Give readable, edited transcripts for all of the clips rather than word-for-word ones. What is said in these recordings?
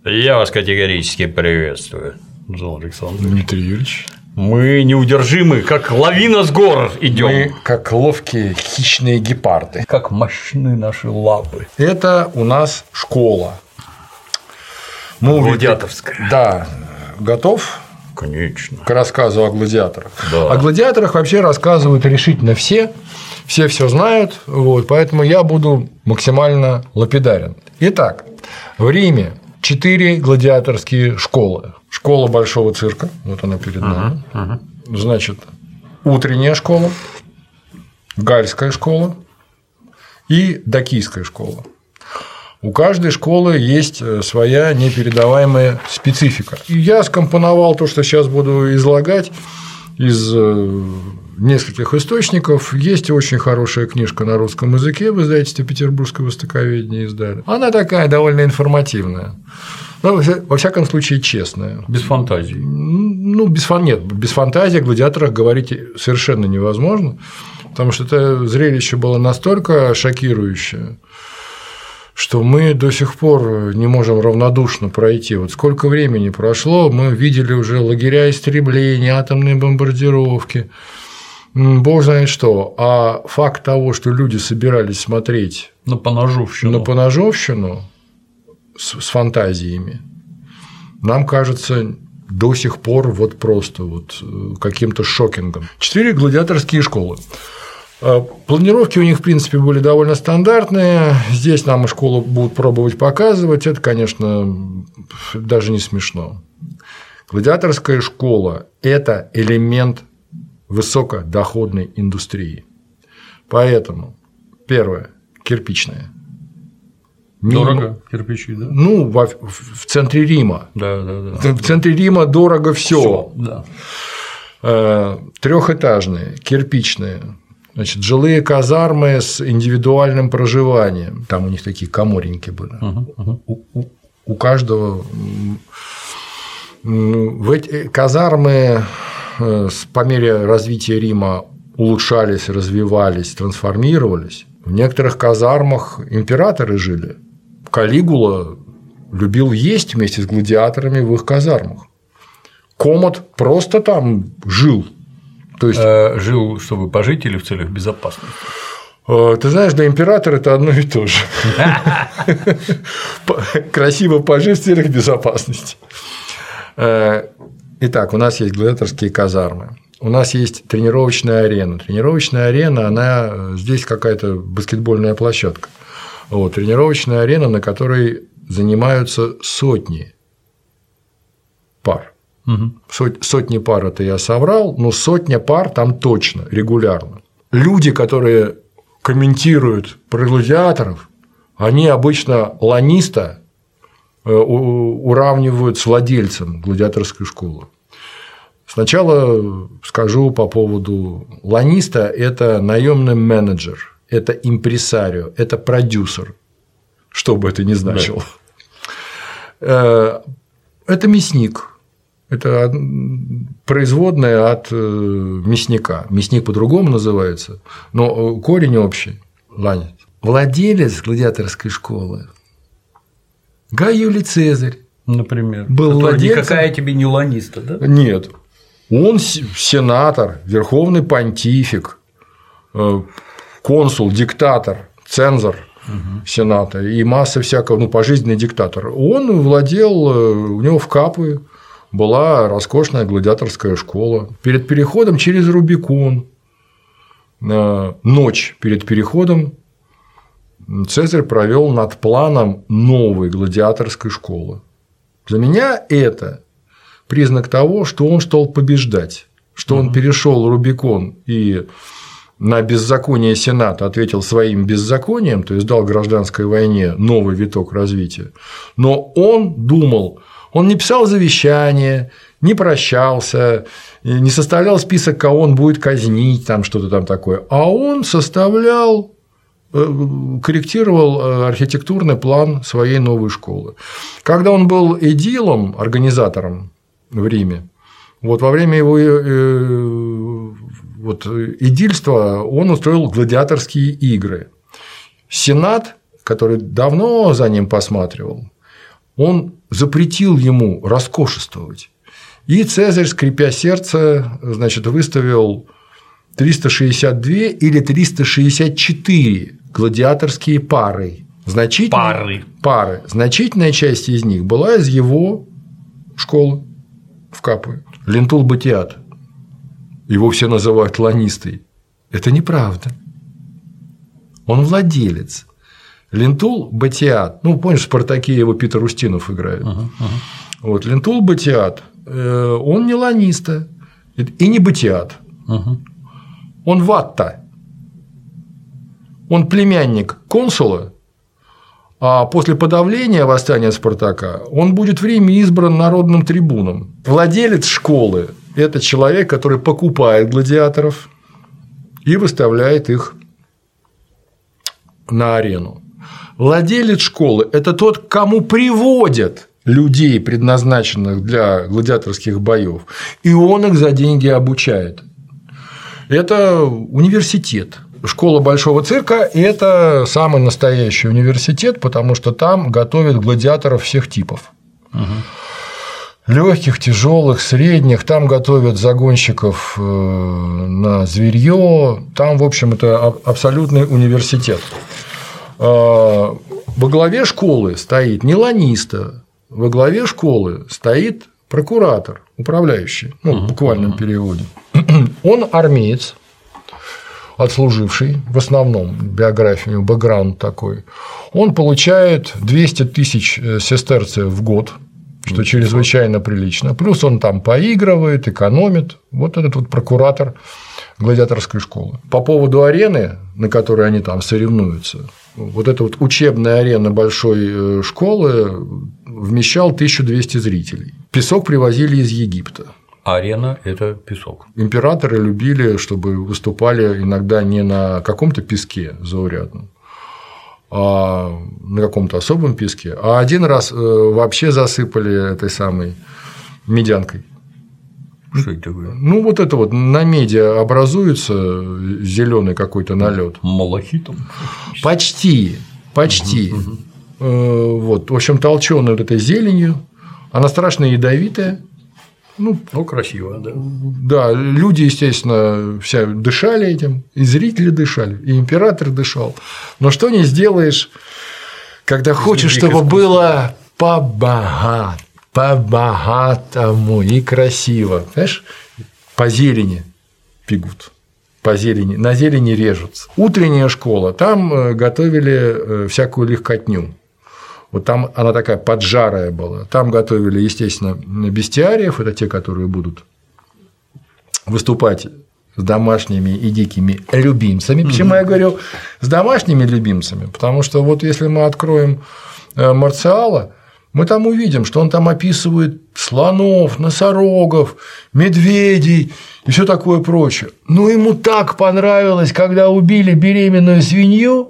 Я вас категорически приветствую, Джон Александрович. Дмитрий Юрьевич. Мы неудержимы, как лавина с гор идем. Мы как ловкие хищные гепарды. Как мощны наши лапы. Это у нас школа. Гладиаторская. Да. Готов? Конечно. К рассказу о гладиаторах. Да. О гладиаторах вообще рассказывают решительно все знают, вот, поэтому я буду максимально лапидарен. Итак, в Риме 4 гладиаторские школы. Школа Большого цирка, вот она перед нами. Значит, утренняя школа, Гальская школа и Дакийская школа. У каждой школы есть своя непередаваемая специфика. И я скомпоновал то, что сейчас буду излагать, из нескольких источников. Есть очень хорошая книжка на русском языке в издательстве «Петербургское востоковедение» издали. Она такая довольно информативная. Но, во всяком случае, честная. Без фантазии. Ну, без фантазии о гладиаторах говорить совершенно невозможно, потому что это зрелище было настолько шокирующее, что мы до сих пор не можем равнодушно пройти. Вот сколько времени прошло, мы видели уже лагеря истребления, атомные бомбардировки, бог знает что. А факт того, что люди собирались смотреть на поножовщину с фантазиями, нам кажется до сих пор вот просто вот каким-то шокингом. 4 гладиаторские школы. Планировки у них, в принципе, были довольно стандартные. Здесь нам и школу будут пробовать показывать. Это, конечно, даже не смешно. Гладиаторская школа – это элемент высокодоходной индустрии. Поэтому, первое – кирпичная. Дорого кирпичи, да? Ну, в центре Рима. Да. В центре Рима дорого все. Да. Трехэтажные, кирпичные. Значит, жилые казармы с индивидуальным проживанием. Там у них такие камореньки были. У каждого. В эти казармы по мере развития Рима улучшались, развивались, трансформировались. В некоторых казармах императоры жили. Калигула любил есть вместе с гладиаторами в их казармах. Комод просто там жил. То есть жил, чтобы пожить или в целях безопасности? Ты знаешь, для императора это одно и то же. Красиво пожить в целях безопасности. Итак, у нас есть гладиаторские казармы. У нас есть тренировочная арена. Тренировочная арена, она здесь какая-то баскетбольная площадка. Вот, тренировочная арена, на которой занимаются сотни пар. Сотни пар – это я соврал, но сотня пар там точно, регулярно. Люди, которые комментируют про гладиаторов, они обычно ланиста уравнивают с владельцем гладиаторской школы. Сначала скажу по поводу ланиста – это наемный менеджер, это импресарио, это продюсер, что бы это ни значило. Да. Это мясник. Это производная от мясника. Мясник по-другому называется, но корень общий – ланец. Владелец гладиаторской школы Гай Юлий Цезарь. Например. Был владельцем... Никакая тебе не ланиста, да? Нет. Он сенатор, верховный понтифик, консул, диктатор, цензор сената и масса всякого, пожизненный диктатор. Он владел, у него в Капуе была роскошная гладиаторская школа. Перед переходом через Рубикон, ночь перед переходом, Цезарь провел над планом новой гладиаторской школы. Для меня это признак того, что он стал побеждать, что он перешел Рубикон и на беззаконие Сената ответил своим беззаконием, то есть дал гражданской войне новый виток развития. Но он думал, он не писал завещание, не прощался, не составлял список, кого он будет казнить, там что-то там такое, а он составлял, корректировал архитектурный план своей новой школы. Когда он был эдилом, организатором в Риме, вот во время его эдильства он устроил гладиаторские игры. Сенат, который давно за ним посматривал, он запретил ему роскошествовать. И Цезарь, скрипя сердце, значит, выставил 362 или 364 гладиаторские пары. Пары. Значительная часть из них была из его школы в Капуе. Лентул Батиат. Его все называют ланистой. Это неправда. Он владелец. Лентул Батиат. Ну, помнишь, в «Спартаке» его Питер Устинов играет. Вот, Лентул Батиат. Он не ланиста и не Батиат. Он Ватта. Он племянник консула, а после подавления восстания Спартака он будет в Риме избран народным трибуном. Владелец школы – это человек, который покупает гладиаторов и выставляет их на арену. Владелец школы – это тот, к кому приводят людей, предназначенных для гладиаторских боев, и он их за деньги обучает. Это университет. Школа Большого цирка – это самый настоящий университет, потому что там готовят гладиаторов всех типов. Легких, тяжелых, средних, там готовят загонщиков на зверье, там, в общем, это абсолютный университет. Во главе школы стоит не ланиста, во главе школы стоит прокуратор, управляющий, в буквальном переводе. Он армеец, отслуживший, в основном биографию, бэкграунд такой. Он получает 200 тысяч сестерцев в год, что чрезвычайно прилично. Плюс он там поигрывает, экономит. Вот этот вот прокуратор гладиаторской школы. По поводу арены, на которой они там соревнуются, вот эта вот учебная арена большой школы вмещал 1200 зрителей. Песок привозили из Египта. Арена – это песок. Императоры любили, чтобы выступали иногда не на каком-то песке заурядном, а на каком-то особом песке. А один раз вообще засыпали этой самой медянкой. Что это такое? Ну, вот это вот на меди образуется зеленый какой-то налет. Малахитом? Почти. Вот, в общем, толченая вот этой зеленью. Она страшно ядовитая. Ну, красиво, да. Да, люди, естественно, все дышали этим, и зрители дышали, и император дышал. Но что не сделаешь, когда хочешь, чтобы было по-богатому и красиво. Знаешь, по зелени бегут, по зелени, на зелени режутся. Утренняя школа, там готовили всякую легкотню. Вот там она такая поджарая была. Там готовили, естественно, бестиариев, это те, которые будут выступать с домашними и дикими любимцами. Почему я говорю с домашними любимцами? Потому что вот если мы откроем Марциала, мы там увидим, что он там описывает слонов, носорогов, медведей и все такое прочее. Но ему так понравилось, когда убили беременную свинью,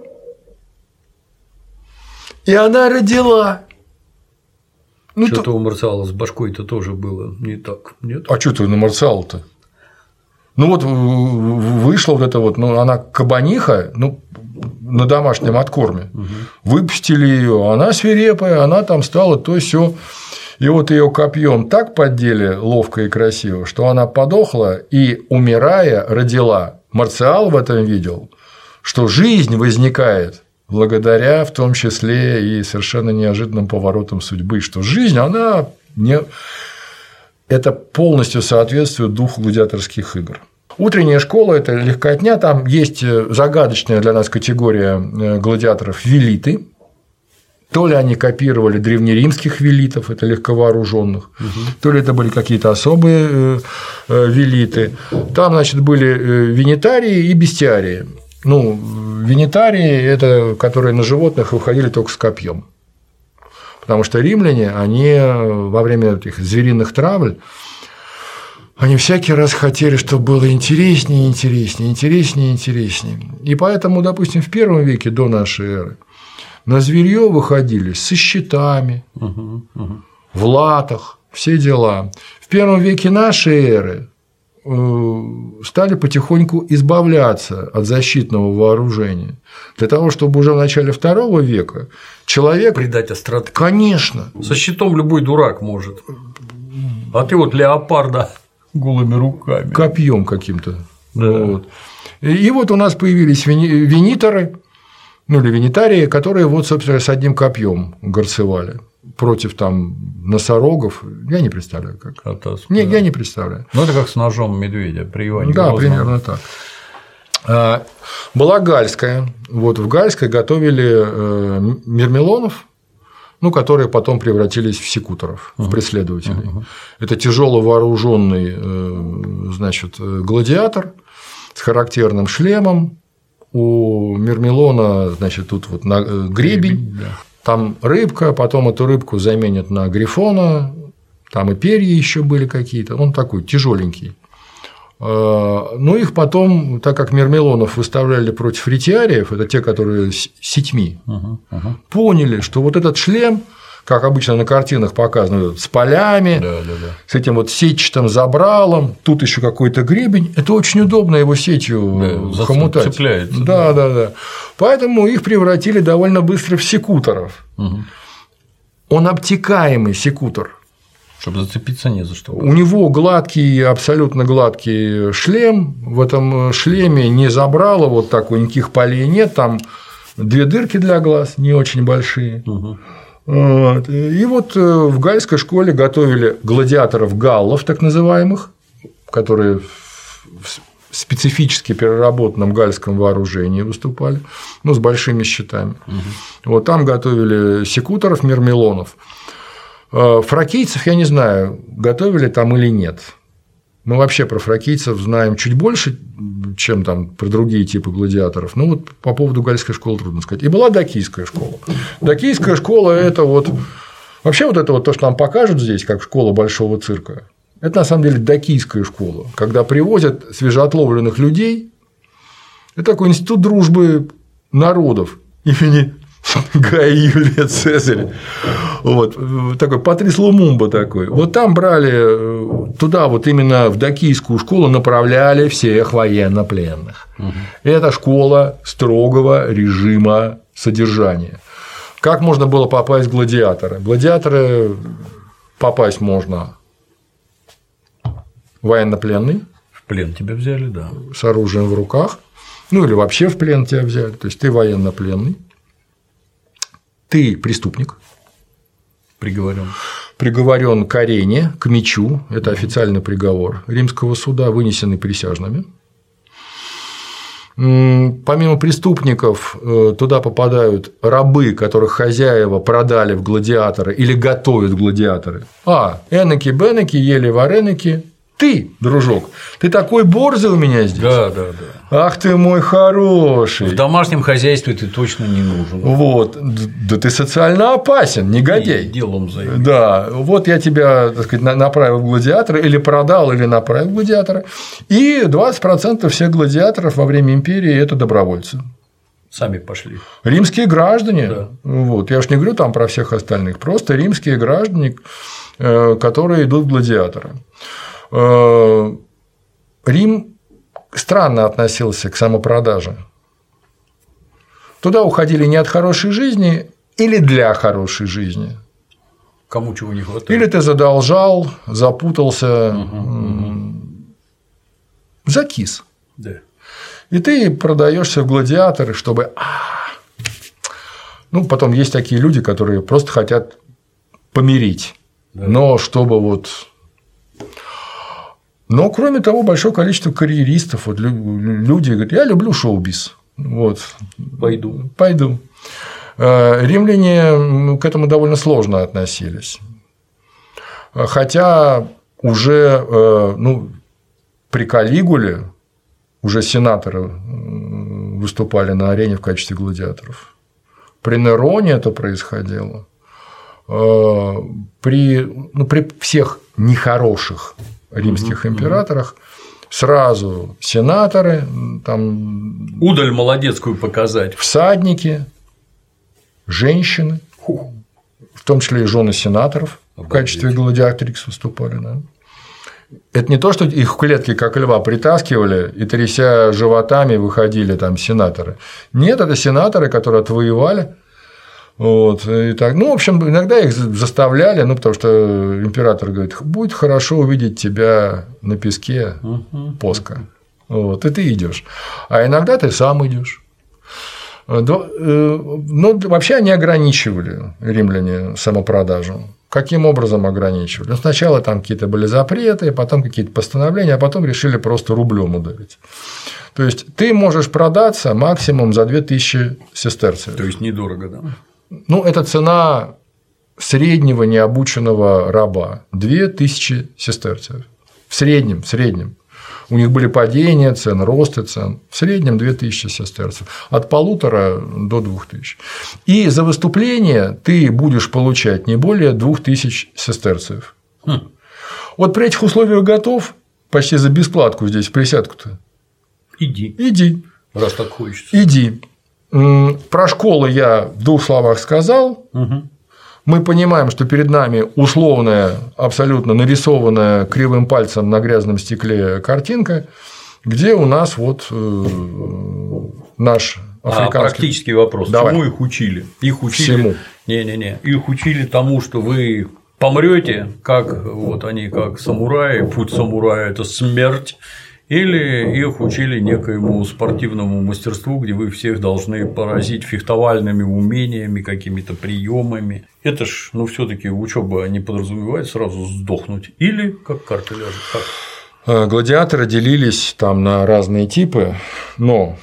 и она родила. Ну, что-то у Марциала с башкой-то тоже было не так, нет? А что ты на Марциала-то? Ну вот вышла вот эта вот, ну она кабаниха, ну на домашнем откорме, выпустили ее, она свирепая, она там стала то сё, и вот ее копьем так поддели ловко и красиво, что она подохла и, умирая, родила. Марциал в этом видел, что жизнь возникает благодаря в том числе и совершенно неожиданным поворотам судьбы, что жизнь, она не… это полностью соответствует духу гладиаторских игр. Утренняя школа – это легкотня, там есть загадочная для нас категория гладиаторов – велиты. То ли они копировали древнеримских велитов, это легковооруженных, то ли это были какие-то особые велиты. Там, значит, были венитарии и бестиарии. Ну, венитарии – это которые на животных выходили только с копьем. Потому что римляне, они во время этих звериных травль, они всякий раз хотели, чтобы было интереснее, интереснее, интереснее, интереснее. И поэтому, допустим, в первом веке до нашей эры на зверье выходили со щитами, в латах, все дела. В первом веке нашей эры стали потихоньку избавляться от защитного вооружения. Для того, чтобы уже в начале II века человек… Придать остроты. Конечно. Со щитом любой дурак может. А ты вот леопарда голыми руками. Копьем каким-то. Да. Вот. И вот у нас появились виниторы, ну или винитарии, которые вот, собственно, с одним копьем горцевали против там носорогов. Я не представляю, как. Не, я не представляю. Ну, это как с ножом медведя при Иване Грозном. Примерно так. Была Гальская. Вот в Гальской готовили мирмелонов, ну, которые потом превратились в секуторов, в преследователей. Это тяжело вооруженный, значит, гладиатор с характерным шлемом. У мирмелона, значит, тут вот гребень, там рыбка, потом эту рыбку заменят на грифона, там и перья еще были какие-то, он такой тяжеленький. Ну, их потом, так как мирмелонов выставляли против ретиариев, это те, которые с сетьми, поняли, что вот этот шлем, как обычно на картинах показано, с полями, с этим вот сетчатым забралом, тут еще какой-то гребень, это очень удобно его сетью хомутать. Цепляется. Да. Поэтому их превратили довольно быстро в секуторов. Он обтекаемый секутор. Чтобы зацепиться не за что. У него гладкий, абсолютно гладкий шлем. В этом шлеме не забрало вот такой, никаких полей нет. Там 2 дырки для глаз, не очень большие. Вот. И вот в гальской школе готовили гладиаторов галлов, так называемых, которые в специфически переработанном гальском вооружении выступали, ну, с большими щитами. Вот там готовили секуторов, мирмелонов. Фракийцев, я не знаю, готовили там или нет. Мы вообще про фракийцев знаем чуть больше, чем там про другие типы гладиаторов. Ну, вот по поводу гальской школы трудно сказать. И была дакийская школа. Дакийская школа – это вот… Вообще, вот это вот то, что нам покажут здесь, как школа большого цирка, это на самом деле дакийская школа, когда привозят свежеотловленных людей. Это такой институт дружбы народов имени Гая Юлия Цезаря. Вот, такой Патрис Лумумба такой. Вот там брали туда, вот именно в дакийскую школу направляли всех военнопленных. Это школа строгого режима содержания. Как можно было попасть в гладиаторы? Гладиаторы попасть можно военнопленный. В плен тебя взяли, да. С оружием в руках. Ну или вообще в плен тебя взяли. То есть ты военнопленный. Ты преступник. Приговорен к арене, к мечу. Это официальный приговор римского суда, вынесенный присяжными. Помимо преступников, туда попадают рабы, которых хозяева продали в гладиаторы или готовят гладиаторы. Энеки-бенеки, ели-вареники. Ты, дружок, ты такой борзый у меня здесь. Да. Ах ты мой хороший. В домашнем хозяйстве ты точно не нужен. Вот, да ты социально опасен, негодяй. И делом займись. Да, вот я тебя, так сказать, направил в гладиаторы, или продал, или направил в гладиаторы. И 20% всех гладиаторов во время империи – это добровольцы. Сами пошли. Римские граждане. Да. Вот, я уж не говорю там про всех остальных, просто римские граждане, которые идут в гладиаторы. Рим странно относился к самопродаже. Туда уходили не от хорошей жизни или для хорошей жизни. Кому чего не хватает. Или ты задолжал, запутался, закис. Да. И ты продаешься в гладиаторы, чтобы… Ну, потом есть такие люди, которые просто хотят помирить, но чтобы вот… Но, кроме того, большое количество карьеристов, вот люди говорят, я люблю шоу-биз. Вот. Пойду. Римляне к этому довольно сложно относились. Хотя уже при Калигуле уже сенаторы выступали на арене в качестве гладиаторов. При Нероне это происходило. При всех нехороших римских императорах сразу сенаторы, там удаль молодецкую показать, всадники, женщины, в том числе и жены сенаторов в качестве гладиатрикс выступали, да? Это не то, что их в клетке, как льва, притаскивали и, тряся животами, выходили там сенаторы. Нет, это сенаторы, которые отвоевали. Вот, и так. Ну, в общем, иногда их заставляли, ну, потому что император говорит: будет хорошо увидеть тебя на песке Поска. Вот, и ты идешь. А иногда ты сам идешь. Ну, вообще они ограничивали, римляне, самопродажу. Каким образом ограничивали? Ну, сначала там какие-то были запреты, потом какие-то постановления, а потом решили просто рублем ударить. То есть ты можешь продаться максимум за 2000 сестерцев. То есть недорого, да? Ну, это цена среднего необученного раба – 2000 сестерцев. В среднем. У них были падения цен, росты цен. В среднем 2000 сестерцев. От 1500 до 2000. И за выступление ты будешь получать не более 2000 сестерцев. Вот при этих условиях готов почти за бесплатку здесь присядку-то. Иди. Раз так хочется. Иди. Про школы я в 2 словах сказал. Мы понимаем, что перед нами условная, абсолютно нарисованная кривым пальцем на грязном стекле картинка, где у нас вот наш африканский… Практический вопрос. Давай. Чему их учили? Их учили… Всему. Не-не-не. Их учили тому, что вы помрете, как вот они, как самураи, путь самурая – это смерть. Или их учили некоему спортивному мастерству, где вы всех должны поразить фехтовальными умениями, какими-то приемами. Это ж, ну, все-таки учеба не подразумевает сразу сдохнуть. Или как карты ляжет. Гладиаторы делились там на разные типы, но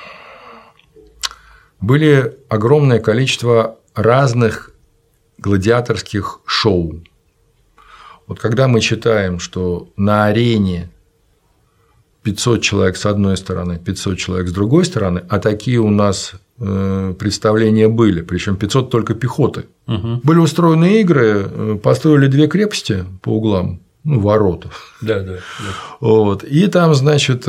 были огромное количество разных гладиаторских шоу. Вот когда мы читаем, что на арене 500 человек с одной стороны, 500 человек с другой стороны, а такие у нас представления были, причем 500 только пехоты. Были устроены игры, построили 2 крепости по углам, ну, ворота. Да. Вот. И там, значит,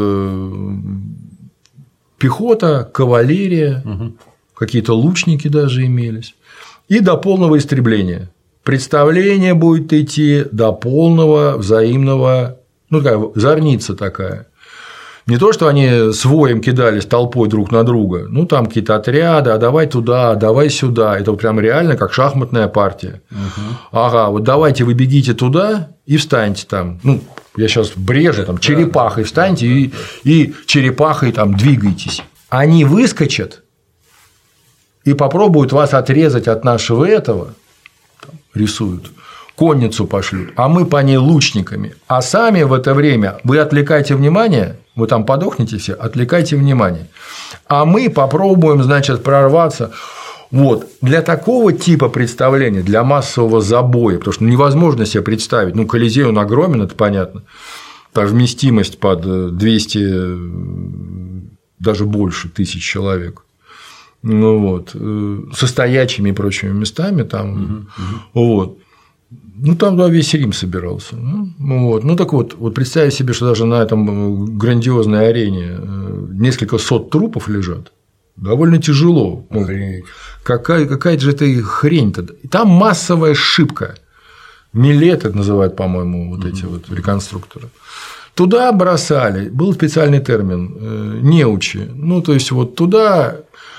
пехота, кавалерия, какие-то лучники даже имелись, и до полного истребления. Представление будет идти до полного взаимного. Ну, такая зорница такая. Не то, что они с воем кидались толпой друг на друга, ну, там какие-то отряды, а давай туда, давай сюда. Это прям реально как шахматная партия. Ага, вот давайте вы бегите туда и встаньте там. Ну, я сейчас брежу, там, черепахой встаньте и черепахой там двигайтесь. Они выскочат и попробуют вас отрезать от нашего этого, там, рисуют. Конницу пошлют, а мы по ней лучниками. А сами в это время вы отвлекаете внимание, вы там подохнете все, отвлекайте внимание. А мы попробуем, значит, прорваться. Вот. Для такого типа представления, для массового забоя, потому что невозможно себе представить, ну, Колизей, он огромен, это понятно, там вместимость под 200, даже больше тысяч человек. Ну, вот. Со стоячими и прочими местами там. Вот. Ну, там, да, весь Рим собирался. Вот. Ну, так вот, представь себе, что даже на этом грандиозной арене несколько сот трупов лежат. Довольно тяжело. Какая-то же это хрень-то. Там массовая ошибка. Милет это называют, по-моему, вот эти вот реконструкторы. Туда бросали, был специальный термин, неучи. Ну, то есть, вот туда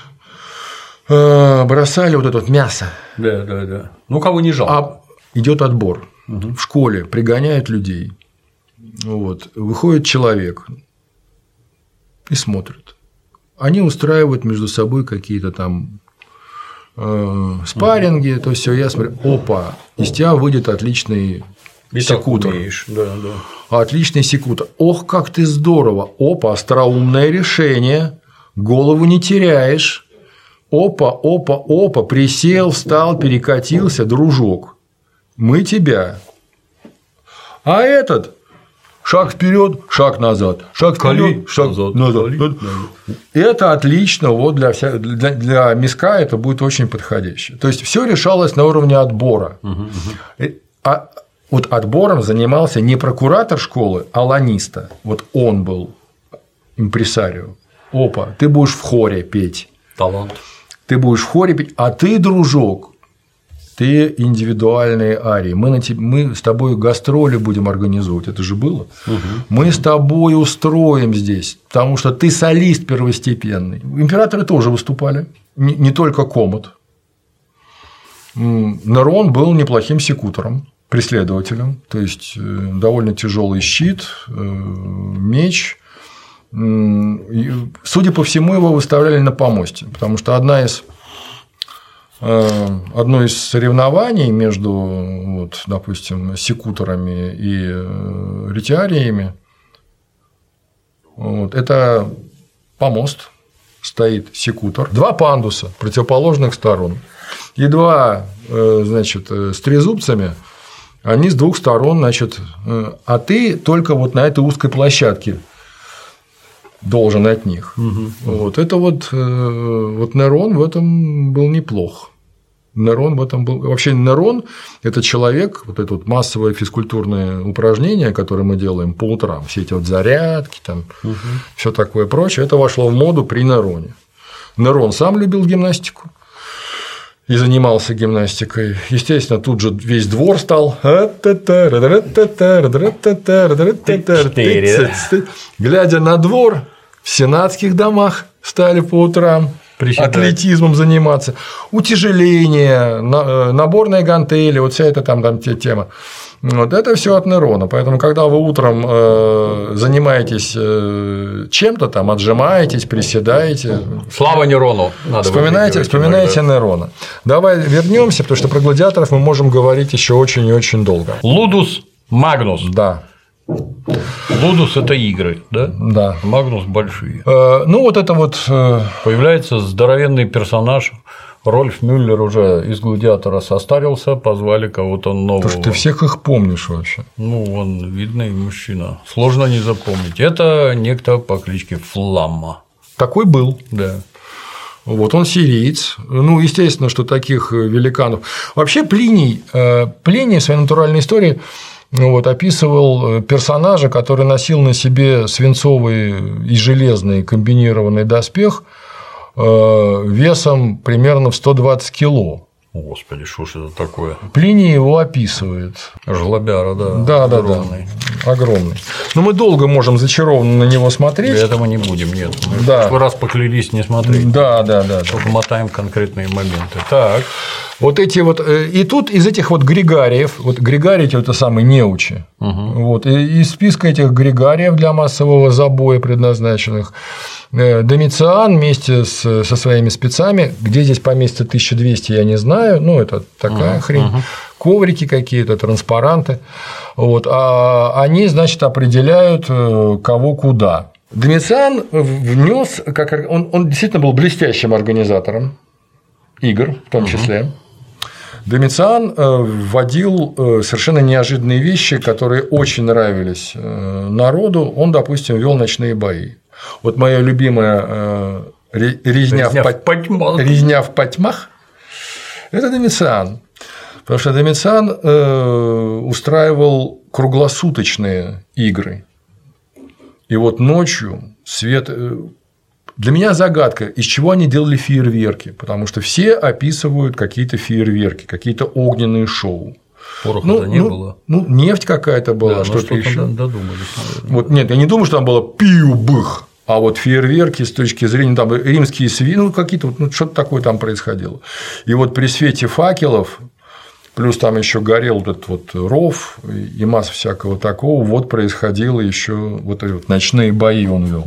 бросали вот это вот мясо. Да. Ну, кого не жалко. Идет отбор. В школе пригоняют людей. Вот. Выходит человек и смотрит. Они устраивают между собой какие-то там спарринги, то есть все, я смотрю, опа, из тебя выйдет отличный секутор. Отличный секутор. Ох, как ты здорово! Опа, остроумное решение, голову не теряешь. Опа, присел, встал, перекатился, дружок. Мы тебя. А этот шаг вперед, шаг назад, шаг вперед, шаг назад. Это отлично, вот для миска это будет очень подходяще. То есть все решалось на уровне отбора. А вот отбором занимался не прокуратор школы, а ланиста. Вот он был импресарио. Опа, ты будешь в хоре петь. Талант. Ты будешь в хоре петь, а ты, дружок, простые индивидуальные арии. Мы с тобой гастроли будем организовывать, это же было. Мы с тобой устроим здесь, потому что ты солист первостепенный. Императоры тоже выступали, не только Комод. Нерон был неплохим секутором, преследователем, то есть довольно тяжелый щит, меч. Судя по всему, его выставляли на помосте, потому что одно из соревнований между, вот, допустим, секуторами и ретиариями вот, – это помост, стоит секутор, два пандуса противоположных сторон и два, значит, с трезубцами, они с двух сторон, значит, а ты только вот на этой узкой площадке должен от них. Вот это вот Нерон в этом был неплох. Нерон в этом был. Вообще Нерон – это человек, вот это вот массовое физкультурное упражнение, которое мы делаем по утрам, все эти вот зарядки, там, все такое прочее, это вошло в моду при Нероне. Нерон сам любил гимнастику и занимался гимнастикой. Естественно, тут же весь двор стал. Глядя на двор, в сенатских домах стали по утрам атлетизмом заниматься, утяжеление, наборные гантели, вот вся эта там тема. Вот это все от Нерона. Поэтому, когда вы утром занимаетесь чем-то там, отжимаетесь, приседаете. Слава Нерону! Вспоминайте Нерона. Давай вернемся, потому что про гладиаторов мы можем говорить еще очень и очень долго. Лудус Магнус. Да. Лудус – это игры, да? Да. Магнус – большие. Ну, вот это вот… Появляется здоровенный персонаж. Рольф Мюллер уже из «Гладиатора» состарился, позвали кого-то нового. Потому что ты всех их помнишь вообще. Ну, он видный мужчина. Сложно не запомнить. Это некто по кличке Фламма. Такой был. Да. Вот он сириец. Ну, естественно, что таких великанов. Вообще, Плиний в своей натуральной истории вот, описывал персонажа, который носил на себе свинцовый и железный комбинированный доспех весом примерно в 120 кило. Господи, что ж это такое? Плиний его описывает. Жлобяра, да. Да. Огромный. Но мы долго можем зачарованно на него смотреть. Для этого не будем, нет. Мы в Да. прошлый раз поклялись не смотреть. Да. Только мотаем конкретные моменты. Так. Вот эти вот. И тут из этих вот грегариев, вот грегарии – это самые неучи. Вот, и из списка этих грегариев для массового забоя предназначенных Домициан вместе со своими спецами, где здесь поместится 1200, я не знаю, ну, это такая хрень, коврики какие-то, транспаранты, вот, а они, значит, определяют, кого куда. Домициан внес, он действительно был блестящим организатором игр, в том числе. Домициан вводил совершенно неожиданные вещи, которые очень нравились народу. Он, допустим, вел ночные бои. Вот моя любимая резня в потьмах – это Домициан. Потому что Домициан устраивал круглосуточные игры. И вот ночью свет… Для меня загадка, из чего они делали фейерверки, потому что все описывают какие-то фейерверки, какие-то огненные шоу. Пороха-то не было. Ну, нефть какая-то была, да, что-то еще. Додумались, наверное. Вот, нет, я не думаю, что там было пиу-бых, а вот фейерверки с точки зрения там, римские свиньи, ну, какие-то вот, что-то такое там происходило. И вот при свете факелов, плюс там еще горел вот этот вот ров и масса всякого такого, вот происходило еще вот эти вот ночные бои он вел.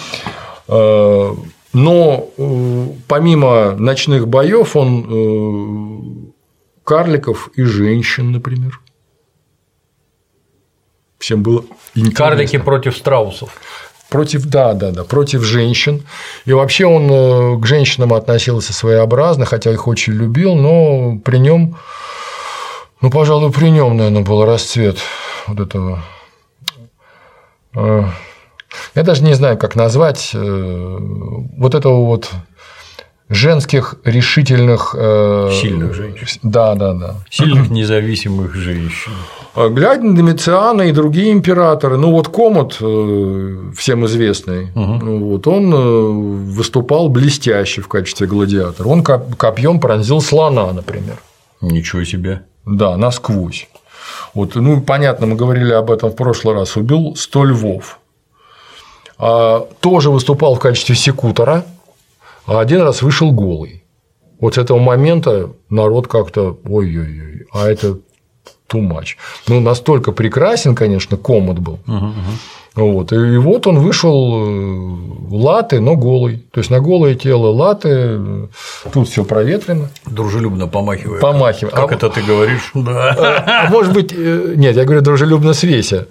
Но помимо ночных боев он карликов и женщин, например. Всем было интересно. Карлики против страусов. Против женщин. И вообще он к женщинам относился своеобразно, хотя их очень любил, но при нем, ну, пожалуй, при нем, наверное, был расцвет вот этого. Я даже не знаю, как назвать вот этого вот женских решительных… Сильных женщин. Да. Сильных независимых женщин. Глядя на Домициана и другие императоры, ну вот Комод, всем известный, вот, он выступал блестяще в качестве гладиатора. Он копьем пронзил слона, например. Ничего себе. Да, насквозь. Вот, ну, понятно, мы говорили об этом в прошлый раз. Убил 100 львов. Тоже выступал в качестве секутора, а один раз вышел голый. Вот с этого момента народ как-то ой-ой-ой, а это too much. Ну, настолько прекрасен, конечно, комод был. Вот. И вот он вышел латы, но голый. То есть на голое тело латы, тут все проветрено. Дружелюбно помахивая. Помахивая. Как это ты говоришь? Да. А может быть, нет, я говорю дружелюбно свеся.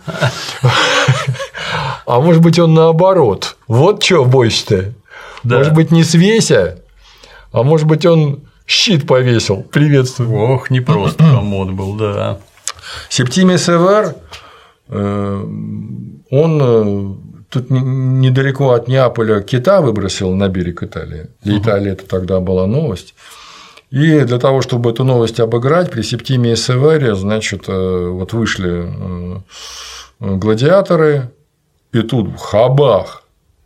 А может быть, он наоборот. Вот что бойся-то. Да. Может быть, не свеся, а может быть, он щит повесил. Приветствую. Ох, не просто комод был, да. Септимий Север, он тут недалеко от Неаполя кита выбросил на берег Италии. Для Италии это тогда была новость. И для того, чтобы эту новость обыграть, при Септимии Севере, значит, вот вышли гладиаторы, и тут хабах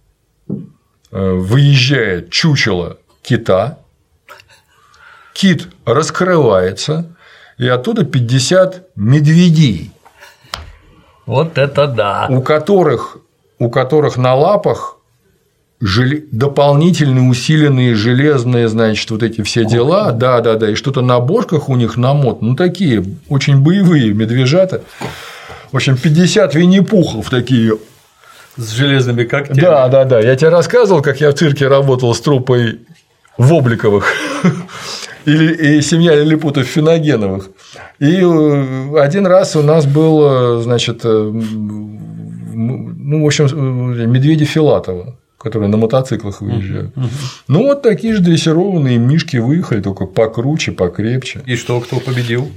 выезжает чучело кита, кит раскрывается, и оттуда 50 медведей. Вот это да. У которых на лапах дополнительные усиленные железные, значит, вот эти все дела, да, и что-то на бошках у них намотано, ну, такие очень боевые медвежата. В общем, 50 винни-пухов такие. С железными когтями. Да. Я тебе рассказывал, как я в цирке работал с труппой Вобликовых и семья Лилипутов-Финогеновых. И один раз у нас был, значит, ну, в общем, медведи Филатова, которые на мотоциклах выезжают. Ну, вот такие же дрессированные мишки выехали, только покруче, покрепче. И что, кто победил?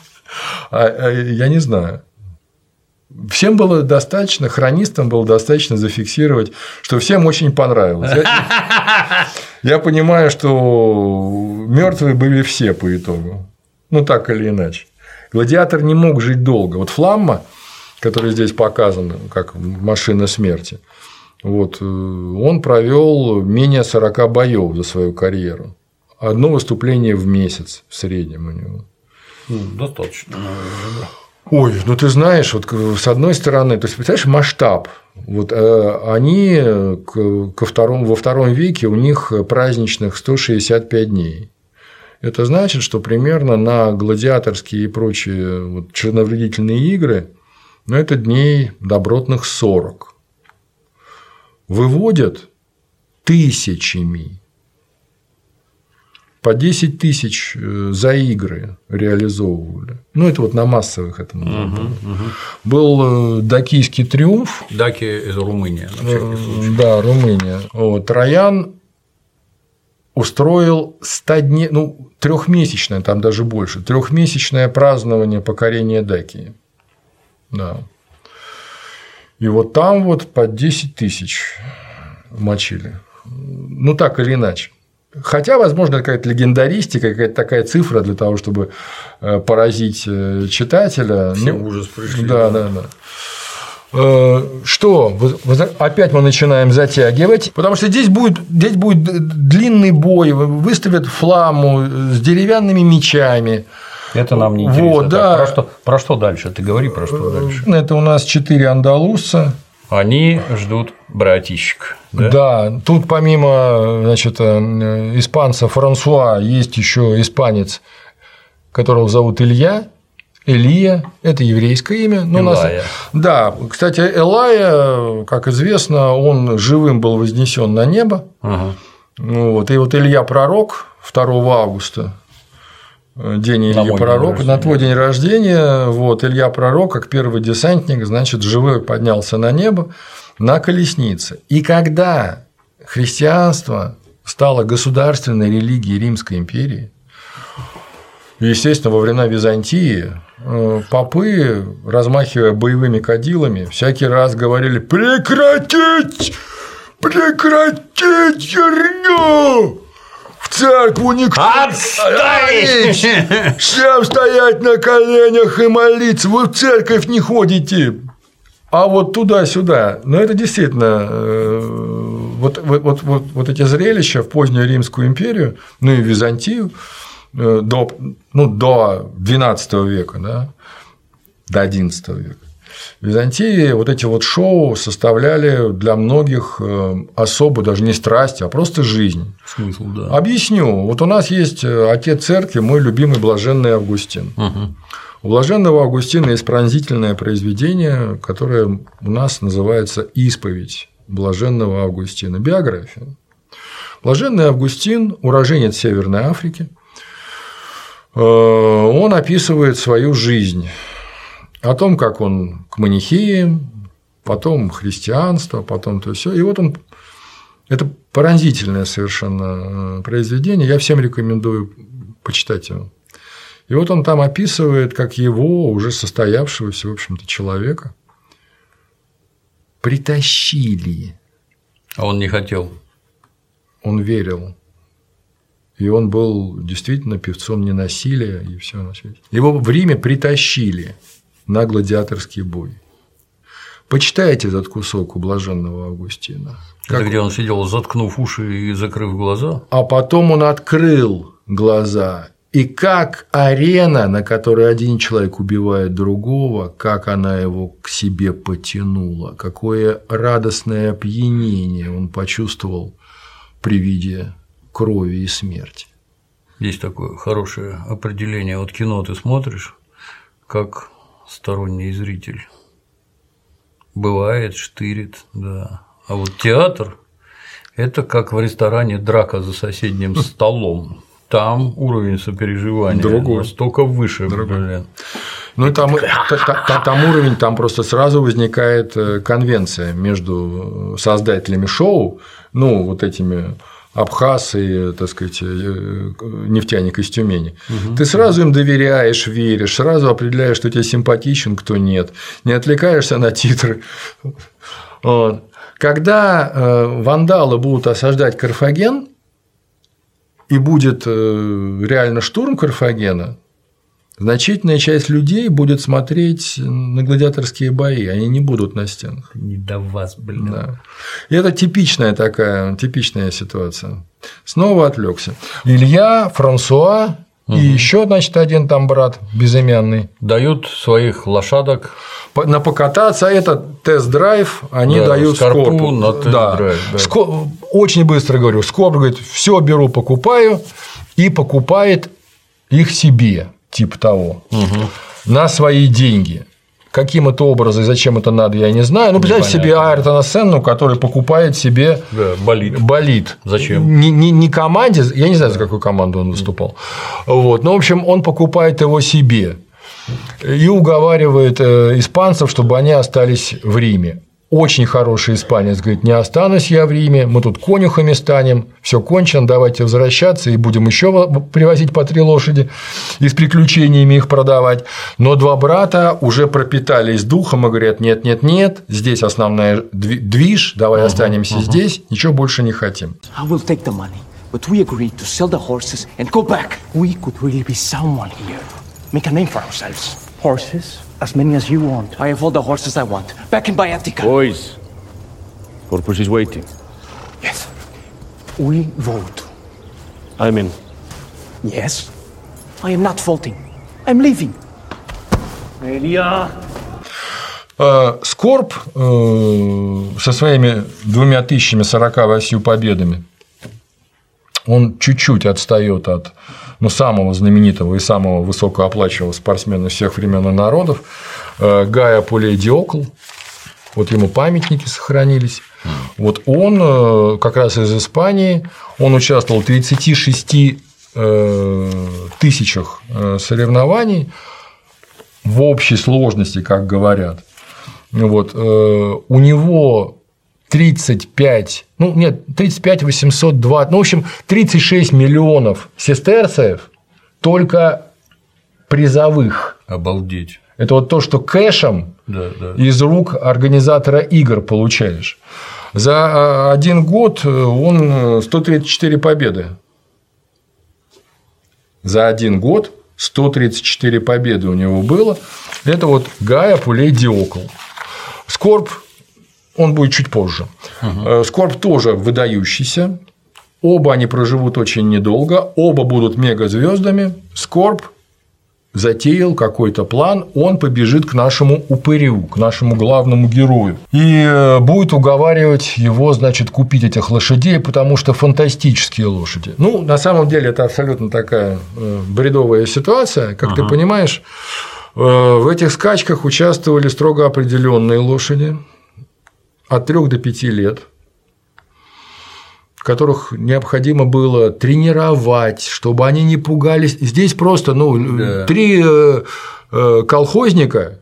Я не знаю. Всем было достаточно, хронистам было достаточно зафиксировать, что всем очень понравилось. Я понимаю, что мертвые были все по итогу. Ну, так или иначе. Гладиатор не мог жить долго. Вот Фламма, которая здесь показана как машина смерти, вот, он провел менее 40 боев за свою карьеру. Одно выступление в месяц в среднем у него. Достаточно. Ой, ну ты знаешь, вот с одной стороны, то есть, представляешь, масштаб. Вот они во втором веке у них праздничных 165 дней. Это значит, что примерно на гладиаторские и прочие вот членовредительные игры, ну, это дней добротных 40. Выводят тысячами. По 10 тысяч за игры реализовывали. Ну, это вот на массовых это был дакийский триумф. Даки – это Румыния, на всякий случай. Да, Румыния. Вот. Троян устроил 100 дней, ну, трехмесячное, там даже больше, трехмесячное празднование покорения Дакии. Да. И вот там вот по 10 тысяч мочили. Ну, так или иначе. Хотя, возможно, какая-то легендаристика, какая-то такая цифра для того, чтобы поразить читателя. Все в ужас пришли. Да. Что? Опять мы начинаем затягивать, потому что здесь будет длинный бой, выставят Фламму с деревянными мечами. Это нам не интересно. Вот, да. Про что дальше? Ты говори, про что дальше. Это у нас 4 андалузца. Они ждут братищек. Да, тут помимо, значит, испанца Франсуа есть еще испанец, которого зовут Илья. Элия – это еврейское имя. Элая. Да, кстати, Элая, как известно, он живым был вознесен на небо. Вот. И вот Илья Пророк 2 августа, день Ильи Пророка, на твой день рождения, вот, Илья Пророк, как первый десантник, значит, живой поднялся на небо на колеснице. И когда христианство стало государственной религией Римской империи, естественно, во времена Византии попы, размахивая боевыми кадилами, всякий раз говорили: прекратить херню! В церкву никто не ходит! Всем стоять на коленях и молиться! Вы в церковь не ходите! А вот туда-сюда. Но это действительно вот эти зрелища в позднюю Римскую империю, ну и Византию, до XII века, да, до XI века. В Византии вот эти вот шоу составляли для многих особую, даже не страсть, а просто жизнь. Смысл, да. Объясню. Вот у нас есть отец церкви, мой любимый блаженный Августин. Угу. У блаженного Августина есть пронзительное произведение, которое у нас называется «Исповедь блаженного Августина», биография. Блаженный Августин, уроженец Северной Африки, он описывает свою жизнь. О том, как он к манихеям, потом христианство, потом то все. И вот он. Это поразительное совершенно произведение. Я всем рекомендую почитать его. И вот он там описывает, как его, уже состоявшегося, в общем-то, человека, притащили. А он не хотел. Он верил. И он был действительно певцом ненасилия и все на свете. Его в Риме притащили на гладиаторский бой. Почитайте этот кусок у блаженного Августина. Это где он сидел, заткнув уши и закрыв глаза? А потом он открыл глаза. И как арена, на которой один человек убивает другого, как она его к себе потянула, какое радостное опьянение он почувствовал при виде крови и смерти. Есть такое хорошее определение. Вот кино ты смотришь, как сторонний зритель. Бывает, штырит, да. А вот театр – это как в ресторане драка за соседним столом. Там уровень сопереживания настолько выше. Блин. Ну и там уровень, там просто сразу возникает конвенция между создателями шоу, ну, вот этими Абхаз и, так сказать, нефтяник из Тюмени. Угу. Ты сразу им доверяешь, веришь, сразу определяешь, кто тебе симпатичен, кто нет, не отвлекаешься на титры. Вот. Когда вандалы будут осаждать Карфаген, и будет реально штурм Карфагена, значительная часть людей будет смотреть на гладиаторские бои, они не будут на стенах. Не до вас, блин. Да. И это типичная ситуация. Снова отвлекся. Илья, Франсуа и еще, значит, один там брат безымянный. Дают своих лошадок. На покататься, а это тест-драйв, они дают Скорпу. На тест-драйв, да. Очень быстро говорю, Скорп говорит, все беру, покупаю, и покупает их себе, типа того, на свои деньги. Каким это образом и зачем это надо, я не знаю. Ну, представьте себе Айртона Сенну, который покупает себе болид. Зачем? Не команде, я не знаю, за какую команду он выступал. Вот. Ну, в общем, он покупает его себе и уговаривает испанцев, чтобы они остались в Риме. Очень хороший испанец говорит, не останусь я в Риме, мы тут конюхами станем, все кончено, давайте возвращаться и будем еще привозить по 3 лошади и с приключениями их продавать. Но два брата уже пропитались духом и говорят, нет, здесь основная движ, давай останемся здесь, ничего больше не хотим. But we agreed to sell the horses and go back. We could really be someone here. Make a name for ourselves. Horses? As many as you want. I have all the horses I want. Back in Baetica. Boys, Corpus is waiting. Yes. We vote. I'm in. Yes. I am not voting. I'm leaving. Илья! Скорп со своими 2048 победами, он чуть-чуть отстает от самого знаменитого и самого высокооплачиваемого спортсмена всех времен и народов Гая Пулей Диокл. Вот ему памятники сохранились. Вот он как раз из Испании, он участвовал в 36 тысячах соревнований в общей сложности, как говорят. Вот. У него 35 820, в общем, 36 миллионов сестерцев только призовых. Обалдеть. Это вот то, что кэшем из рук организатора игр получаешь. За один год он 134 победы. За один год 134 победы у него было. Это вот Гая Пулей Диокл. Скорп, он будет чуть позже. Скорп тоже выдающийся. Оба они проживут очень недолго, оба будут мегазвездами. Скорб затеял какой-то план, он побежит к нашему упырю, к нашему главному герою. И будет уговаривать его, значит, купить этих лошадей, потому что фантастические лошади. Ну, на самом деле, это абсолютно такая бредовая ситуация, как ты понимаешь. В этих скачках участвовали строго определенные лошади от 3 до 5 лет, которых необходимо было тренировать, чтобы они не пугались. Здесь просто 3 колхозника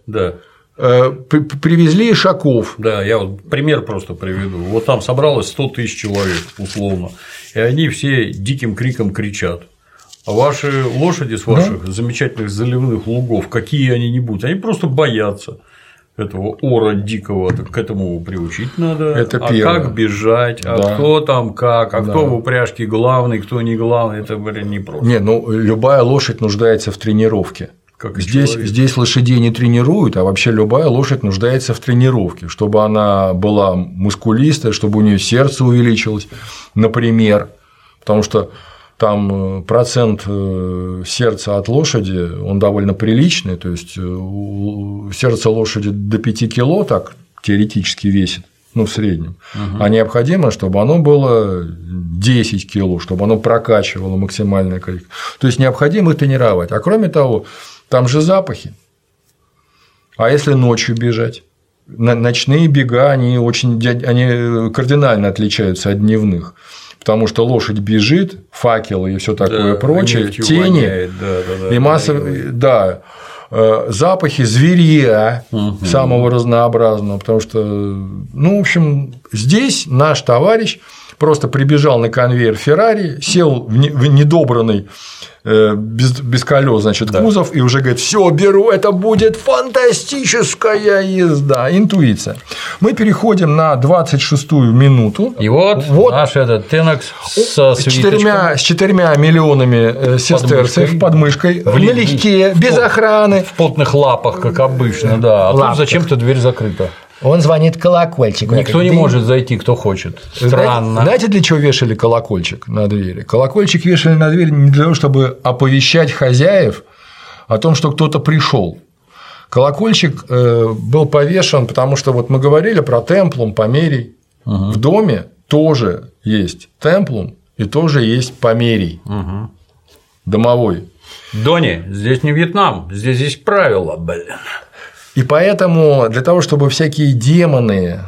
привезли ишаков. Да, я вот пример просто приведу. Вот там собралось 100 000 человек, условно, и они все диким криком кричат. А ваши лошади с ваших замечательных заливных лугов, какие они ни будут, они просто боятся этого ора дикого, к этому приучить надо. Это первое. Как бежать, кто там как, кто в упряжке главный, кто не главный, это, не просто. Не, любая лошадь нуждается в тренировке. Здесь лошадей не тренируют, а вообще любая лошадь нуждается в тренировке, чтобы она была мускулистая, чтобы у нее сердце увеличилось, например, потому что там процент сердца от лошади, он довольно приличный, то есть сердце лошади до 5 кило так теоретически весит, в среднем, а необходимо, чтобы оно было 10 кило, чтобы оно прокачивало максимальное количество. То есть необходимо их тренировать. А кроме того, там же запахи. А если ночью бежать? Ночные бега, они кардинально отличаются от дневных. Потому что лошадь бежит, факелы и все такое прочее, тени и масса, запахи зверья самого разнообразного, потому что, в общем, здесь наш товарищ просто прибежал на конвейер Феррари, сел в недобранный без колес, значит, кузов, и уже говорит: все, беру, это будет фантастическая езда. Интуиция. Мы переходим на 26-ю минуту. И вот наш этот Тенокс с 4 миллионами сестерцев под мышкой, налегке, без охраны. В потных лапах, как обычно, да. А тут зачем-то дверь закрыта. Он звонит колокольчик. Никто не может зайти, кто хочет. Странно. Знаете, для чего вешали колокольчик на двери? Колокольчик вешали на дверь не для того, чтобы оповещать хозяев о том, что кто-то пришел. Колокольчик был повешен, потому что вот мы говорили про темплум, померий. В доме тоже есть темплум и тоже есть померий. Домовой. Дони, здесь не Вьетнам, здесь есть правила, блин. И поэтому для того, чтобы всякие демоны,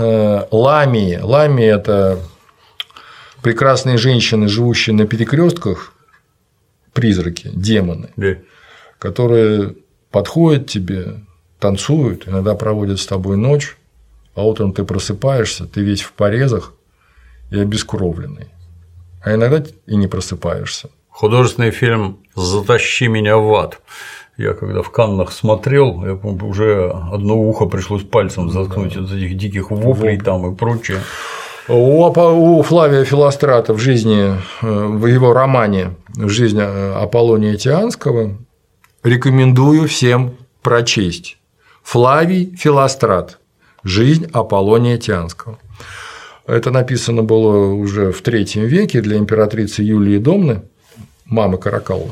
ламии – это прекрасные женщины, живущие на перекрестках, призраки, демоны, которые подходят к тебе, танцуют, иногда проводят с тобой ночь, а утром ты просыпаешься, ты весь в порезах и обескровленный, а иногда и не просыпаешься. Художественный фильм «Затащи меня в ад». Я когда в Каннах смотрел, я помню, уже одно ухо пришлось пальцем заткнуть от этих диких воплей там и прочее. У Флавия Филострата в его романе «Жизнь Аполлония Тианского» рекомендую всем прочесть. Флавий Филострат «Жизнь Аполлония Тианского». Это написано было уже в III веке для императрицы Юлии Домны, мамы Каракаллы.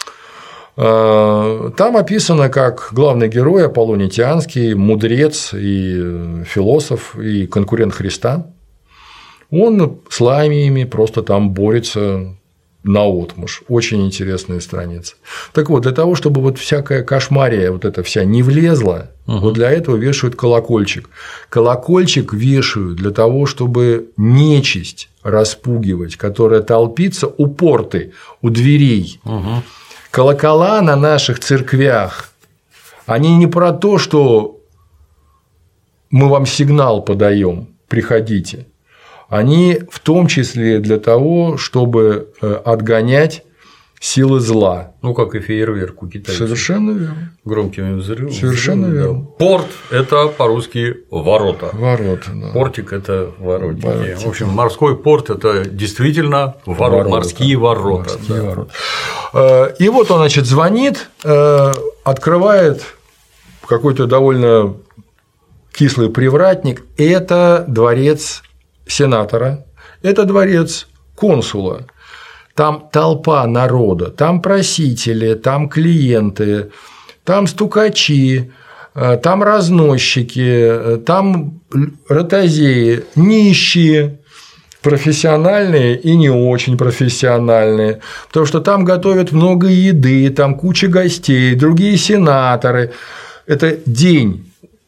Там описано, как главный герой Аполлоний Тианский, мудрец и философ, и конкурент Христа, он с ламиями просто там борется наотмашь. Очень интересная страница. Так вот, для того, чтобы вот всякая кошмария вот эта вся не влезла, вот для этого вешают колокольчик. Колокольчик вешают для того, чтобы нечисть распугивать, которая толпится у порты, у дверей. Колокола на наших церквях, они не про то, что мы вам сигнал подаем, приходите. Они в том числе для того, чтобы отгонять силы зла. Как и фейерверк у китайцев. Совершенно верно. Громкими взрывами. Совершенно верно. Порт – это по-русски ворота. Ворота, да. Портик – это воротики. В общем, морской порт – это действительно морские ворота. Морские ворота. И вот он, значит, звонит, открывает какой-то довольно кислый привратник. Это дворец сенатора, это дворец консула. Там толпа народа, там просители, там клиенты, там стукачи, там разносчики, там ротозеи, нищие, профессиональные и не очень профессиональные, потому что там готовят много еды, там куча гостей, другие сенаторы. Это день.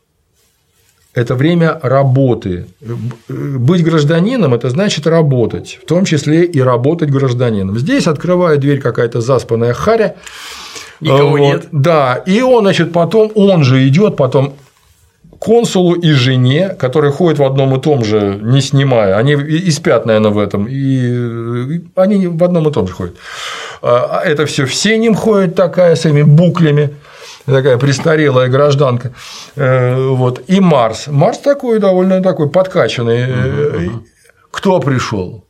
Это время работы. Быть гражданином – это значит работать, в том числе и работать гражданином. Здесь открывает дверь какая-то заспанная харя. Никого нет. Да, и он, значит, потом, он же идет потом к консулу и жене, которые ходят в одном и том же, не снимая. Они и спят, наверное, в этом, и они в одном и том же ходят. А это все в синем ходит такая, с этими буклями. Такая престарелая гражданка. Вот. И Марс. Марс такой довольно такой подкачанный. Кто пришел?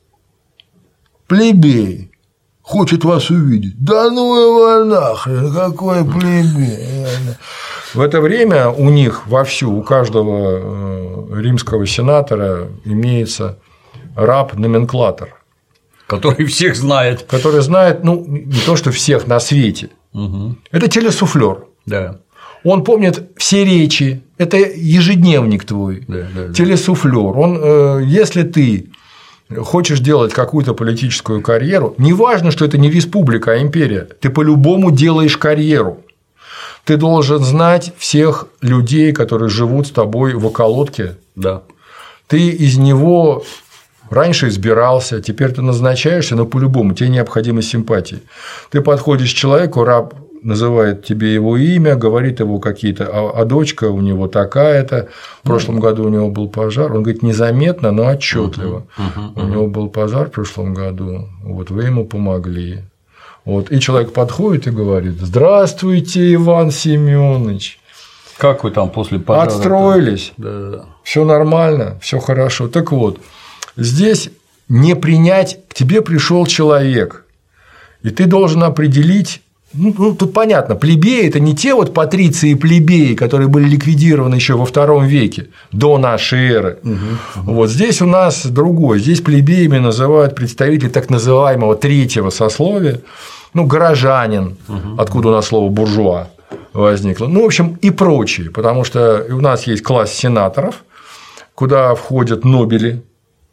Плебей. Хочет вас увидеть. Да ну его нахрен, какой плебей. В это время у них вовсю, у каждого римского сенатора имеется раб-номенклатор. Который всех знает. Который знает, ну, не то, что всех на свете. Это телесуфлер. Да. Он помнит все речи, это ежедневник твой, телесуфлер. Он, если ты хочешь делать какую-то политическую карьеру, неважно, что это не республика, а империя, ты по-любому делаешь карьеру. Ты должен знать всех людей, которые живут с тобой в околотке. Да. Ты из него раньше избирался, теперь ты назначаешься, но по-любому тебе необходимы симпатии. Ты подходишь к человеку, раб называет тебе его имя, говорит его какие-то, а дочка у него такая-то, в прошлом году у него был пожар, он говорит незаметно, но отчетливо. У него был пожар в прошлом году, вот вы ему помогли. Вот. И человек подходит и говорит: здравствуйте, Иван Семенович. Как вы там после пожара? Отстроились, все нормально, все хорошо. Так вот, здесь не принять, к тебе пришел человек, и ты должен определить. Ну, тут понятно, плебеи – это не те вот патриции и плебеи, которые были ликвидированы еще во II веке, до нашей эры. Вот здесь у нас другое. Здесь плебеями называют представителей так называемого третьего сословия, ну, горожанин, откуда у нас слово буржуа возникло, ну, в общем, и прочие, потому что у нас есть класс сенаторов, куда входят нобели,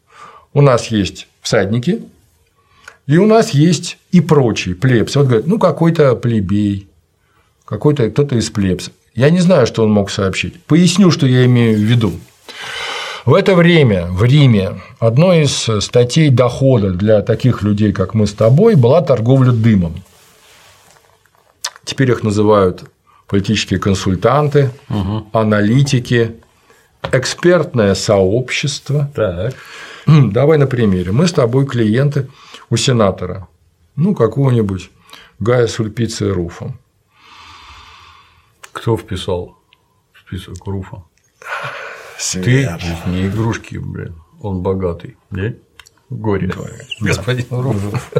у нас есть всадники. И у нас есть и прочие плебсы. Вот говорят, ну, какой-то плебей, какой-то кто-то из плебсов. Я не знаю, что он мог сообщить. Поясню, что я имею в виду. В это время в Риме одной из статей дохода для таких людей, как мы с тобой, была торговля дымом. Теперь их называют политические консультанты, аналитики, экспертное сообщество. Так. Давай на примере. Мы с тобой клиенты у сенатора, ну, какого-нибудь Гая Сульпиция Руфа. Кто вписал в список Руфа? Ты? Не игрушки, блин. Он богатый. Да? Горе. Господин Руф.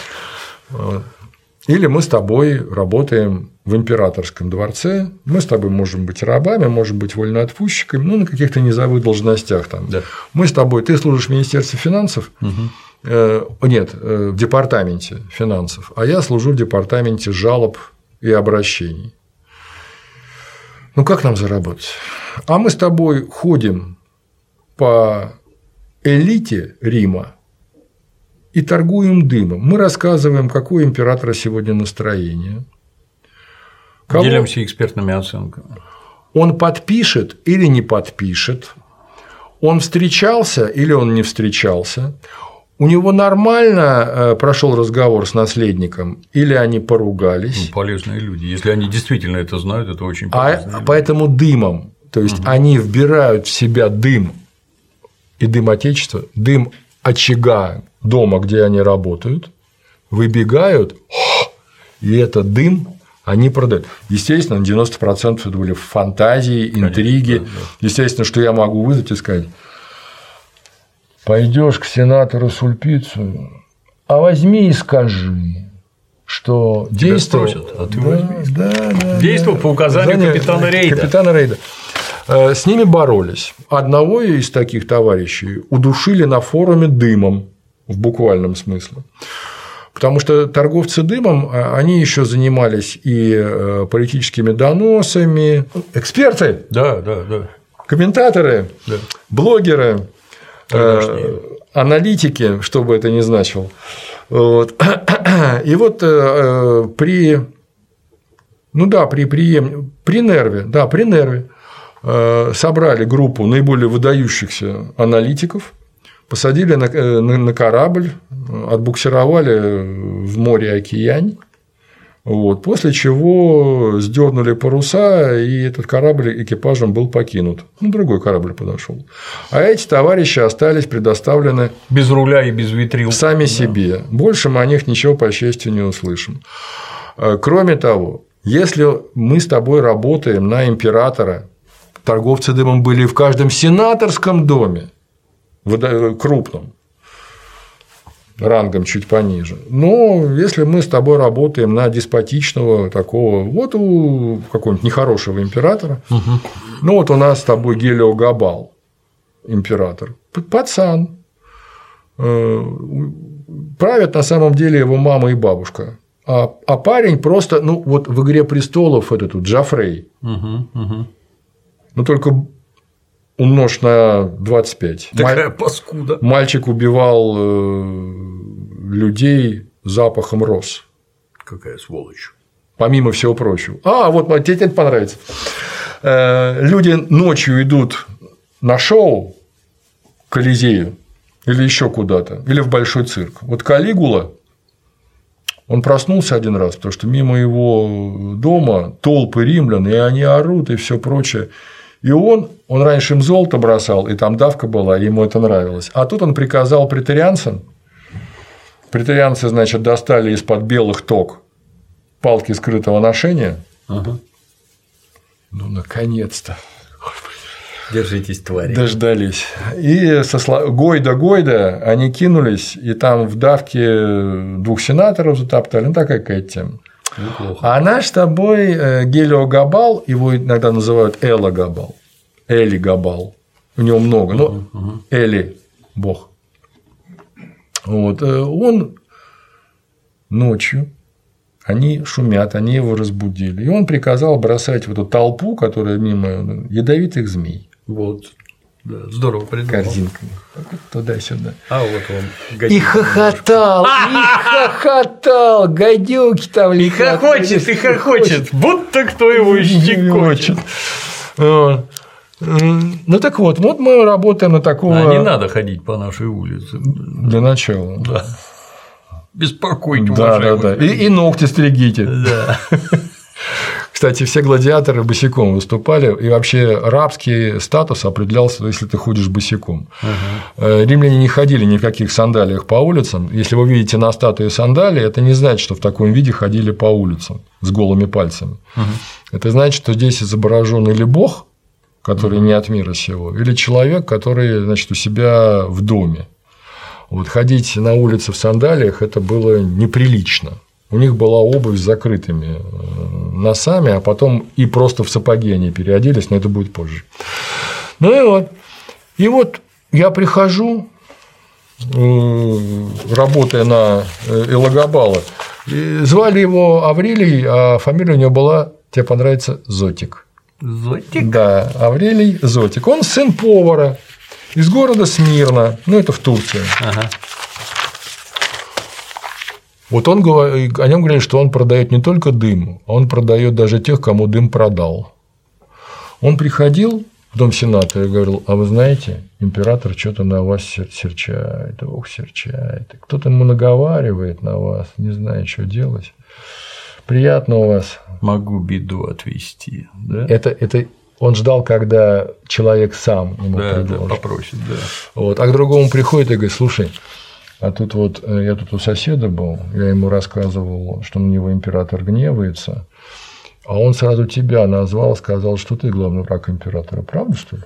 Или мы с тобой работаем в императорском дворце, мы с тобой можем быть рабами, можем быть вольноотпущиками, ну, на каких-то низовых должностях там. Да. Мы с тобой, ты служишь в Министерстве финансов, нет, в департаменте финансов, а я служу в департаменте жалоб и обращений. Ну, как нам заработать? А мы с тобой ходим по элите Рима и торгуем дымом. Мы рассказываем, какое у императора сегодня настроение. Делимся экспертными оценками. Он подпишет или не подпишет, он встречался или он не встречался, у него нормально прошел разговор с наследником или они поругались. Ну, полезные люди. Если они действительно это знают, это очень полезно. Поэтому дымом, то есть они вбирают в себя дым и дым отечества, дым очага дома, где они работают, выбегают, и этот дым они продают. Естественно, на 90% это были фантазии, интриги. Конечно, да. Естественно, что я могу вызвать и сказать: пойдешь к сенатору Сульпицию, а возьми и скажи, что действовал. А ты возьми. Действовал по указанию капитана Рейда. Капитана Рейда. С ними боролись. Одного из таких товарищей удушили на форуме дымом. в буквальном смысле. Потому что торговцы дымом, они еще занимались и политическими доносами, эксперты, Да. комментаторы, Да. блогеры, аналитики, что бы это ни значило. Вот. И вот при Нерве собрали группу наиболее выдающихся аналитиков, посадили на корабль, отбуксировали в море Океань, вот, после чего сдернули паруса, и этот корабль экипажем был покинут. Другой корабль подошел. А эти товарищи остались предоставлены Без руля и без витрил. сами себе. Больше мы о них ничего, по счастью, не услышим. Кроме того, если мы с тобой работаем на императора, торговцы дымом были в каждом сенаторском доме, крупном, рангом чуть пониже. Но если мы с тобой работаем на деспотичного такого, вот у какого-нибудь нехорошего императора, ну вот у нас с тобой Гелиогабал, император, пацан, правят на самом деле его мама и бабушка. А парень просто, вот в «Игре престолов» этот Джафрей, только умножь на 25. Такая паскуда. Мальчик убивал людей запахом роз. Какая сволочь. Помимо всего прочего. Вот тебе это понравится. Люди ночью идут на шоу к Колизею или еще куда-то, или в большой цирк. Вот Калигула, он проснулся один раз, потому что мимо его дома толпы римлян, и они орут, и все прочее. И он раньше им золото бросал, и там давка была, и ему это нравилось. А тут он приказал преторианцам. Преторианцы, значит, достали из-под белых ток палки скрытого ношения. Наконец-то. Держитесь, твари. Дождались. И Гойда они кинулись, и там в давке 2 сенаторов затоптали. Такая какая-то тема. Неплохо. А наш с тобой Гелиогабал, его иногда называют Элогабал, Элигабал, у него много, Эли – бог. Вот. Он ночью, они шумят, они его разбудили, и он приказал бросать в эту толпу, которая мимо, ядовитых змей. Вот. Да, здорово придумал. Корзинками. Туда-сюда. Вот он. И хохотал, гадюки там летят. И хохочет, будто кто его щекочет. Так вот мы работаем на такого. Не надо ходить по нашей улице. Для начала. Да. Беспокойте, уважаемых. И ногти стригите. Да. Кстати, все гладиаторы босиком выступали, и вообще рабский статус определялся, если ты ходишь босиком. Римляне не ходили ни в каких сандалиях по улицам. Если вы видите на статуе сандалии, это не значит, что в таком виде ходили по улицам с голыми пальцами. Это значит, что здесь изображен или бог, который не от мира сего, или человек, который, значит, у себя в доме. Вот ходить на улице в сандалиях – это было неприлично. У них была обувь с закрытыми носами, а потом и просто в сапоги они переоделись, но это будет позже. И вот я прихожу, работая на Элогабала, звали его Аврелий, а фамилия у него была, тебе понравится, Зотик. Зотик? Да, Аврелий Зотик. Он сын повара из города Смирна, это в Турции. Вот о нем говорили, что он продает не только дым, а он продает даже тех, кому дым продал. Он приходил в дом сената и говорил: а вы знаете, император что-то на вас серчает, кто-то ему наговаривает на вас, не знает, что делать. Приятно у вас. Могу беду отвести. Да? Это он ждал, когда человек сам ему предложит. Попросит, да. Вот. А к другому приходит и говорит: слушай, а тут я тут у соседа был, я ему рассказывал, что на него император гневается, а он сразу тебя назвал, сказал, что ты главный враг императора. Правда, что ли?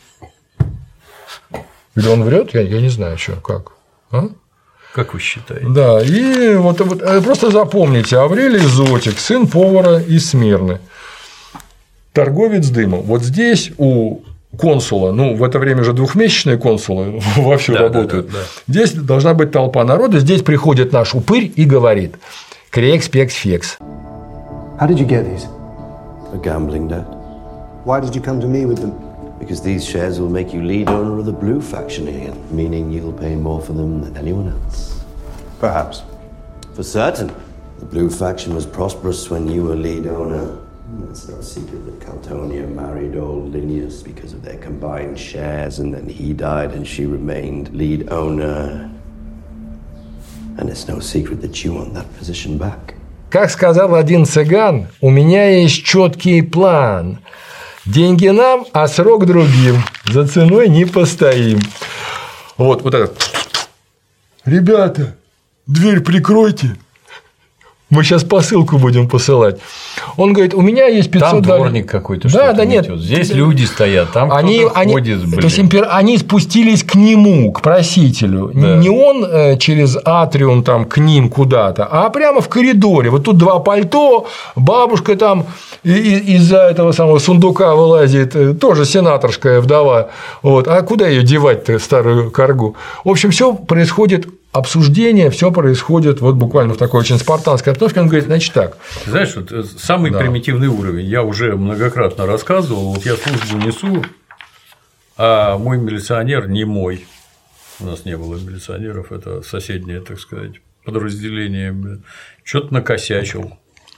Или он врет? Я не знаю, как. Как вы считаете? Да, и вот просто запомните: Аврелий Зотик, сын повара из Смирны, торговец дымом. Вот здесь у консула, ну, в это время же двухмесячные консулы вовсю работают. Да. Здесь должна быть толпа народа, здесь приходит наш упырь и говорит: крекс, пекс, фекс. How did you get these? A gambling debt. Why did you come to me with them? Because these shares will make you lead owner of the Blue faction again, meaning you'll pay more for them than anyone else. Perhaps. For certain. The Blue faction was prosperous when you were lead owner. It's no secret that Caltonia married old Linnaeus because of their combined shares, and then he died and she remained lead owner. And it's no secret that you want that position back. Как сказал один цыган, у меня есть четкий план. Деньги нам, а срок другим. За ценой не постоим. Вот это. Ребята, дверь прикройте. Мы сейчас посылку будем посылать. Он говорит: у меня есть 500 там долларов. дворник какой-то. Да, что-то нет. Здесь люди стоят, там кто-то ходит, блин. То есть они спустились к нему, к просителю. Да. Не он через атриум там к ним куда-то, а прямо в коридоре. Вот тут 2 пальто, бабушка там из-за этого самого сундука вылазит, тоже сенаторская вдова. Вот. А куда ее девать-то, старую коргу? В общем, все происходит. Обсуждение, все происходит вот буквально в такой очень спартанской обстановке. Он говорит: значит так. Знаешь, вот самый примитивный уровень. Я уже многократно рассказывал. Вот я службу несу, а мой милиционер не мой. У нас не было милиционеров, это соседнее, так сказать, подразделение. Что-то накосячил.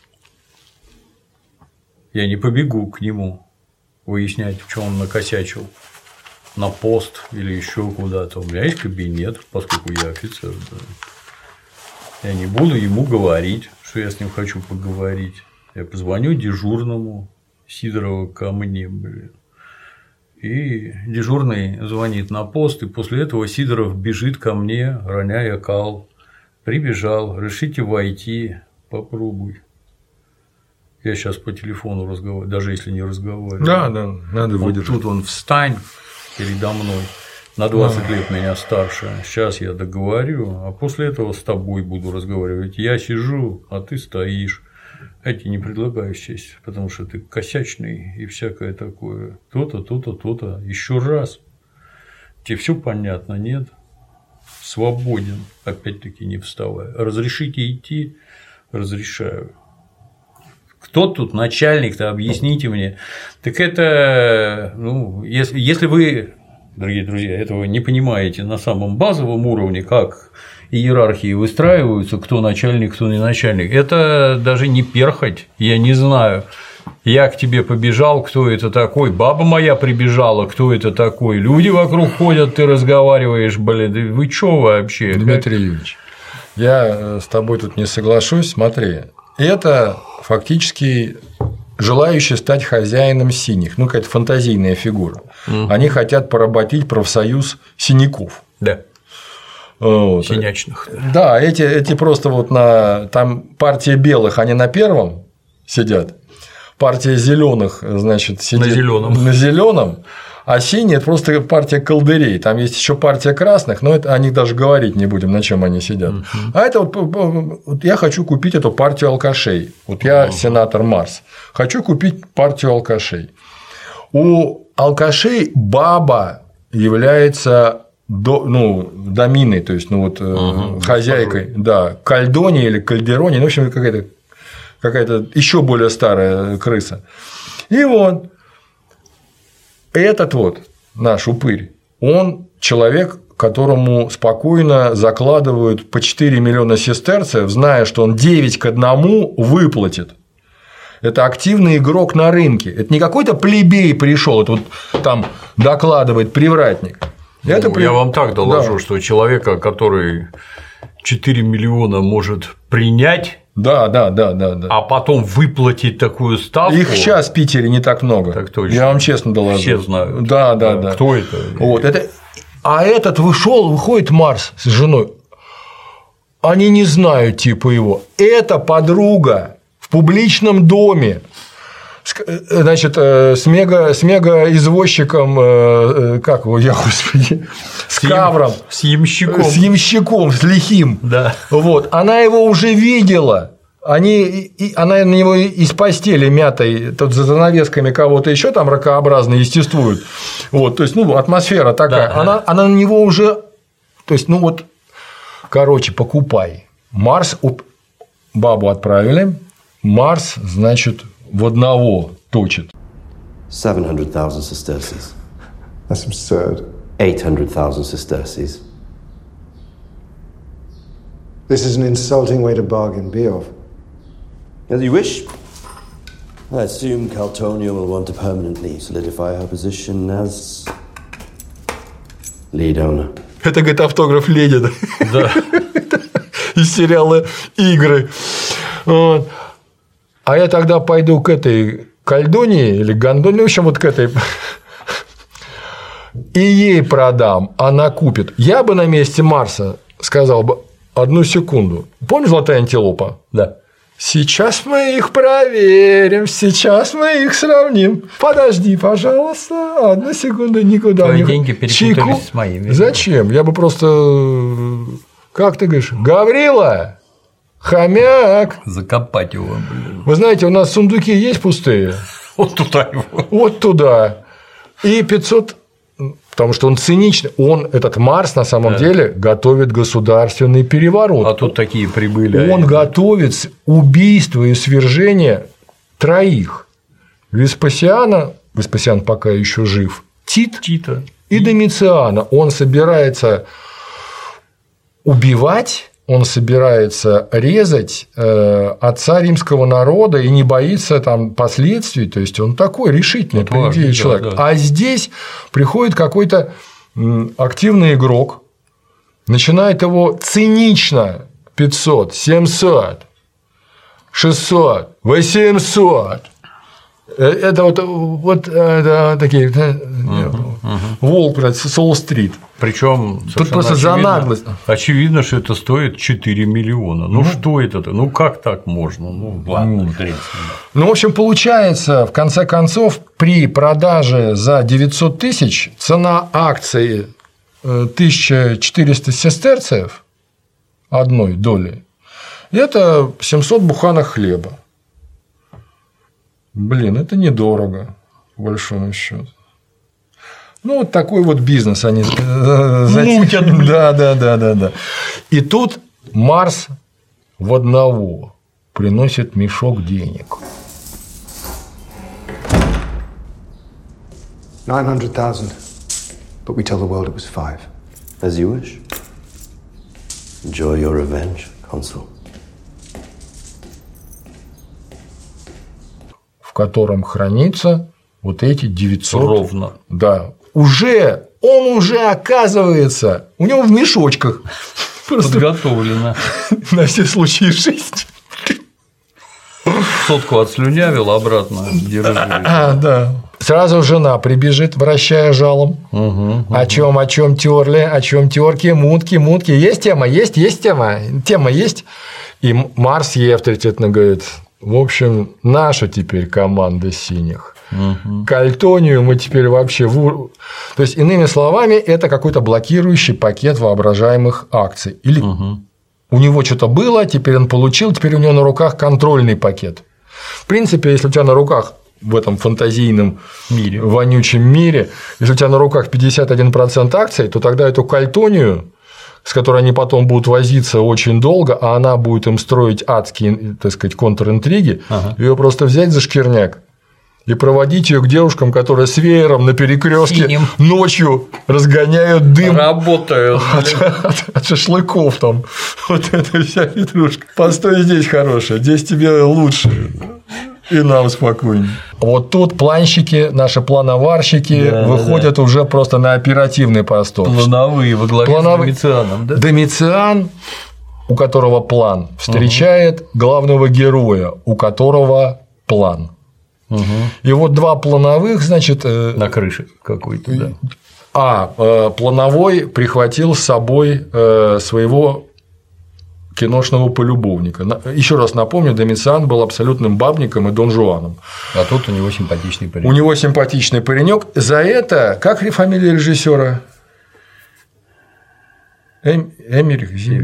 Я не побегу к нему выяснять, в чем он накосячил. На пост или еще куда-то. У меня есть кабинет, поскольку я офицер. Да. Я не буду ему говорить, что я с ним хочу поговорить. Я позвоню дежурному, Сидорова ко мне, блин. И дежурный звонит на пост, и после этого Сидоров бежит ко мне, роняя кал. Прибежал: решите войти, попробуй. Я сейчас по телефону разговариваю, даже если не разговариваю. Да, надо выдержать. Тут он встань передо мной, на 20 лет меня старше. Сейчас я договорю, а после этого с тобой буду разговаривать. Я сижу, а ты стоишь. Я тебе не предлагаю сесть, потому что ты косячный и всякое такое. То-то, то-то, то-то. Еще раз. Тебе все понятно, нет? Свободен, опять-таки не вставая. Разрешите идти? Разрешаю. Кто тут начальник-то, объясните мне. Так это, ну, если вы, дорогие друзья, этого не понимаете на самом базовом уровне, как иерархии выстраиваются, кто начальник, кто не начальник, это даже не перхоть, я не знаю. Я к тебе побежал, кто это такой, баба моя прибежала, кто это такой, люди вокруг ходят, ты разговариваешь, блин, вы чё вообще? Дмитрий Юрьевич, я с тобой тут не соглашусь, смотри. Это фактически желающие стать хозяином синих, ну, какая-то фантазийная фигура. Они хотят поработить профсоюз синяков. Да. Вот. Синячных. Да, эти просто вот там партия белых, они на первом сидят, партия зеленых, значит, сидит на зеленом. А синий – это просто партия колдырей. Там есть еще партия красных, но это о них даже говорить не будем, на чем они сидят. А это вот я хочу купить эту партию алкашей. Вот я сенатор Марс. Хочу купить партию алкашей. У алкашей баба является доминой, то есть хозяйкой, да, кальдони или кальдерони, в общем, какая-то еще более старая крыса. И вот. Этот вот наш упырь, он человек, которому спокойно закладывают по 4 миллиона сестерцев, зная, что он 9 к 1 выплатит. Это активный игрок на рынке. Это не какой-то плебей пришел, это вот там докладывает привратник. Я вам так доложу, что человека, который 4 миллиона может принять. Да. А потом выплатить такую ставку. Их сейчас в Питере не так много. Так точно. Я вам честно доложу. Все знают. Да. Кто это? Вот, а этот выходит Марс с женой. Они не знают типа его. Это подруга в публичном доме. Значит, с мега-извозчиком, как его, господи, с кавром, с ямщиком, с лихим. Да. Вот, она его уже видела. она на него из постели мятой, тут за занавесками кого-то еще там ракообразно естествует. Вот, то есть, атмосфера такая. Да. Она на него уже. То есть, короче, покупай. Марс бабу отправили. Марс, значит, в одного точит. 700,000 sesterces. That's absurd. 800,000 sesterces. This is an insulting way to bargain. Be off. As you wish. I assume Caltonia will want to permanently solidify her position as lead owner. Это, говорит, автограф Ленина. Да. Из сериала «Игры». Вот. А я тогда пойду к этой Кальдонии или Гондонии, в общем, вот к этой, и ей продам, она купит. Я бы на месте Марса сказал бы: одну секунду. Помнишь «Золотая антилопа»? Да. Сейчас мы их проверим, сейчас мы их сравним. Подожди, пожалуйста, одну секунду, никуда Твои не... деньги перепутались с моими. Зачем? Я бы просто... Как ты говоришь? Гаврила, хомяк. Закопать его, блин. Вы знаете, у нас сундуки есть пустые? Вот туда его. Вот туда. И 500... Потому что он циничный. Этот Марс на самом деле готовит государственный переворот. А тут такие прибыли. Он готовит убийство и свержение 3. Веспасиан пока еще жив, Тита и Домициана. Он собирается убивать, он собирается резать отца римского народа и не боится там последствий. То есть он такой решительный, по идее, человек. Да. А здесь приходит какой-то активный игрок, начинает его цинично 500, 700, 600, 800. Это вот такие волк с Уолл-стрит. Причем тут просто за наглость. Очевидно, что это стоит 4 миллиона. Ну что это? Ну как так можно? Ну ладно, в общем, получается, в конце концов, при продаже за 900 тысяч цена акции 1400 сестерцев одной доли – это 700 буханок хлеба. Блин, это недорого, по большому счету. Вот такой вот бизнес они мутят. Да. И тут Марс в одного приносит мешок денег. 900,000. But we tell the world it was 5. As you wish. Enjoy your revenge, Consul. В котором хранится вот эти 900. Ровно. Да. Он уже оказывается, у него в мешочках. Подготовлено. На все случаи жизни. 100 отслюнявил, обратно держи. Да. Сразу жена прибежит, вращая жалом. О чем терли, о чем терки, мутки. Есть тема? Есть тема? Тема есть. И Марс ей авторитетно говорит: в общем, наша теперь команда синих. Кальтонию мы теперь вообще... То есть, иными словами, это какой-то блокирующий пакет воображаемых акций. Или у него что-то было, теперь он получил, теперь у него на руках контрольный пакет. В принципе, если у тебя на руках в этом фантазийном вонючем мире, если у тебя на руках 51% акций, то тогда эту кальтонию, с которой они потом будут возиться очень долго, а она будет им строить адские, так сказать, контринтриги, ее просто взять за шкирняк и проводить ее к девушкам, которые с веером на перекрестке ночью разгоняют дым. Работают. От шашлыков там. Вот эта вся петрушка. Постой здесь, хорошая, здесь тебе лучше. И нам спокойнее. Вот тут планщики, наши плановарщики выходят уже просто на оперативный постов. Плановые во главе с Домицианом. Да? Домициан, у которого план, встречает главного героя, у которого план. И вот 2 плановых, значит… На крыше какой-то, да. Плановой прихватил с собой своего киношного полюбовника. Еще раз напомню, Домициан был абсолютным бабником и Дон Жуаном. А тут у него симпатичный паренек. У него симпатичный паренек. За это… Как фамилия режиссера? Эмерих.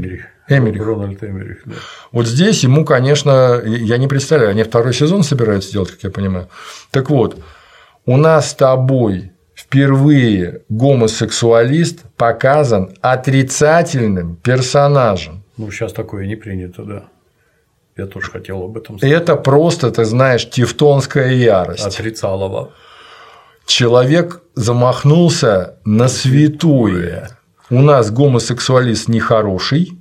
Эмерих. Рональд Эмерих, да. Вот здесь ему, конечно, я не представляю, они второй сезон собираются делать, как я понимаю. Так вот, у нас с тобой впервые гомосексуалист показан отрицательным персонажем. Ну, сейчас такое не принято, да. Я тоже хотел об этом сказать. Это просто, ты знаешь, тевтонская ярость. Отрицалово. Человек замахнулся на святое. У нас гомосексуалист нехороший.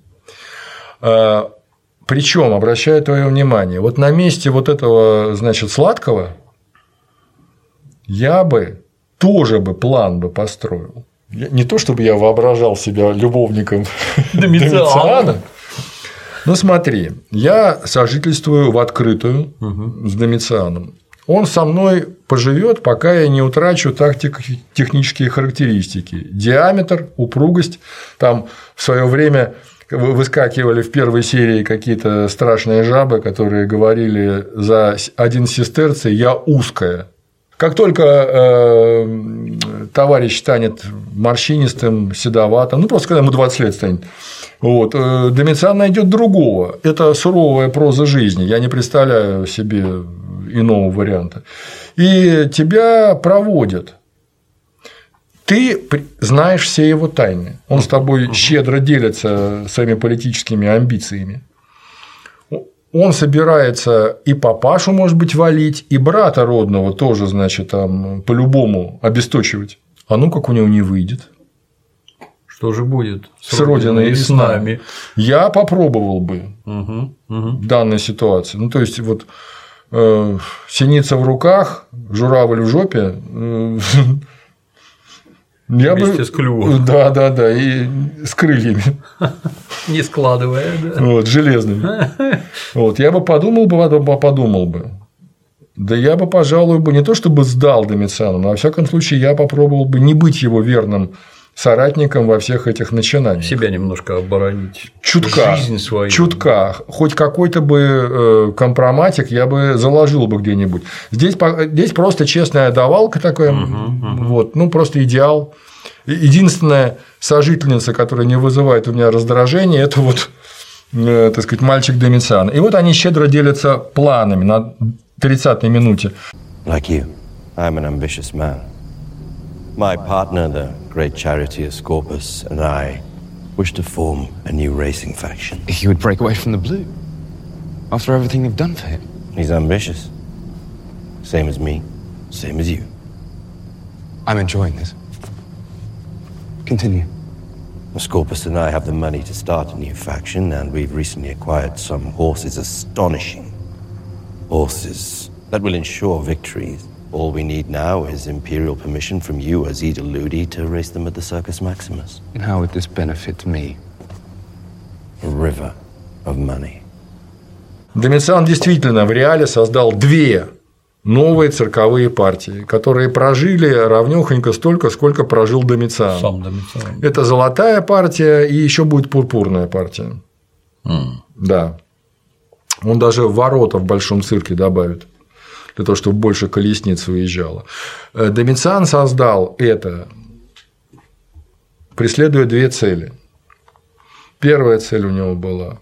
Причем, обращаю твое внимание, вот на месте вот этого, значит, сладкого я бы тоже бы план бы построил. Не то, чтобы я воображал себя любовником Домициана. Ну, смотри, я сожительствую в открытую с Домицианом. Он со мной поживет, пока я не утрачу технические характеристики. Диаметр, упругость. Там в свое время выскакивали в первой серии какие-то страшные жабы, которые говорили: за 1 сестерций я узкая. Как только товарищ станет морщинистым, седоватым, ну просто когда ему 20 лет станет, вот, Домициан найдет другого. Это суровая проза жизни. Я не представляю себе иного варианта. И тебя проводят. Ты знаешь все его тайны. Он с тобой щедро делится своими политическими амбициями. Он собирается и папашу, может быть, валить, и брата родного тоже, значит, там по-любому обесточивать. А ну как у него не выйдет. Что же будет с Родиной и с нами? Я попробовал бы в данной ситуации. Ну, то есть, вот синица в руках, журавль в жопе. Вместе с клювом. Да, и с крыльями. Не складывая, да. Вот, железными. Вот, я бы подумал бы. Да я бы, пожалуй, не то чтобы сдал Домициану, но, во всяком случае, я попробовал бы не быть его верным соратником во всех этих начинаниях. Себя немножко оборонить. Чутка. Жизнь свою. Чутка. Хоть какой-то бы компроматик я бы заложил бы где-нибудь. Здесь просто честная давалка такая. Вот, ну, просто идеал. Единственная сожительница, которая не вызывает у меня раздражения, это вот, так сказать, мальчик Домициан. И вот они щедро делятся планами на 30-й минуте. Like you, I'm an ambitious man. My partner, the great charioteer Scorpus, and I wish to form a new racing faction. He would break away from the Blue after everything they've done for him. He's ambitious. Same as me, same as you. I'm enjoying this. Continue. Scorpus and I have the money to start a new faction, and we've recently acquired some horses, astonishing horses that will ensure victories. All we need now is imperial permission from you, Azida Ludi, to race them at the Circus Maximus. And how would this benefit me? A river of money. Домициан действительно в реале создал 2 новые цирковые партии, которые прожили равнёхонько столько, сколько прожил Домициан. Сам Домициан. Это золотая партия и еще будет пурпурная партия. Да. Он даже ворота в большом цирке добавит, для того, чтобы больше колесниц выезжало. Домициан создал это, преследуя 2 цели. Первая цель у него была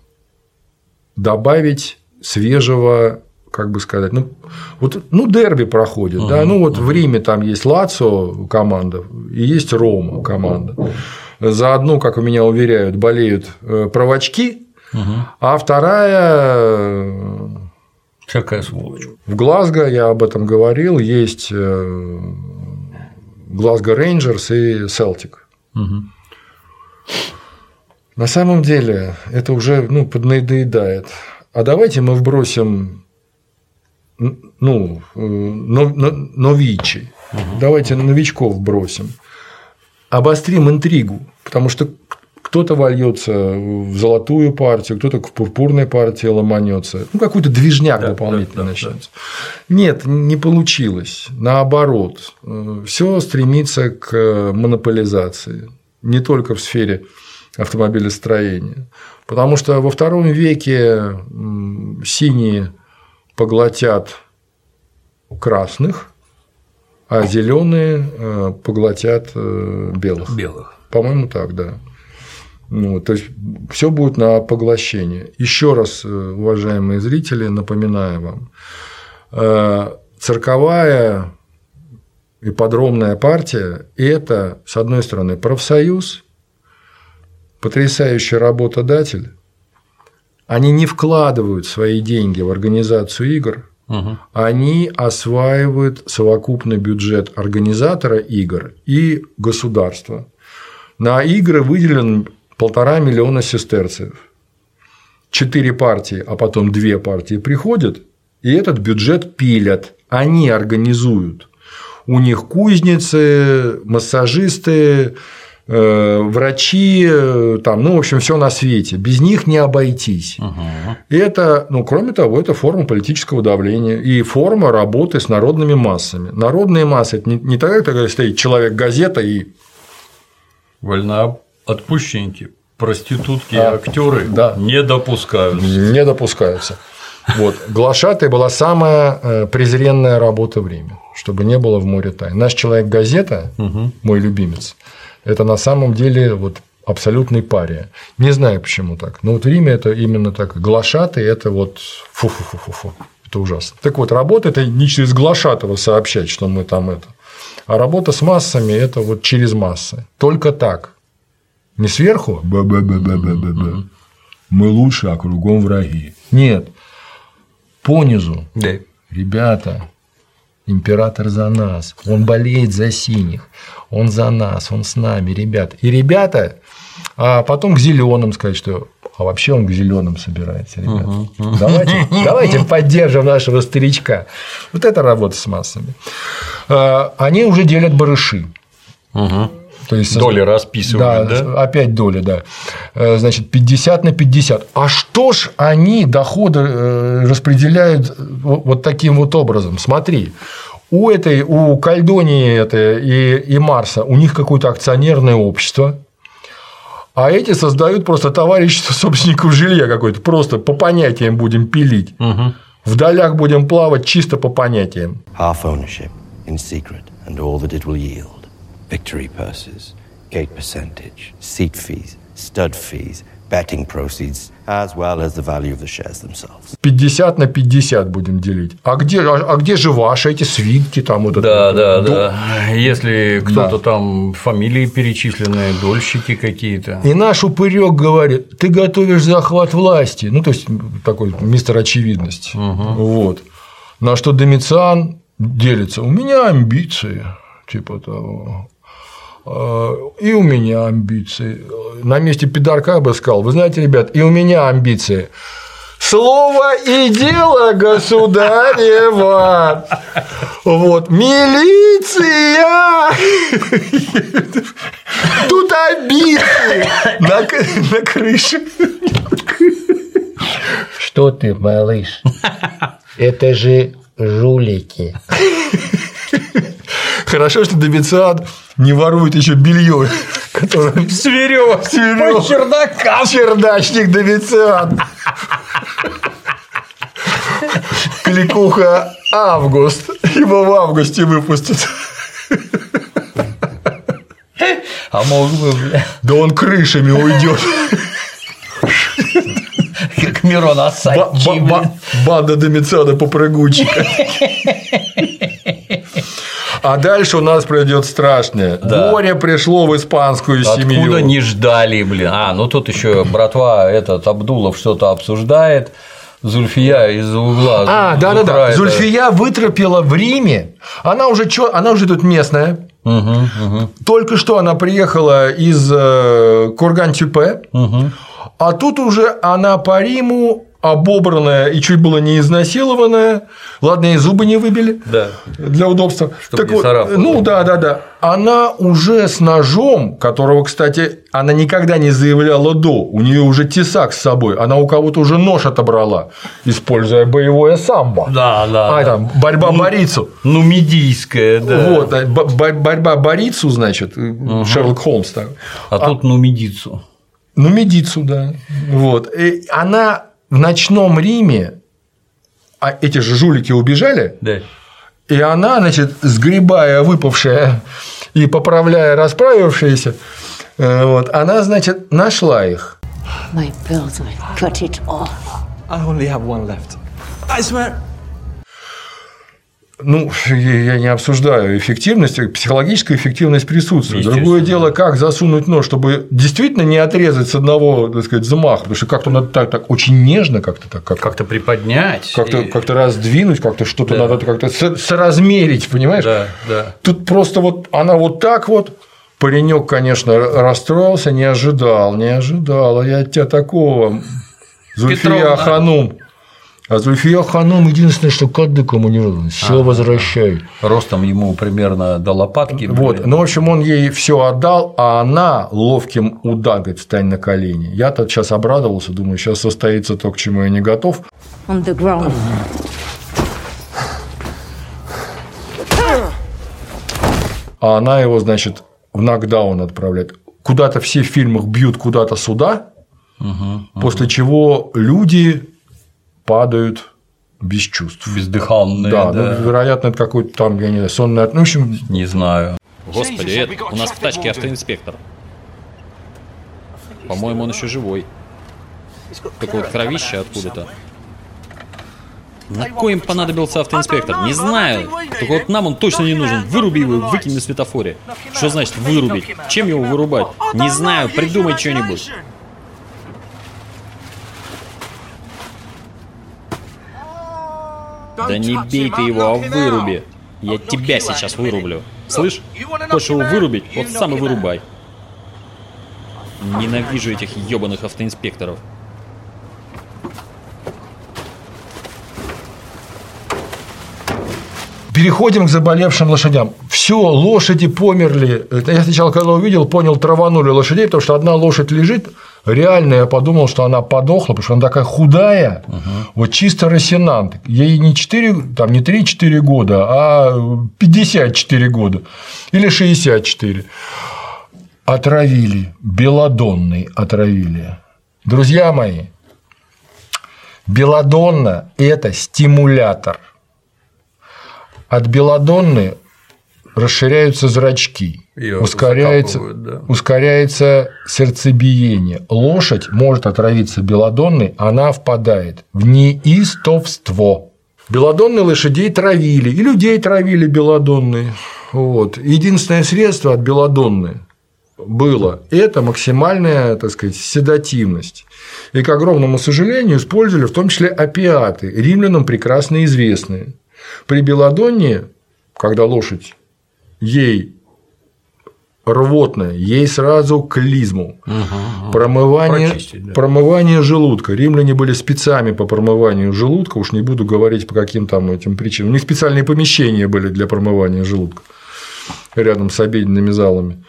добавить свежего, как бы сказать, дерби проходит, да, в Риме там есть Лацио команда и есть Рома команда. Заодно, как у меня уверяют, болеют правачки, а вторая всякая сволочь. В Глазго, я об этом говорил, есть Глазго Рейнджерс и Селтик. На самом деле это уже поднадоедает. А давайте мы вбросим новичи. Давайте новичков бросим. Обострим интригу, потому что кто-то вольется в золотую партию, кто-то в пурпурной партии ломанется. Какой-то движняк дополнительно начнется. Нет, не получилось. Наоборот, все стремится к монополизации. Не только в сфере автомобилестроения. Потому что во II веке синие поглотят красных, а зеленые поглотят белых. Белых. По-моему, так, да. Ну, то есть все будет на поглощение. Еще раз, уважаемые зрители, напоминаю вам, цирковая ипподромная партия – это, с одной стороны, профсоюз, потрясающий работодатель. Они не вкладывают свои деньги в организацию игр, они осваивают совокупный бюджет организатора игр и государства. На игры выделен 1,5 миллиона сестерцев. 4 партии, а потом 2 партии приходят, и этот бюджет пилят. Они организуют. У них кузницы, массажисты, врачи, там, ну, в общем, все на свете. Без них не обойтись. И это, ну, кроме того, это форма политического давления и форма работы с народными массами. Народные массы – это не тогда, когда стоит человек-газета и… Вольноотпущенники, проститутки и актеры не допускаются. Не допускаются. Вот. Глашатай была самая презренная работа в Риме, чтобы не было в море тайн. Наш человек-газета, мой любимец, это на самом деле вот абсолютный пария. Не знаю, почему так. Но вот в Риме это именно так. Глашатай – это вот фу-фу-фу-фу. Это ужасно. Так вот, работа – это не через Глашатова сообщать, что мы там это. А работа с массами – это вот через массы. Только так. Не сверху – мы лучше, а кругом враги. Нет. Понизу. Да. Ребята, император за нас. Он болеет за синих. Он за нас. Он с нами, ребята. И ребята, а потом к зеленым сказать, что… А вообще он к зеленым собирается, ребята. Давайте поддержим нашего старичка. Вот это работа с массами. Они уже делят барыши. То есть, доли расписывают, да? Опять доли, да. Значит, 50 на 50. А что ж они доходы распределяют вот таким вот образом? Смотри, у Кальдонии и Марса у них какое-то акционерное общество, а эти создают просто товарищество собственников жилья какое-то, просто по понятиям будем пилить. В долях будем плавать чисто по понятиям. Half ownership in secret and all that it will yield. Victory purses, gate percentage, seat fees, stud fees, betting proceeds, as well as the value of the shares themselves. 50 на 50 будем делить. А где же ваши эти свитки там? Вот да. Если кто-то там фамилии перечисленные, дольщики какие-то. И наш упырек говорит: ты готовишь захват власти. Ну, то есть такой мистер очевидность. Вот. На что Домициан делится: у меня амбиции, типа того. И у меня амбиции. На месте пидорка я бы сказал: вы знаете, ребят, и у меня амбиции. Слово и дело государева. Вот. Милиция. Тут амбиции. На крыше. Что ты, малыш? Это же жулики. Хорошо, что Домициан не ворует еще белье, которое с веревок по чердакам. Чердачник Домициан. Кликуха Август. Его в августе выпустят. А мог бы, бля. Да он крышами уйдет. Как Мирон Асачи. Банда Домициана попрыгунчика. А дальше у нас произойдет страшное. Да. Горе пришло в испанскую семью. Откуда не ждали, блин. Ну тут еще братва Абдулов что-то обсуждает. Зульфия из-за угла. Да. Зульфия вытропила в Риме. Она уже тут местная. Только что она приехала из Курган-Тюпе. А тут уже она по Риму обобранная и чуть было не изнасилованная. Ладно, и зубы не выбили. Да. Для удобства. Чтобы не царапало. Ну да. Она уже с ножом, которого, кстати, она никогда не заявляла до. У нее уже тесак с собой. Она у кого-то уже нож отобрала, используя боевое самбо. Да. Там борьба борицу. Нумидийская, да. Вот, борьба борицу, значит, Шерлок Холмс. Так. Тут нумидицу. Нумидицу, да. Вот. И она в ночном Риме, а эти же жулики убежали, да. И она, значит, сгребая выпавшее и поправляя расправившееся, Вот. Она, значит, нашла их. My bills will cut it off. I only have one left. I swear. Ну, я не обсуждаю эффективность, психологическая эффективность присутствует. Другое дело, как засунуть нож, чтобы действительно не отрезать с одного, так сказать, замаха, потому что как-то надо так очень нежно как-то приподнять, как-то раздвинуть, как-то что-то надо как-то соразмерить, понимаешь? Да. Тут просто вот она вот так вот. Паренек, конечно, расстроился, не ожидал, а я от тебя такого, Зульфия Ханум. А Зульфия Ханум единственное, что кадыком у него все возвращает. Ростом ему примерно до лопатки. Вот. Ну, в общем, он ей все отдал, а она ловким ударом говорит: встань на колени. Я-то сейчас обрадовался, думаю, сейчас состоится то, к чему я не готов. On the ground. А она его, значит, в нокдаун отправляет. Куда-то все в фильмах бьют куда-то сюда, после чего люди падают без чувств. Бездыханные. Да. Ну, вероятно, это какой-то там, я не знаю, сонный... Ну, в общем... Не знаю. Господи, Эд, у нас в тачке автоинспектор. По-моему, он еще живой. Такое вот кровище откуда-то. На кой им понадобился автоинспектор? Не знаю. Только вот нам он точно не нужен. Выруби его и выкинь на светофоре. Что значит вырубить? Чем его вырубать? Не знаю, придумай что-нибудь. Да не бей ты его, а выруби. Я тебя сейчас вырублю. Слышь? Хочешь его вырубить? Вот сам и вырубай. Ненавижу этих ебаных автоинспекторов. Переходим к заболевшим лошадям. Все, лошади померли. Я сначала, когда увидел, понял, траванули лошадей, потому что одна лошадь лежит. Реально я подумал, что она подохла, потому что она такая худая, вот чисто росинант. Ей не 3-4 года, а 54 года или 64. Отравили, белладонной отравили. Друзья мои, белладонна – это стимулятор. От белладонны расширяются зрачки, ускоряется сердцебиение. Лошадь может отравиться белладонной, она впадает в неистовство. Белладонные лошадей травили, и людей травили белладонной. Вот. Единственное средство от белладонны было – это максимальная, так сказать, седативность. И, к огромному сожалению, использовали в том числе опиаты, римлянам прекрасно известные. При белладонне, когда лошадь ей рвотная, ей сразу клизму, промывание желудка. Римляне были спецами по промыванию желудка, уж не буду говорить по каким там этим причинам. У них специальные помещения были для промывания желудка рядом с обеденными залами.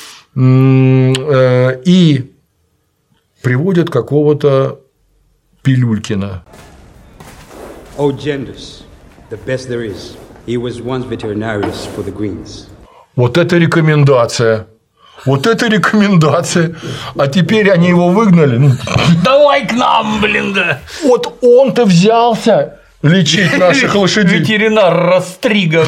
И приводят какого-то Пилюлькина. O Gendus, the best there is. He was once veterinarius for the Greens. Вот это рекомендация. Вот это рекомендация. А теперь они его выгнали. Давай к нам, блин, да. Вот он-то взялся лечить наших лошадей. Ветеринар Растрига.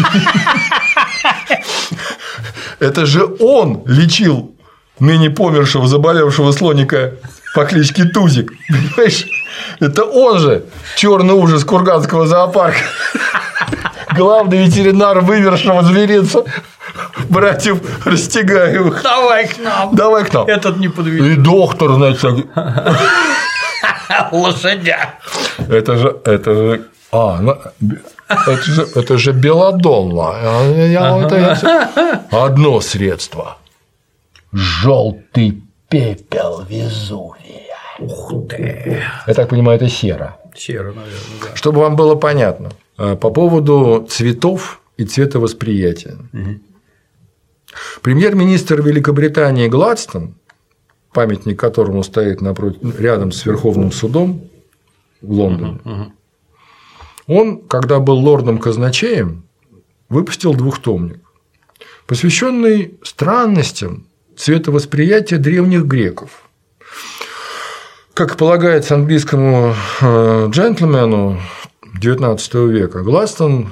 Это же он лечил ныне помершего, заболевшего слоника по кличке Тузик. Понимаешь? Это он же черный ужас Курганского зоопарка. Главный ветеринар вымершего зверинца братьев Растягаевых. Давай к нам. Давай к нам. Этот не подведет. И доктор, значит, лошадя. Это же белладонна. Одно средство. Желтый пепел Везувия. Ух ты. Я так понимаю, это сера. Сера, наверное, да. Чтобы вам было понятно, по поводу цветов и цветовосприятия. Премьер-министр Великобритании Гладстон, памятник которому стоит рядом с Верховным судом в Лондоне, он, когда был лордом-казначеем, выпустил двухтомник, посвященный странностям цветовосприятия древних греков. Как полагается английскому джентльмену XIX века, Гладстон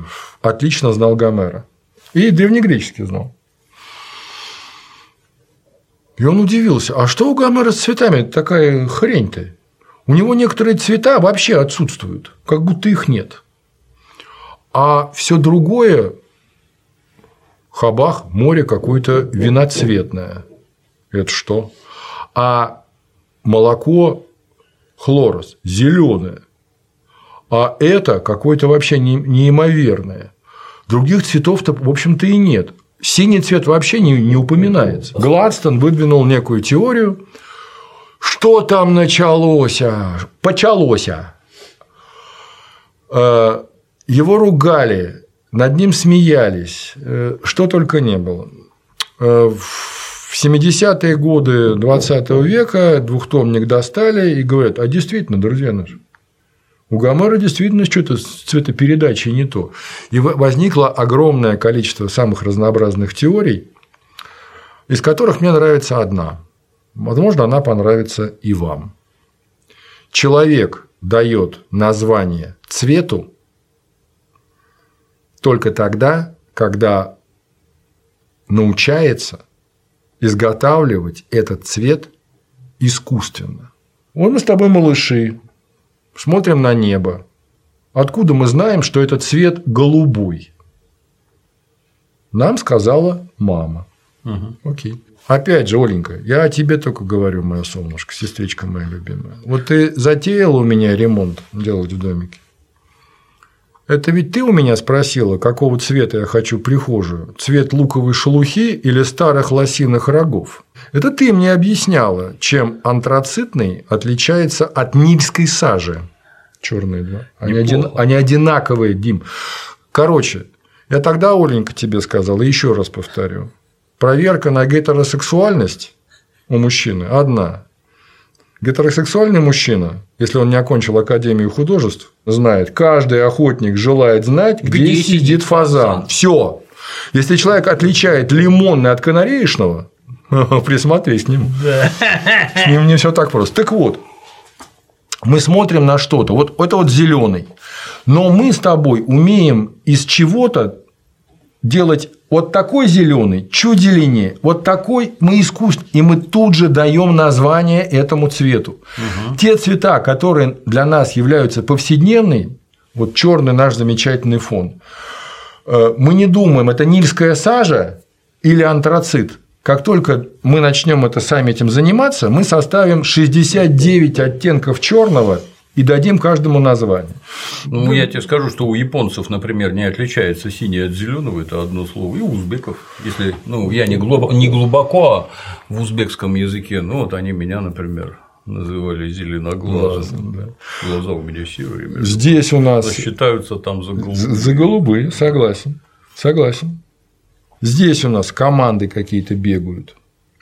отлично знал Гомера и древнегреческий знал. И он удивился, а что у Гомера с цветами такая хрень-то? У него некоторые цвета вообще отсутствуют, как будто их нет. А все другое – хабах, море какое-то виноцветное. Это что? А молоко – хлорос, зеленое. А это какое-то вообще неимоверное. Других цветов-то, в общем-то, и нет. Синий цвет вообще не упоминается. Гладстон выдвинул некую теорию. Что там началось? Почалось. Его ругали, над ним смеялись, что только не было. В 70-е годы 20 века двухтомник достали и говорят, а действительно, друзья наши, у Гомера действительно что-то с цветопередачей не то. И возникло огромное количество самых разнообразных теорий, из которых мне нравится одна. Возможно, она понравится и вам. Человек дает название цвету только тогда, когда научается изготавливать этот цвет искусственно. Вот мы с тобой малыши, смотрим на небо. Откуда мы знаем, что этот цвет голубой? Нам сказала мама. Окей. Опять же, Оленька, я о тебе только говорю, моя солнышко, сестричка моя любимая. Вот ты затеяла у меня ремонт делать в домике. Это ведь ты у меня спросила, какого цвета я хочу прихожую? Цвет луковой шелухи или старых лосиных рогов? Это ты мне объясняла, чем антрацитный отличается от нильской сажи. Черные два. Они одинаковые, Дим. Короче, я тогда, Оленька, тебе сказал, и еще раз повторю. Проверка на гетеросексуальность у мужчины одна. Гетеросексуальный мужчина, если он не окончил Академию художеств, знает, каждый охотник желает знать, где сидит фазан. Все. Если человек отличает лимонный от канареечного, присмотри с ним. С ним не все так просто. Так вот, мы смотрим на что-то. Вот это вот зеленый. Но мы с тобой умеем из чего-то делать вот такой зеленый, чуть зеленее, вот такой мы искусственно, и мы тут же даем название этому цвету. Те цвета, которые для нас являются повседневными, вот черный наш замечательный фон, мы не думаем, это нильская сажа или антрацит. Как только мы начнем сами этим заниматься, мы составим 69 оттенков черного и дадим каждому название. Ну, я тебе скажу, что у японцев, например, не отличается синий от зеленого, это одно слово, и у узбеков, если, я не глубоко в узбекском языке, вот они меня, например, называли зеленоглазым. Да. Глаза у меня серые. Здесь у нас считаются там за голубые. За голубые, согласен. Здесь у нас команды какие-то бегают.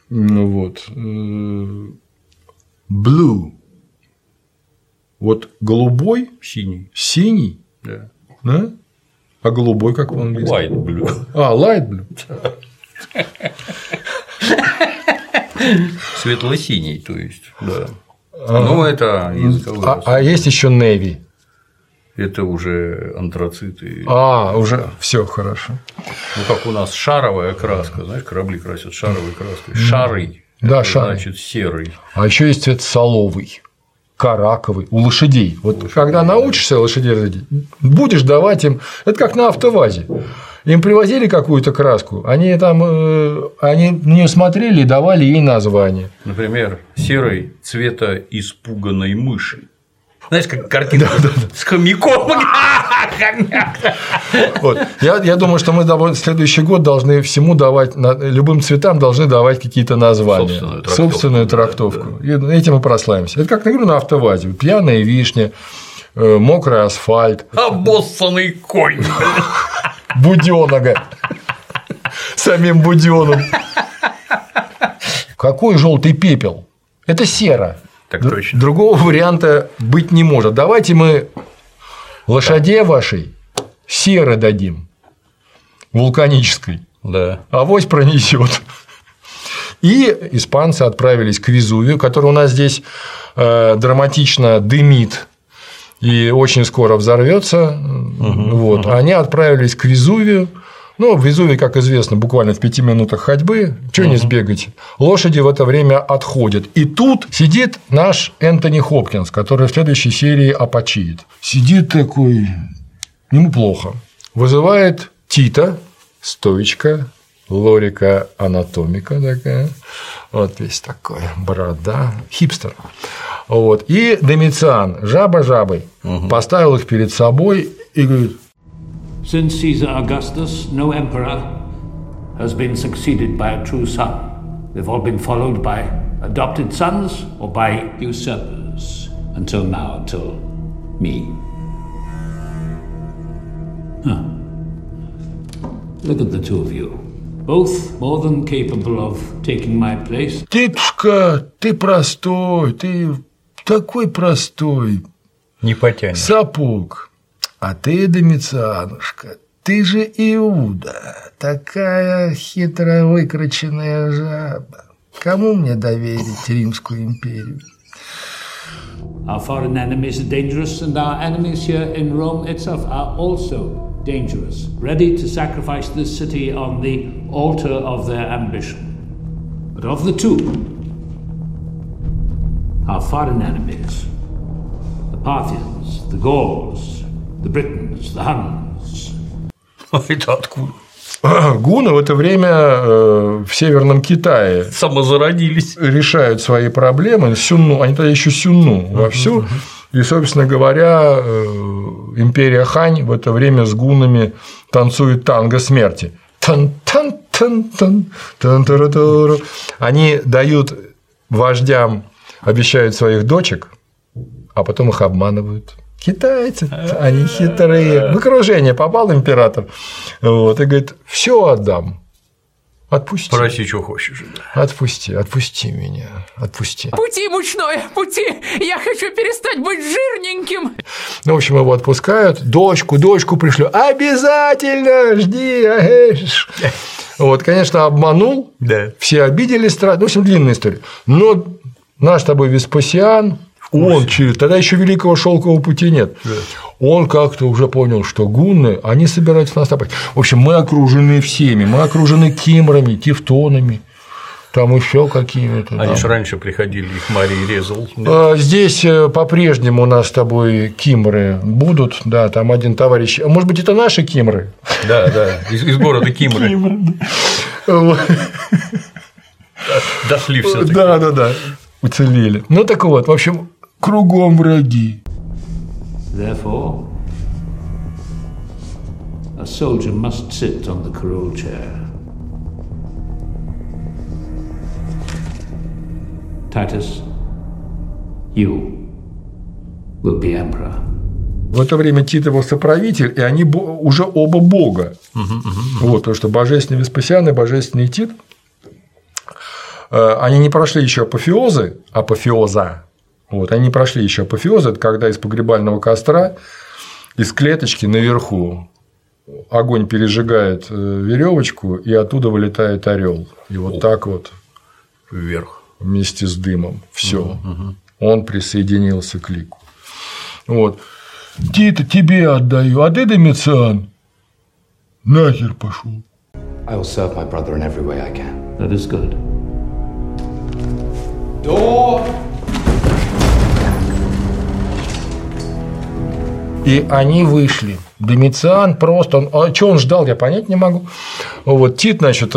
Blue. Вот голубой, синий, да. Да? А голубой как он английском? Light blue. Light blue. Светло-синий, то есть, да. Это языковой. А есть еще navy. Это уже антрациты. Уже все хорошо. Как у нас шаровая краска, знаешь, корабли красят шаровой краской. Шарый. Да, шарый. Значит, серый. А еще есть цвет соловый. Караковый у лошадей. Когда научишься лошадей разводить, будешь давать им. Это как на автовазе. Им привозили какую-то краску, они на нее смотрели и давали ей название. Например, серый цвета испуганной мыши. Знаешь, как картинка с хомяком. Я думаю, что мы в следующий год должны всему давать, любым цветам должны давать какие-то названия. Собственную трактовку. И этим мы прославимся. Это как, на автовазе. Пьяная вишня, мокрый асфальт. Обоссанный конь. Будёнога. Самим Будёном. Какой желтый пепел? Это сера. Так точно. Другого варианта быть не может. Давайте мы лошаде вашей серы дадим, вулканической. Да. Авось пронесет. И испанцы отправились к Везувию, который у нас здесь драматично дымит и очень скоро взорвется. Они отправились к Везувию, Ну, в Везувий, как известно, буквально в 5 минутах ходьбы, что не сбегать. Лошади в это время отходят. И тут сидит наш Энтони Хопкинс, который в следующей серии опочиет. Сидит такой, ему плохо. Вызывает Тита, стоечка, лорика анатомика такая, вот весь такой, борода, хипстер. Вот. И Домициан, жаба жабой, поставил их перед собой и говорит: Since Caesar Augustus, no emperor has been succeeded by a true son. They've all been followed by adopted sons or by usurpers until now, until me. Huh. Look at the two of you. Both more than capable of taking my place. Титушка, ты простой, ты такой простой. Не потянешь. Сапог. А ты, Домицианушка, ты же Иуда, такая хитро выкрученная жаба. Кому мне доверить Римскую империю? Our foreign enemies are dangerous, and our enemies here in Rome itself are also dangerous, ready to sacrifice this city on the altar of their ambition. But of the two, our foreign enemies, the Parthians, the Gauls, the Britons, the Huns. Это откуда? Гунны в это время в Северном Китае самозародились, решают свои проблемы. Сюнну, они тогда еще Сюнну вовсю. И, собственно говоря, империя Хань в это время с гуннами танцует танго смерти. Они дают вождям, обещают своих дочек, а потом их обманывают. Китайцы, они хитрые. В окружение попал император, вот, и говорит: все отдам. Отпусти. Проси, что хочешь. Отпусти меня, отпусти. Пути, мучное, пути! Я хочу перестать быть жирненьким. Ну, в общем, его отпускают. Дочку пришлю. Обязательно жди. Вот, конечно, обманул. Да. Все обиделись. Ну, в общем, длинная история. Но наш с тобой Веспасиан, он тогда еще Великого Шелкового пути нет. Да. Он как-то уже понял, что гунны, они собираются нас напасть. В общем, мы окружены всеми. Мы окружены кимрами, тевтонами, там еще какими-то. Они же раньше приходили, их Марий резал. Здесь по-прежнему у нас с тобой кимры будут. Да, там один товарищ. Может быть, это наши кимры? Да, из города Кимры. Дошли все-таки. Да. Уцелели. Ну так вот, в общем, кругом враги. Therefore, a soldier must sit on the curule chair. Titus, you will be emperor. В это время Тит его соправитель, и они уже оба бога. Вот, потому что божественный Веспасиан и божественный Тит, они не прошли еще апофеоза. Вот, они не прошли еще апофеоза, это когда из погребального костра, из клеточки наверху огонь пережигает веревочку, и оттуда вылетает орел. И вот так вот вверх вместе с дымом. Все. Он присоединился к лику. Вот. Тита тебе отдаю, а ты, Домициан, нахер пошел. I will serve my brother in every way I can. That is good. И они вышли. Домициан просто… что он ждал, я понять не могу. Вот Тит, значит,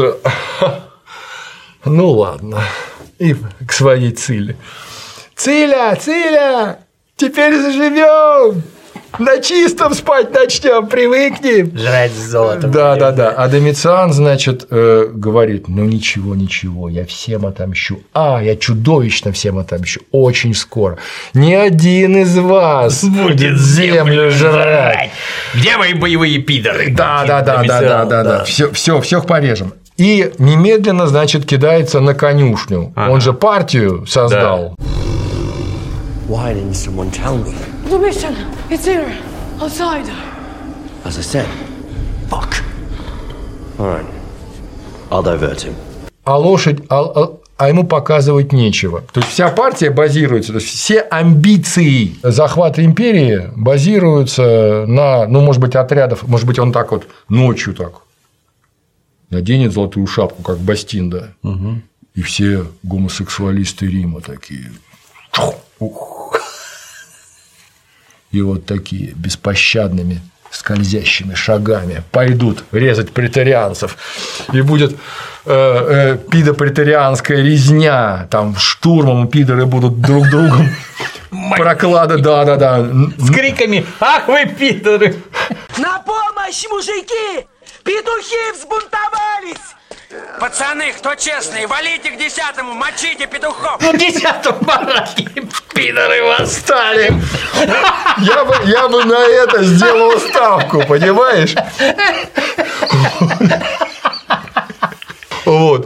ну ладно, и к своей Циле. Циля, теперь заживем. На чистом спать начнем, привыкнем. Жрать золото. Да. А Домициан, значит, говорит: ну ничего, я всем отомщу. Я чудовищно всем отомщу. Очень скоро. Ни один из вас будет землю жрать. Где мои боевые пидоры? Да. Всех порежем. И немедленно, значит, кидается на конюшню. Он же партию создал. Why didn't someone tell me? The mission, it's here, outside. As I said, fuck. All right, I'll divert him. А лошадь, а ему показывать нечего. То есть вся партия базируется, то есть все амбиции захвата империи базируются на, ну, может быть, отрядов, может быть, он так вот ночью так наденет золотую шапку, как Бастинда, и все гомосексуалисты Рима такие. И вот такие беспощадными скользящими шагами пойдут резать преторианцев, и будет пидопреторианская резня, там штурмом пидоры будут друг другом прокладывать, да. С криками: «Ах вы, пидоры!» На помощь, мужики! Петухи взбунтовались! Пацаны, кто честный, валите к 10-му, мочите петухов! Ну, 10-му бараки, пидоры восстали! Я бы на это сделал ставку, понимаешь? Вот.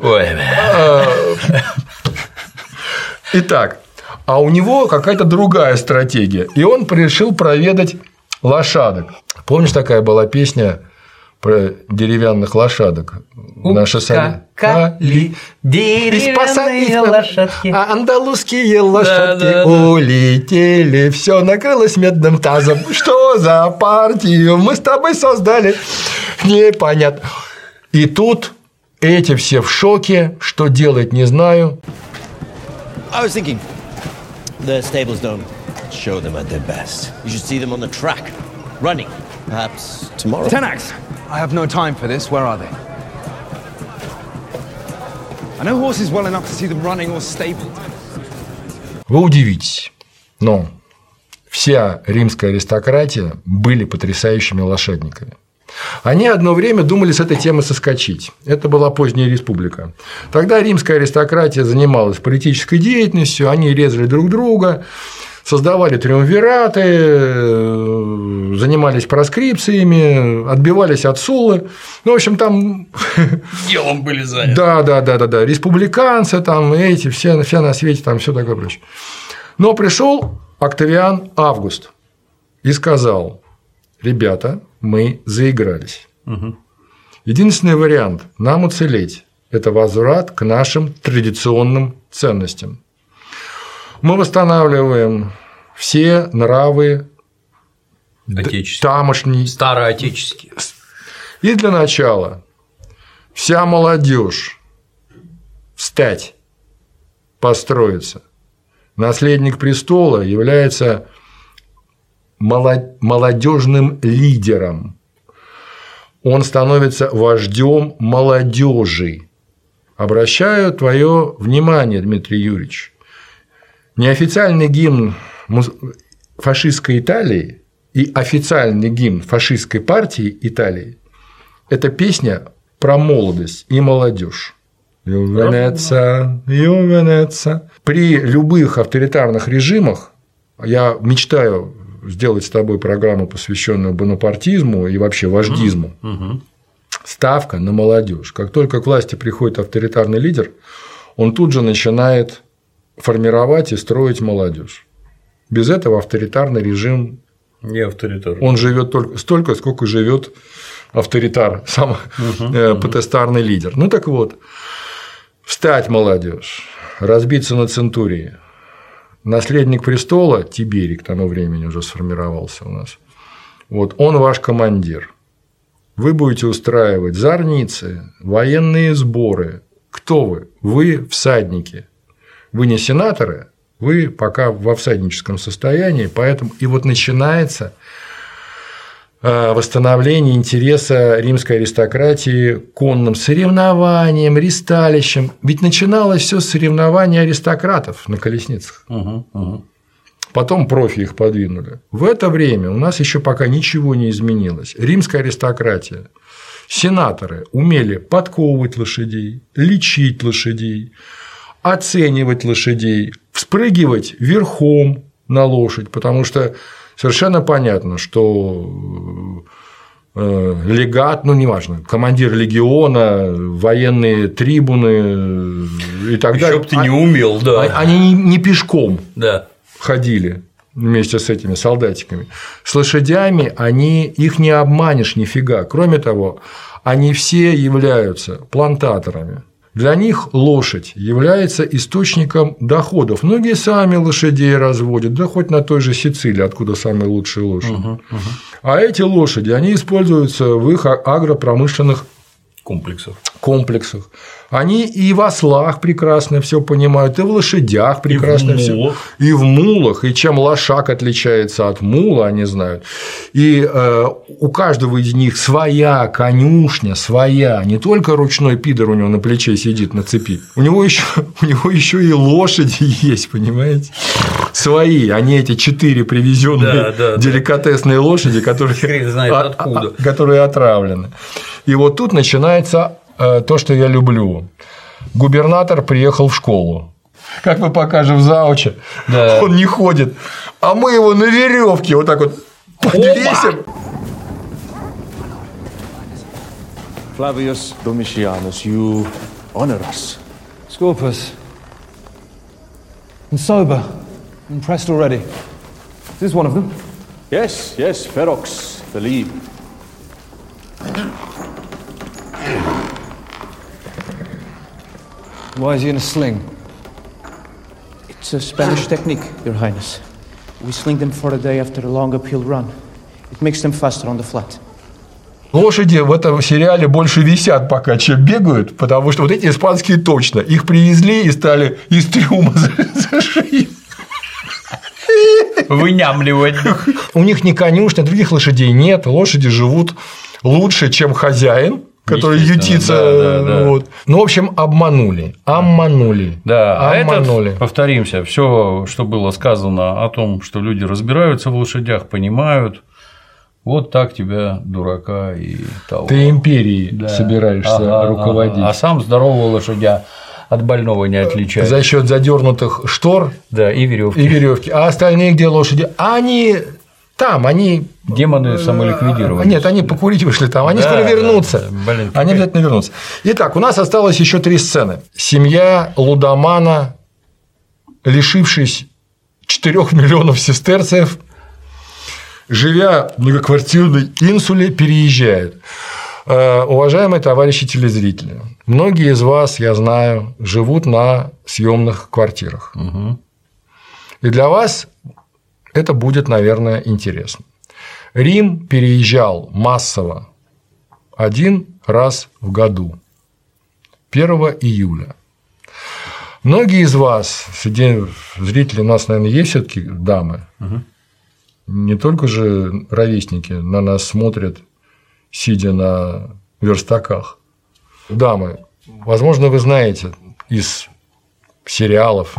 Итак, а у него какая-то другая стратегия, и он решил проведать лошадок. Помнишь, такая была песня про деревянных лошадок? Наши Скакали деревянные лошадки. А андалузские лошадки улетели, все накрылось медным тазом. Что за партию мы с тобой создали? Непонятно. И тут эти все в шоке, что делать не знаю. I was thinking, the stables don't show them at their best. You should see them on the track, running. Perhaps tomorrow. Tenax, I have no time for this. Where are they? I know horses well enough to see them running or stabled. Вы удивитесь, но вся римская аристократия были потрясающими лошадниками. Они одно время думали с этой темы соскочить. Это была поздняя республика. Тогда римская аристократия занималась политической деятельностью, они резали друг друга, создавали триумвираты, занимались проскрипциями, отбивались от Суллы. Ну, в общем, там… Делом были заняты. Да. Республиканцы, там, эти, все на свете, там, все такое прочее. Но пришел Октавиан Август и сказал: ребята, мы заигрались. Единственный вариант нам уцелеть – это возврат к нашим традиционным ценностям. Мы восстанавливаем все нравы тамошние, староотеческие. И для начала вся молодежь встать, построиться. Наследник престола является молодежным лидером. Он становится вождем молодежи. Обращаю твое внимание, Дмитрий Юрьевич. Неофициальный гимн фашистской Италии и официальный гимн фашистской партии Италии – это песня про молодость и молодежь. Ювенеца. При любых авторитарных режимах я мечтаю сделать с тобой программу, посвященную бонапартизму и вообще вождизму. Ставка на молодежь. Как только к власти приходит авторитарный лидер, он тут же начинает формировать и строить молодежь. Без этого авторитарный режим не авторитарный. Он живет только столько, сколько живет авторитар, сам потестарный лидер. Ну так вот, встать, молодежь, разбиться на центурии. Наследник престола Тиберий к тому времени уже сформировался у нас. Вот он ваш командир. Вы будете устраивать зорницы, военные сборы. Кто вы? Вы всадники. Вы не сенаторы, вы пока во всадническом состоянии, поэтому и вот начинается восстановление интереса римской аристократии к конным соревнованиям, ристалищам. Ведь начиналось все с соревнований аристократов на колесницах. Потом профи их подвинули. В это время у нас еще пока ничего не изменилось. Римская аристократия, сенаторы умели подковывать лошадей, лечить лошадей, оценивать лошадей, вспрыгивать верхом на лошадь, потому что совершенно понятно, что легат, ну неважно, командир легиона, военные трибуны и так далее. Чтоб ты не умел, да. Они не пешком ходили вместе с этими солдатиками. С лошадями их не обманешь нифига. Кроме того, они все являются плантаторами. Для них лошадь является источником доходов. Многие сами лошадей разводят, да хоть на той же Сицилии, откуда самые лучшие лошади. А эти лошади, они используются в их агропромышленных комплексах. Они и в ослах прекрасно все понимают, и в лошадях прекрасно все. И в мулах. И чем лошак отличается от мула, они знают. И у каждого из них своя конюшня, своя. Не только ручной пидор у него на плече сидит на цепи. У него еще и лошади есть, понимаете? Свои. Они эти 4 привезенные деликатесные лошади, которые отравлены. И вот тут начинается то, что я люблю. Губернатор приехал в школу. Как мы покажем в зауче, он не ходит, а мы его на веревке вот так вот подвесим. Flavius Domitianus, you honor us. Scorpus. And sober. Impressed already. Is this one of them? Yes, Ferox, the lead. Why is he in a sling? It's a Spanish technique, Your Highness. We sling them for a day after a long uphill run. It makes them faster on the flat. Лошади в этом сериале больше висят пока, чем бегают, потому что вот эти испанские точно. Их привезли и стали из трюма за шею вынямливать. У них не конюшня, других лошадей нет. Лошади живут лучше, чем хозяин, который ютится. Вот. Ну, в общем, обманули. Да, а этот, повторимся, все, что было сказано о том, что люди разбираются в лошадях, понимают. Вот так тебя, дурака, и того. Ты империей собираешься руководить. А сам здорового лошадя от больного не отличает. За счет задернутых штор и веревки. А остальные где лошади? Они там, они. Демоны самоликвидированы. Нет, они покурить вышли там. Они скоро вернутся. Они обязательно вернутся. Итак, у нас осталось еще 3 сцены. Семья лудомана, лишившись 4 миллионов сестерцев, живя в многоквартирной инсуле, переезжает. Уважаемые товарищи телезрители, многие из вас, я знаю, живут на съемных квартирах. И для вас это будет, наверное, интересно. Рим переезжал массово 1 раз в году, 1 июля. Многие из вас, среди зрителей у нас, наверное, есть все-таки дамы. Не только же ровесники на нас смотрят, сидя на верстаках. Дамы, возможно, вы знаете из сериалов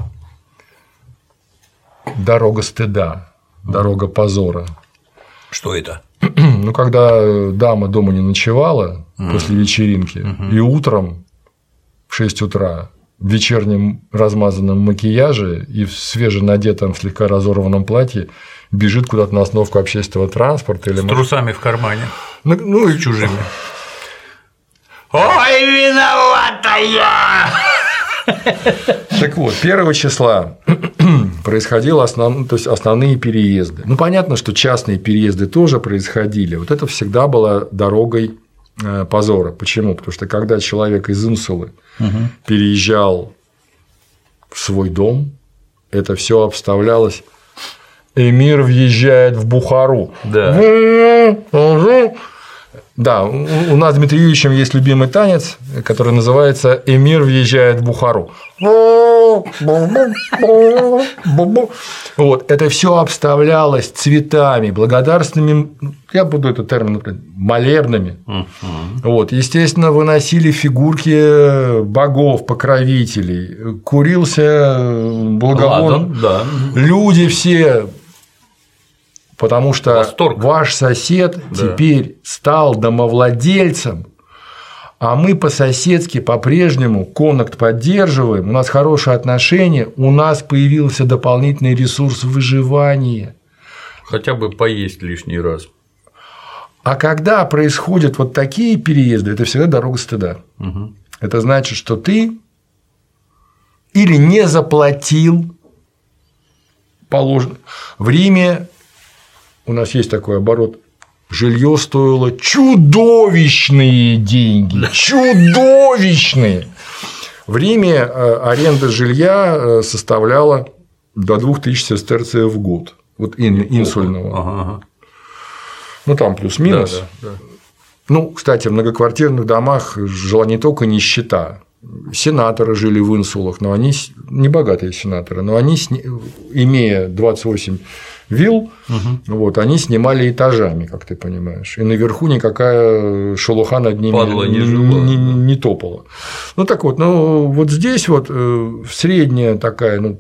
«Дорога стыда», «Дорога позора». Что это? Ну, когда дама дома не ночевала после вечеринки, и утром в 6 утра в вечернем размазанном макияже и в свеженадетом слегка разорванном платье бежит куда-то на остановку общественного транспорта. Или с трусами в кармане. Ну и чужими. Ой, виновата я! Так вот, 1 числа происходили основные переезды. Ну, понятно, что частные переезды тоже происходили. Вот это всегда было дорогой позора. Почему? Потому что когда человек из инсулы переезжал в свой дом, это все обставлялось. Эмир въезжает в Бухару. Да, у нас с Дмитрием Юрьевичем есть любимый танец, который называется «Эмир въезжает в Бухару». Вот, это все обставлялось цветами, благодарственными, я буду этот термин, молебными. Вот, естественно, выносили фигурки богов, покровителей, курился благовон. Люди все. Потому что ваш сосед теперь стал домовладельцем, а мы по-соседски по-прежнему коннект поддерживаем, у нас хорошие отношения, у нас появился дополнительный ресурс выживания. Хотя бы поесть лишний раз. А когда происходят вот такие переезды, это всегда дорога стыда. Это значит, что ты или не заплатил положено. В Риме у нас есть такой оборот. Жилье стоило чудовищные деньги. Чудовищные. В Риме аренда жилья составляла до 2000 сестерцев в год. Вот инсульного. Ну, там плюс-минус. Ну, кстати, в многоквартирных домах жила не только нищета. Сенаторы жили в инсулах, но они не богатые сенаторы, но они, имея 28 вилл, вот, они снимали этажами, как ты понимаешь, и наверху никакая шелуха над ними не топала. Ну так вот, ну вот здесь вот средняя такая, ну,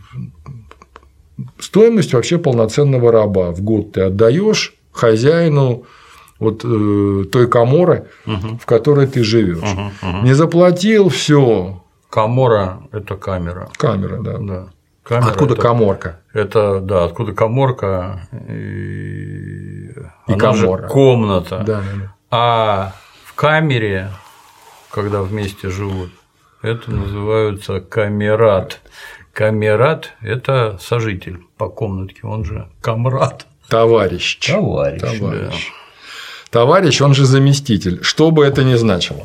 стоимость вообще полноценного раба в год ты отдаешь хозяину вот той каморы, в которой ты живешь. Не заплатил, все. Камора – это камера. Камера, да. Камера откуда каморка? Это, да, откуда каморка и камора. Комната. Да. А в камере, когда вместе живут, это называется камерат. Камерат – это сожитель по комнатке, он же камрад. Товарищ. Да. Товарищ, он же заместитель, что бы это ни значило.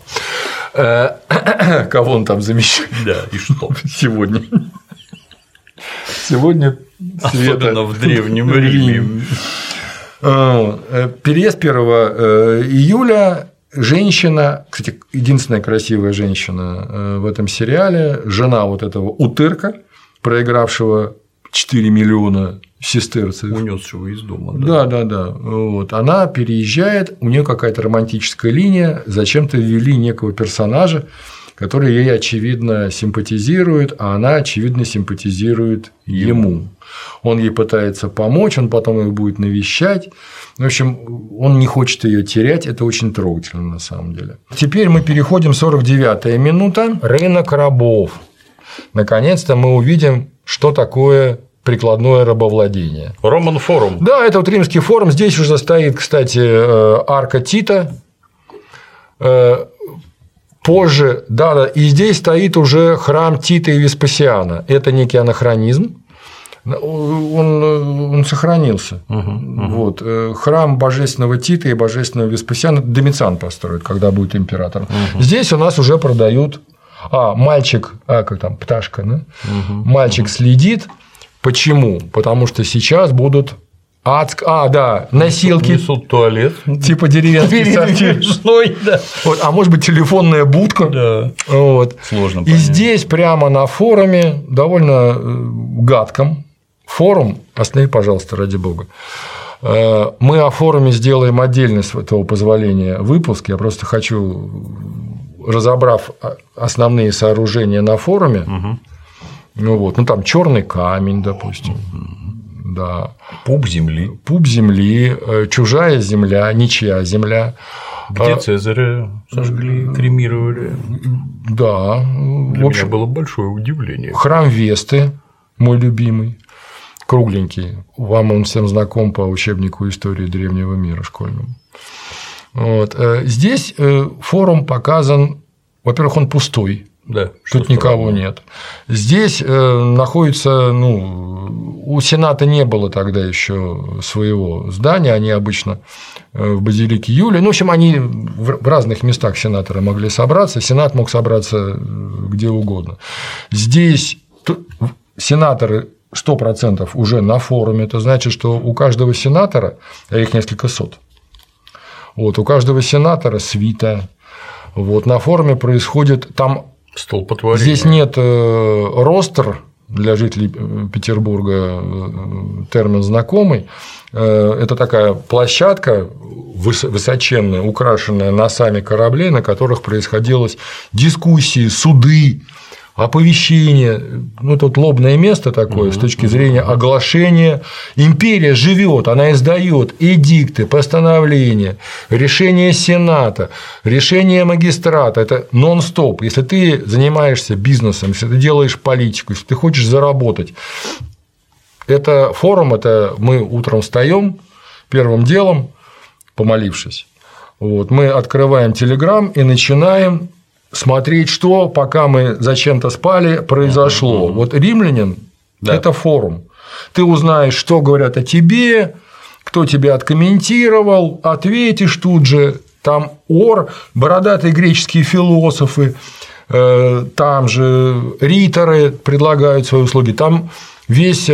Кого он там замещает? Да, и что? Сегодня особенно в Древнем Риме. Переезд 1 июля. Женщина, кстати, единственная красивая женщина в этом сериале, жена вот этого утырка, проигравшего 4 миллиона сестерцев. Унесшего из дома. Да. Вот. Она переезжает, у нее какая-то романтическая линия, зачем-то ввели некого персонажа, который ей, очевидно, симпатизирует, а она, очевидно, симпатизирует ему. Он ей пытается помочь, он потом ее будет навещать. В общем, он не хочет ее терять, это очень трогательно на самом деле. Теперь мы переходим, 49-я минута, рынок рабов. Наконец-то мы увидим, что такое прикладное рабовладение. Роман форум. Да, это вот римский форум. Здесь уже стоит, кстати, арка Тита. Позже, да, и здесь стоит уже храм Тита и Веспасиана. Это некий анахронизм. Он сохранился. Вот. Храм божественного Тита и божественного Веспасиана Домициан построит, когда будет императором. Здесь у нас уже продают. Мальчик, как там, пташка, да? Мальчик следит. Почему? Потому что сейчас будут носилки. Несут туалет. Типа деревенский сортир. Да. Вот, а может быть, телефонная будка. Да. Вот. Сложно И понять. здесь прямо на форуме, довольно гадком, форум, останови, пожалуйста, ради бога. Мы о форуме сделаем отдельный, с этого позволения, выпуск. Я просто хочу, разобрав основные сооружения на форуме, там черный камень, допустим. Да. Пуп земли, чужая земля, ничья земля. Где Цезаря сожгли, кремировали. Да. Для меня было большое удивление. Храм Весты, мой любимый, кругленький. Вам он всем знаком по учебнику истории древнего мира школьному. Вот. Здесь форум показан, во-первых, он пустой. Да, тут никого нет. Здесь находится, у Сената не было тогда еще своего здания, они обычно в базилике Юлия. В общем, они в разных местах сенаторы могли собраться, Сенат мог собраться где угодно. Здесь сенаторы 100% уже на форуме, это значит, что у каждого сенатора, а их несколько сот, вот, у каждого сенатора свита, вот, на форуме происходит там. Здесь нет ростер для жителей Петербурга, термин знакомый. Это такая площадка высоченная, украшенная носами кораблей, на которых происходились дискуссии, суды, оповещения. Тут лобное место такое с точки зрения оглашения. Империя живет, она издает эдикты, постановления, решения Сената, решения магистрата. Это нон-стоп. Если ты занимаешься бизнесом, если ты делаешь политику, если ты хочешь заработать, это форум, это мы утром встаем первым делом, помолившись, вот, мы открываем Телеграм и начинаем смотреть, что, пока мы зачем-то спали, произошло. Вот римлянин – это форум. Ты узнаешь, что говорят о тебе, кто тебя откомментировал, ответишь тут же. Там бородатые греческие философы, там же риторы предлагают свои услуги. Там весь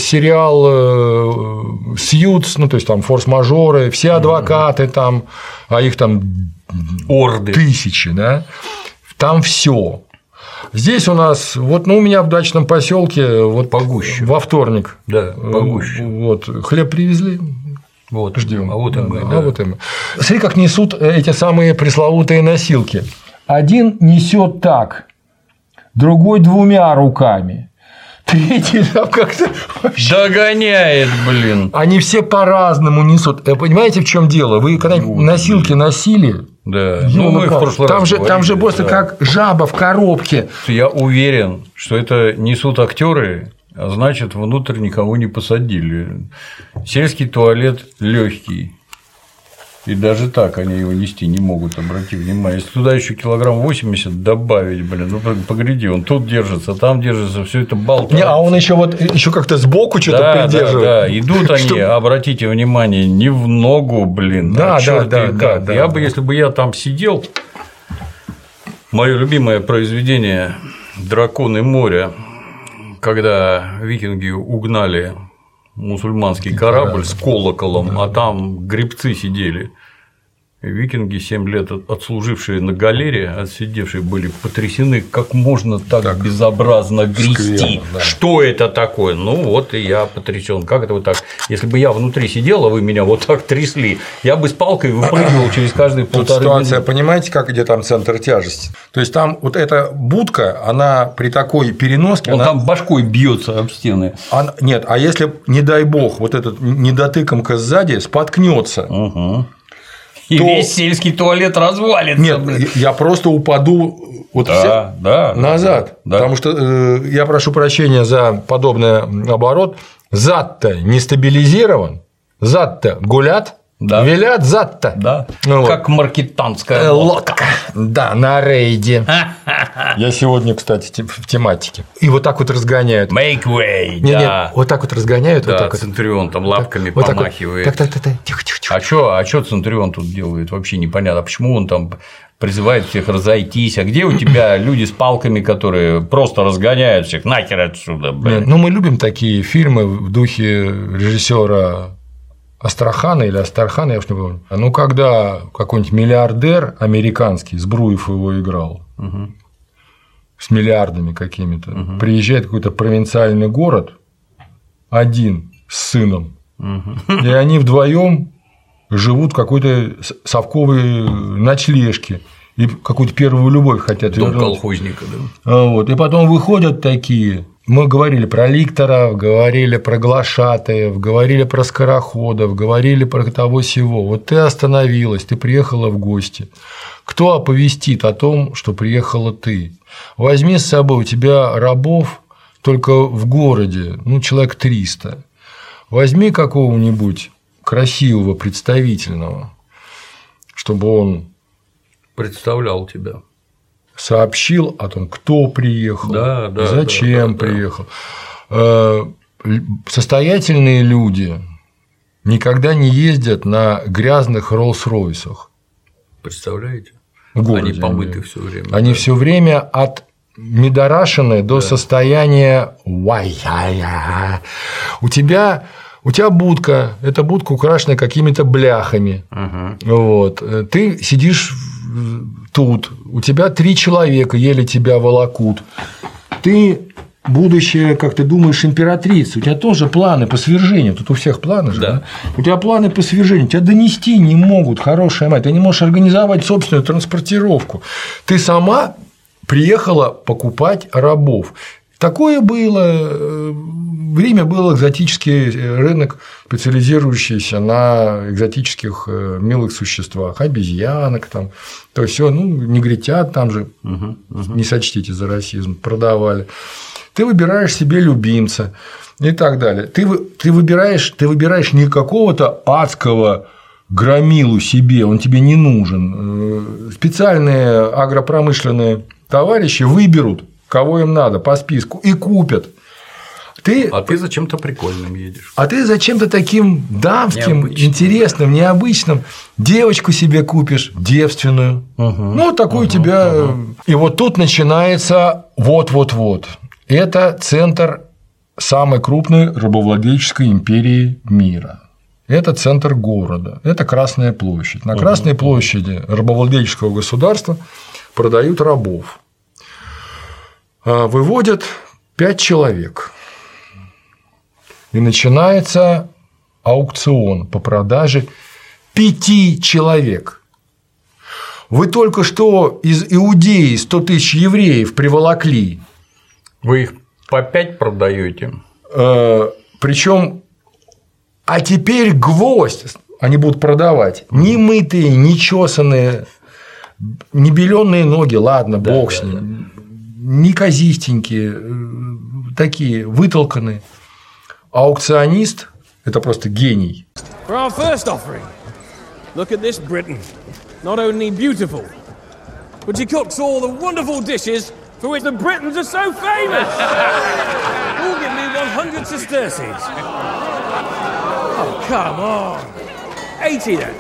сериал «Сьюз», ну, то есть там «Форс-мажоры», все адвокаты там, а их там орды, тысячи, да, там все. Здесь у нас, вот, ну, у меня в дачном поселке вот погуще. Во вторник, да, погуще. Вот, хлеб привезли. Вот, ждем. А вот и мы. Да. Вот и мы. Смотри, как несут эти самые пресловутые носилки. Один несет так, другой 2 руками, третий там как-то догоняет, блин. Они все по-разному несут. Понимаете, в чем дело? Вы когда носилки носили? Да. Ну, мы в прошлый там раз же, там же просто как жаба в коробке. Я уверен, что это несут актеры. А значит, внутрь никого не посадили. Сельский туалет легкий. И даже так они его нести не могут, обрати внимание. Если туда еще килограмм 80 добавить, блин, ну погляди, он тут держится, там держится, все это болтается. Не, а он еще вот еще как-то сбоку что-то придерживает. Да, идут они, обратите внимание, не в ногу, блин. Да. Если бы я там сидел, мое любимое произведение «Драконы моря», когда викинги угнали мусульманский корабль с колоколом, а там гребцы сидели. Викинги, 7 лет отслужившие на галере, отсидевшие, были потрясены, как можно так безобразно грести. Скверно, да. Что это такое? Ну вот и я потрясен. Как это вот так? Если бы я внутри сидел, а вы меня вот так трясли, я бы с палкой выпрыгивал через каждые полторы минуты. Ситуация, понимаете, как где там центр тяжести? То есть там вот эта будка, она при такой переноске. Он там башкой бьется об стены. Нет, а если, не дай бог, вот этот недотыкомка сзади споткнется. И весь сельский туалет развалится. Нет, я просто упаду вот назад. Да. Потому что я прошу прощения за подобный оборот. Зад-то не стабилизирован, зад-то гулят. Да. Велят зад-то. Да. Ну, как маркетанская лодка. Да, на рейде. Я сегодня, кстати, в тематике. И вот так вот разгоняют. Make way. Нет, вот так вот разгоняют. Да, вот так Центурион там лапками вот помахивает. Так. Тихо. А что Центурион тут делает? Вообще непонятно. А почему он там призывает всех разойтись? А где у тебя люди с палками, которые просто разгоняют всех? Нахер отсюда, блин. Ну, мы любим такие фильмы в духе режиссера Астрахана или Астархана, я уж не помню. Ну, когда какой-нибудь миллиардер американский, Збруев его играл, с миллиардами какими-то, приезжает в какой-то провинциальный город один с сыном, и они вдвоем живут в какой-то совковой ночлежке. И какую-то первую любовь хотят вернуть. Дом колхозника, да. Вот. И потом выходят такие. Мы говорили про ликторов, говорили про глашатаев, говорили про скороходов, говорили про того-сего. Вот ты остановилась, ты приехала в гости. Кто оповестит о том, что приехала ты? Возьми с собой, у тебя рабов только в городе, ну, человек 300. Возьми какого-нибудь красивого, представительного, чтобы он представлял тебя. Сообщил о том, кто приехал, зачем приехал. Состоятельные люди никогда не ездят на грязных Роллс-Ройсах. Представляете? Они помыты все время. Они все время от медорашины до состояния у тебя будка, эта будка украшена какими-то бляхами. Вот. Ты сидишь тут, у тебя 3 человека еле тебя волокут. Ты будущая, как ты думаешь, императрица, у тебя тоже планы по свержению, тут у всех планы же, да? У тебя планы по свержению, тебя донести не могут, хорошая мать, ты не можешь организовать собственную транспортировку. Ты сама приехала покупать рабов. Такое было. Время был экзотический рынок, специализирующийся на экзотических милых существах, обезьянок, там, то есть все, ну, негритят там же, не сочтите за расизм, продавали. Ты выбираешь себе любимца и так далее. Ты выбираешь не какого-то адского громилу себе, он тебе не нужен. Специальные агропромышленные товарищи выберут, кого им надо по списку, и купят. А ты зачем-то прикольным едешь. А ты зачем-то таким дамским, интересным, необычным девочку себе купишь, девственную. Ну, такую тебя. И вот тут начинается вот-вот-вот. Это центр самой крупной рабовладельческой империи мира. Это центр города, это Красная площадь. На Красной площади рабовладельческого государства продают рабов. Выводят 5 человек. И начинается аукцион по продаже 5 человек. Вы только что из Иудеи 100 тысяч евреев приволокли. Вы их по 5 продаете. Причем, а теперь гвоздь они будут продавать. Не мытые, не чесанные, не беленые ноги, ладно, бог с ним. Не козистенькие, такие вытолканные. Аукционист – это просто гений. For our first offering, look at this Britain. Not only beautiful, but she cooks all the wonderful dishes for which the Britons are so famous. Who'll give me 100 sesterces? Oh, come on. 80 then.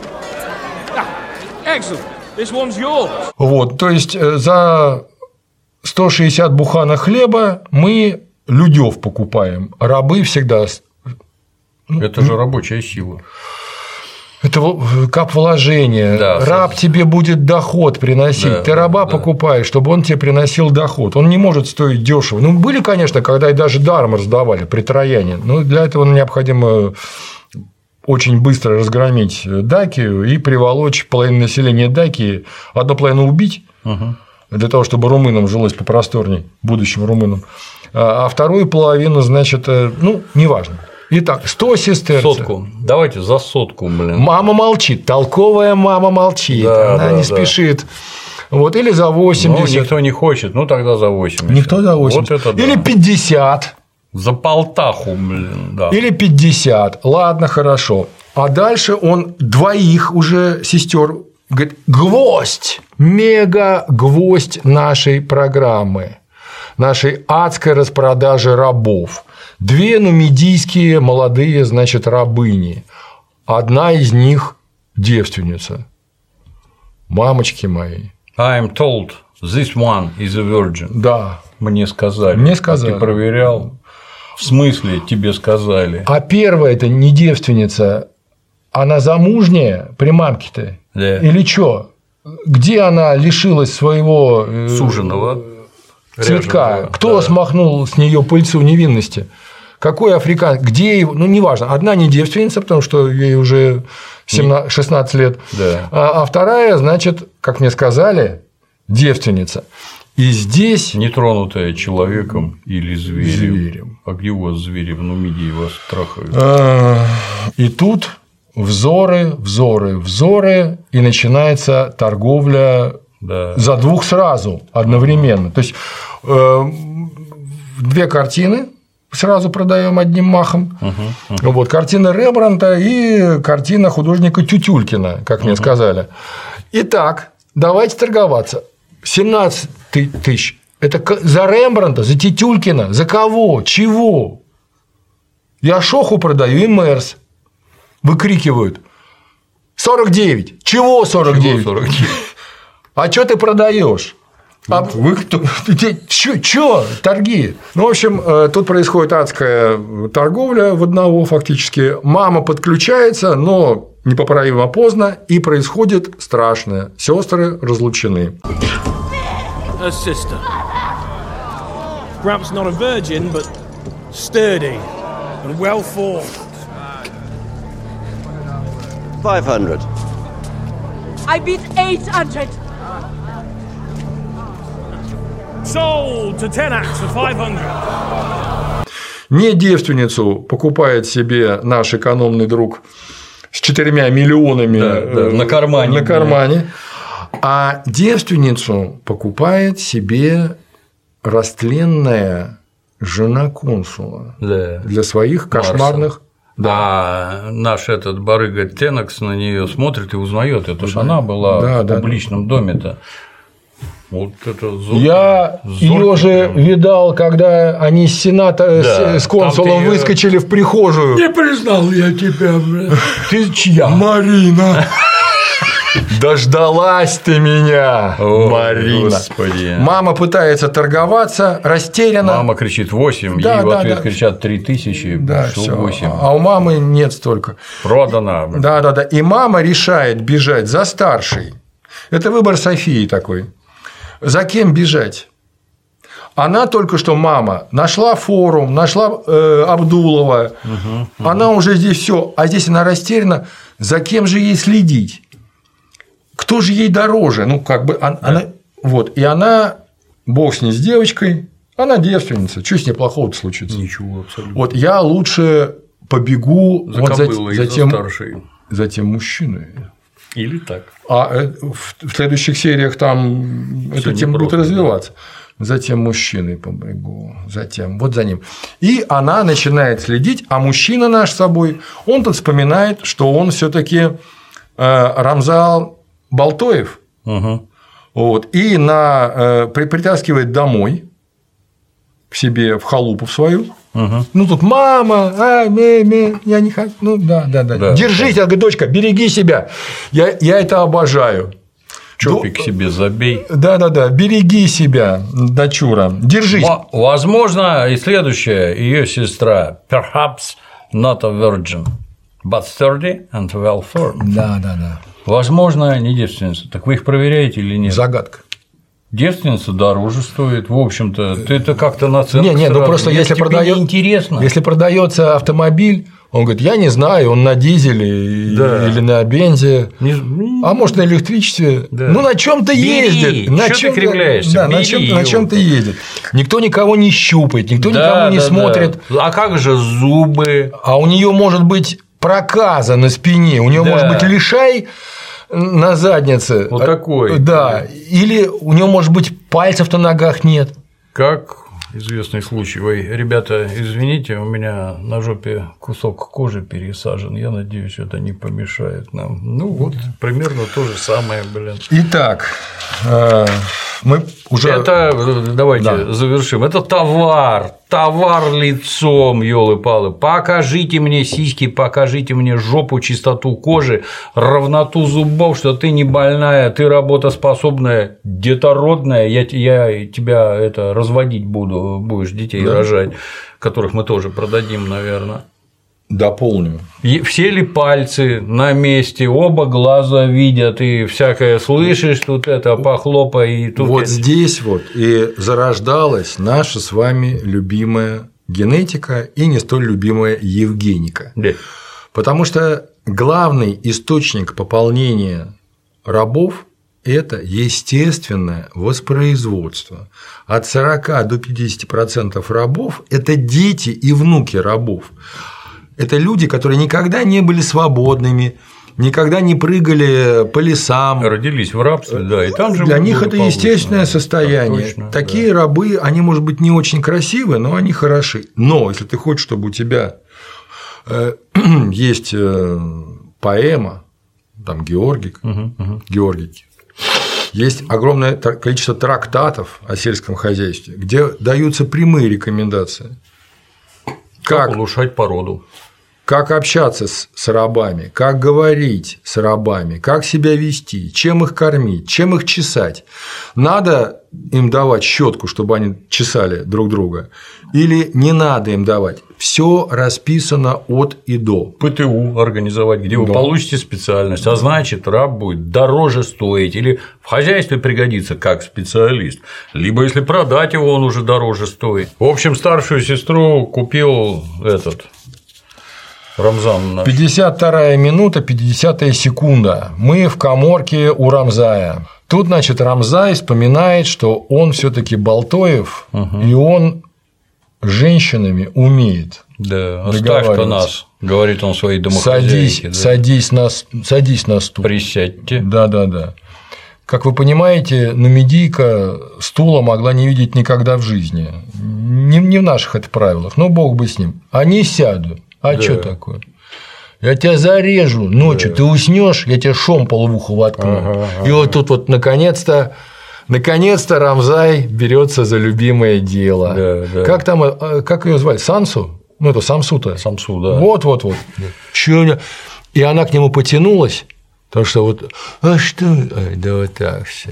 Excellent. This one's yours. Вот, то есть за 160 буханок хлеба мы людёв покупаем. Рабы всегда. Это же рабочая сила. Это кап вложения. Да, раб тебе будет доход приносить. Да, ты раба покупаешь, чтобы он тебе приносил доход. Он не может стоить дешево. Ну, были, конечно, когда и даже даром раздавали при Трояне. Но для этого необходимо очень быстро разгромить Дакию и приволочь половину населения Дакии, одну половину убить, для того, чтобы румынам жилось попросторней, будущим румынам, а вторую половину, значит, ну, неважно. Итак, 100 сестерцев. Сотку. Давайте за сотку, блин. Мама молчит, толковая мама молчит, она не спешит. Вот, или за 80. Ну, никто не хочет, ну тогда за 80. Никто за 80. Вот это, или 50. За полтаху, блин, да. Или 50. Ладно, хорошо. А дальше он двоих уже сестер говорит: гвоздь, мега-гвоздь нашей программы, нашей адской распродажи рабов. 2 нумидийские молодые, значит, рабыни. Одна из них девственница. Мамочки мои. I'm told this one is a virgin. Да. Мне сказали. Мне сказали. А ты проверял? В смысле тебе сказали? А первая – это не девственница, она замужняя при мамке-то? Да. Или что? Где она лишилась своего суженого цветка? Ряженого. Кто смахнул с нее пыльцу невинности? Какой африкан? Где его? Ну, неважно. Одна не девственница, потому что ей уже 16 лет. Да. А вторая, значит, как мне сказали, девственница. И здесь… Нетронутая человеком или зверем. А где у вас звери в Нумидии вас трахают? И тут взоры, и начинается торговля за 2 сразу одновременно. То есть 2 картины сразу продаем одним махом. Вот, картина Рембрандта и картина художника Тютюлькина, как мне сказали. Итак, давайте торговаться. 17 тысяч. Это за Рембрандта, за Тютюлькина, за кого? Чего? Я Шоху продаю и Мерс. Выкрикивают. 49. Чего 49? Чего 49? А что ты продаешь? А вы кто? Чё? Торги. Ну, в общем, тут происходит адская торговля в одного фактически. Мама подключается, но непоправимо поздно, и происходит страшное. Сестры разлучены. A sister. Perhaps not a virgin, but sturdy and well formed. 500. I bid 800. Sold to Tenax for 500. Не девственницу покупает себе наш экономный друг с 4 миллионами на кармане. А девственницу покупает себе растленная жена консула для своих кошмарных. Да. А наш этот барыга Тенакс на нее смотрит и узнает, это ж она была в публичном доме-то. Вот это Я ее же видал, когда они с сената с консулом выскочили в прихожую. Не признал я тебя, бля. Ты чья? Марина. Дождалась ты меня, Марина. Господи. Мама пытается торговаться, растеряна. Мама кричит 8, Да, ей в да, ответ да. кричат 3000, Да, что всё. 8. А у мамы нет столько. Продано. Да. И мама решает бежать за старшей. Это выбор Софии такой. За кем бежать? Она только что, мама, нашла форум, нашла Абдулова, она уже здесь все, а здесь она растеряна, за кем же ей следить? Кто же ей дороже? Ну, как бы, она, вот, и она, бог с ней, с девочкой, она девственница, что с ней плохого-то случится? Ничего, абсолютно. Вот я лучше побегу За кобылой, за старшей. за тем мужчиной. Или так. А в следующих сериях там эта тема будет развиваться. Затем мужчиной побегу, затем вот за ним. И она начинает следить, а мужчина наш с собой, он тут вспоминает, что он все-таки Рамзал Балтоев, вот, и притаскивает домой к себе в халупу в свою. Ну тут мама, я не хочу. Ну да. Держись, я говорю, дочка, береги себя. Я это обожаю. Чопик себе забей. Да, береги себя, дочура, держись. Возможно, и следующая, ее сестра, perhaps not a virgin, but sturdy and well formed. Да. Возможно, не девственница. Так вы их проверяете или нет? Загадка. Девственница дороже стоит, в общем-то, ты это как-то наценка. Не, ну просто если интересно. Если продается автомобиль, он говорит, я не знаю, он на дизеле или на бензе, а может на электричестве. Да. Ну на чем-то ездит. На чем ты кривляешься? Да, на чем-то ездит. Никто никого не щупает, никто никого не смотрит. А как же зубы? А у нее может быть проказа на спине, у нее может быть лишай на заднице. Вот такой. Да. Или у него, может быть, пальцев на ногах нет. Как известный случай. Ой, ребята, извините, у меня на жопе кусок кожи пересажен. Я надеюсь, это не помешает нам. Ну, вот примерно то же самое, блин. Итак, мы уже. Это давайте завершим. Это товар лицом, ёлы-палы. Покажите мне сиськи, покажите мне жопу, чистоту кожи, равноту зубов, что ты не больная, ты работоспособная, детородная. Я тебя разводить буду, будешь детей рожать, которых мы тоже продадим, наверное. Дополню. Все ли пальцы на месте, оба глаза видят и всякое слышишь, тут это похлопай и тут. Вот здесь вот и зарождалась наша с вами любимая генетика и не столь любимая евгеника. Да. Потому что главный источник пополнения рабов – это естественное воспроизводство. От 40 до 50% рабов – это дети и внуки рабов. Это люди, которые никогда не были свободными, никогда не прыгали по лесам. Родились в рабстве, да, и там же для них это естественное состояние. Точно, такие рабы, они, может быть, не очень красивые, но они хороши. Но если ты хочешь, чтобы у тебя есть поэма, там Георгий, есть огромное количество трактатов о сельском хозяйстве, где даются прямые рекомендации. Как улучшать породу. Как общаться с рабами, как говорить с рабами, как себя вести, чем их кормить, чем их чесать. Надо им давать щетку, чтобы они чесали друг друга, или не надо им давать. Все расписано от и до. ПТУ организовать, где вы получите специальность, а значит, раб будет дороже стоить, или в хозяйстве пригодится как специалист, либо если продать его, он уже дороже стоит. В общем, старшую сестру купил Рамзан наш. 52-я минута, 50-я секунда. Мы в каморке у Рамзая. Тут, значит, Рамзай вспоминает, что он все-таки Балтоев, и он с женщинами умеет. Да, оставь-ка нас, говорит он своей домохозяйке. Садись на стул. Присядьте. Да. Как вы понимаете, нумидийка стула могла не видеть никогда в жизни. Не в наших это правилах, но бог бы с ним. Они сядут. А что такое? Я тебя зарежу ночью, ты уснешь, я тебе шомпол в ухо воткну. И вот тут вот наконец-то Рамзай берется за любимое дело. Да. Как ее звали? Сансу? Ну, это Самсу-то. Самсу, да. Вот. И она к нему потянулась, Потому что вот, а что? Да вот так все.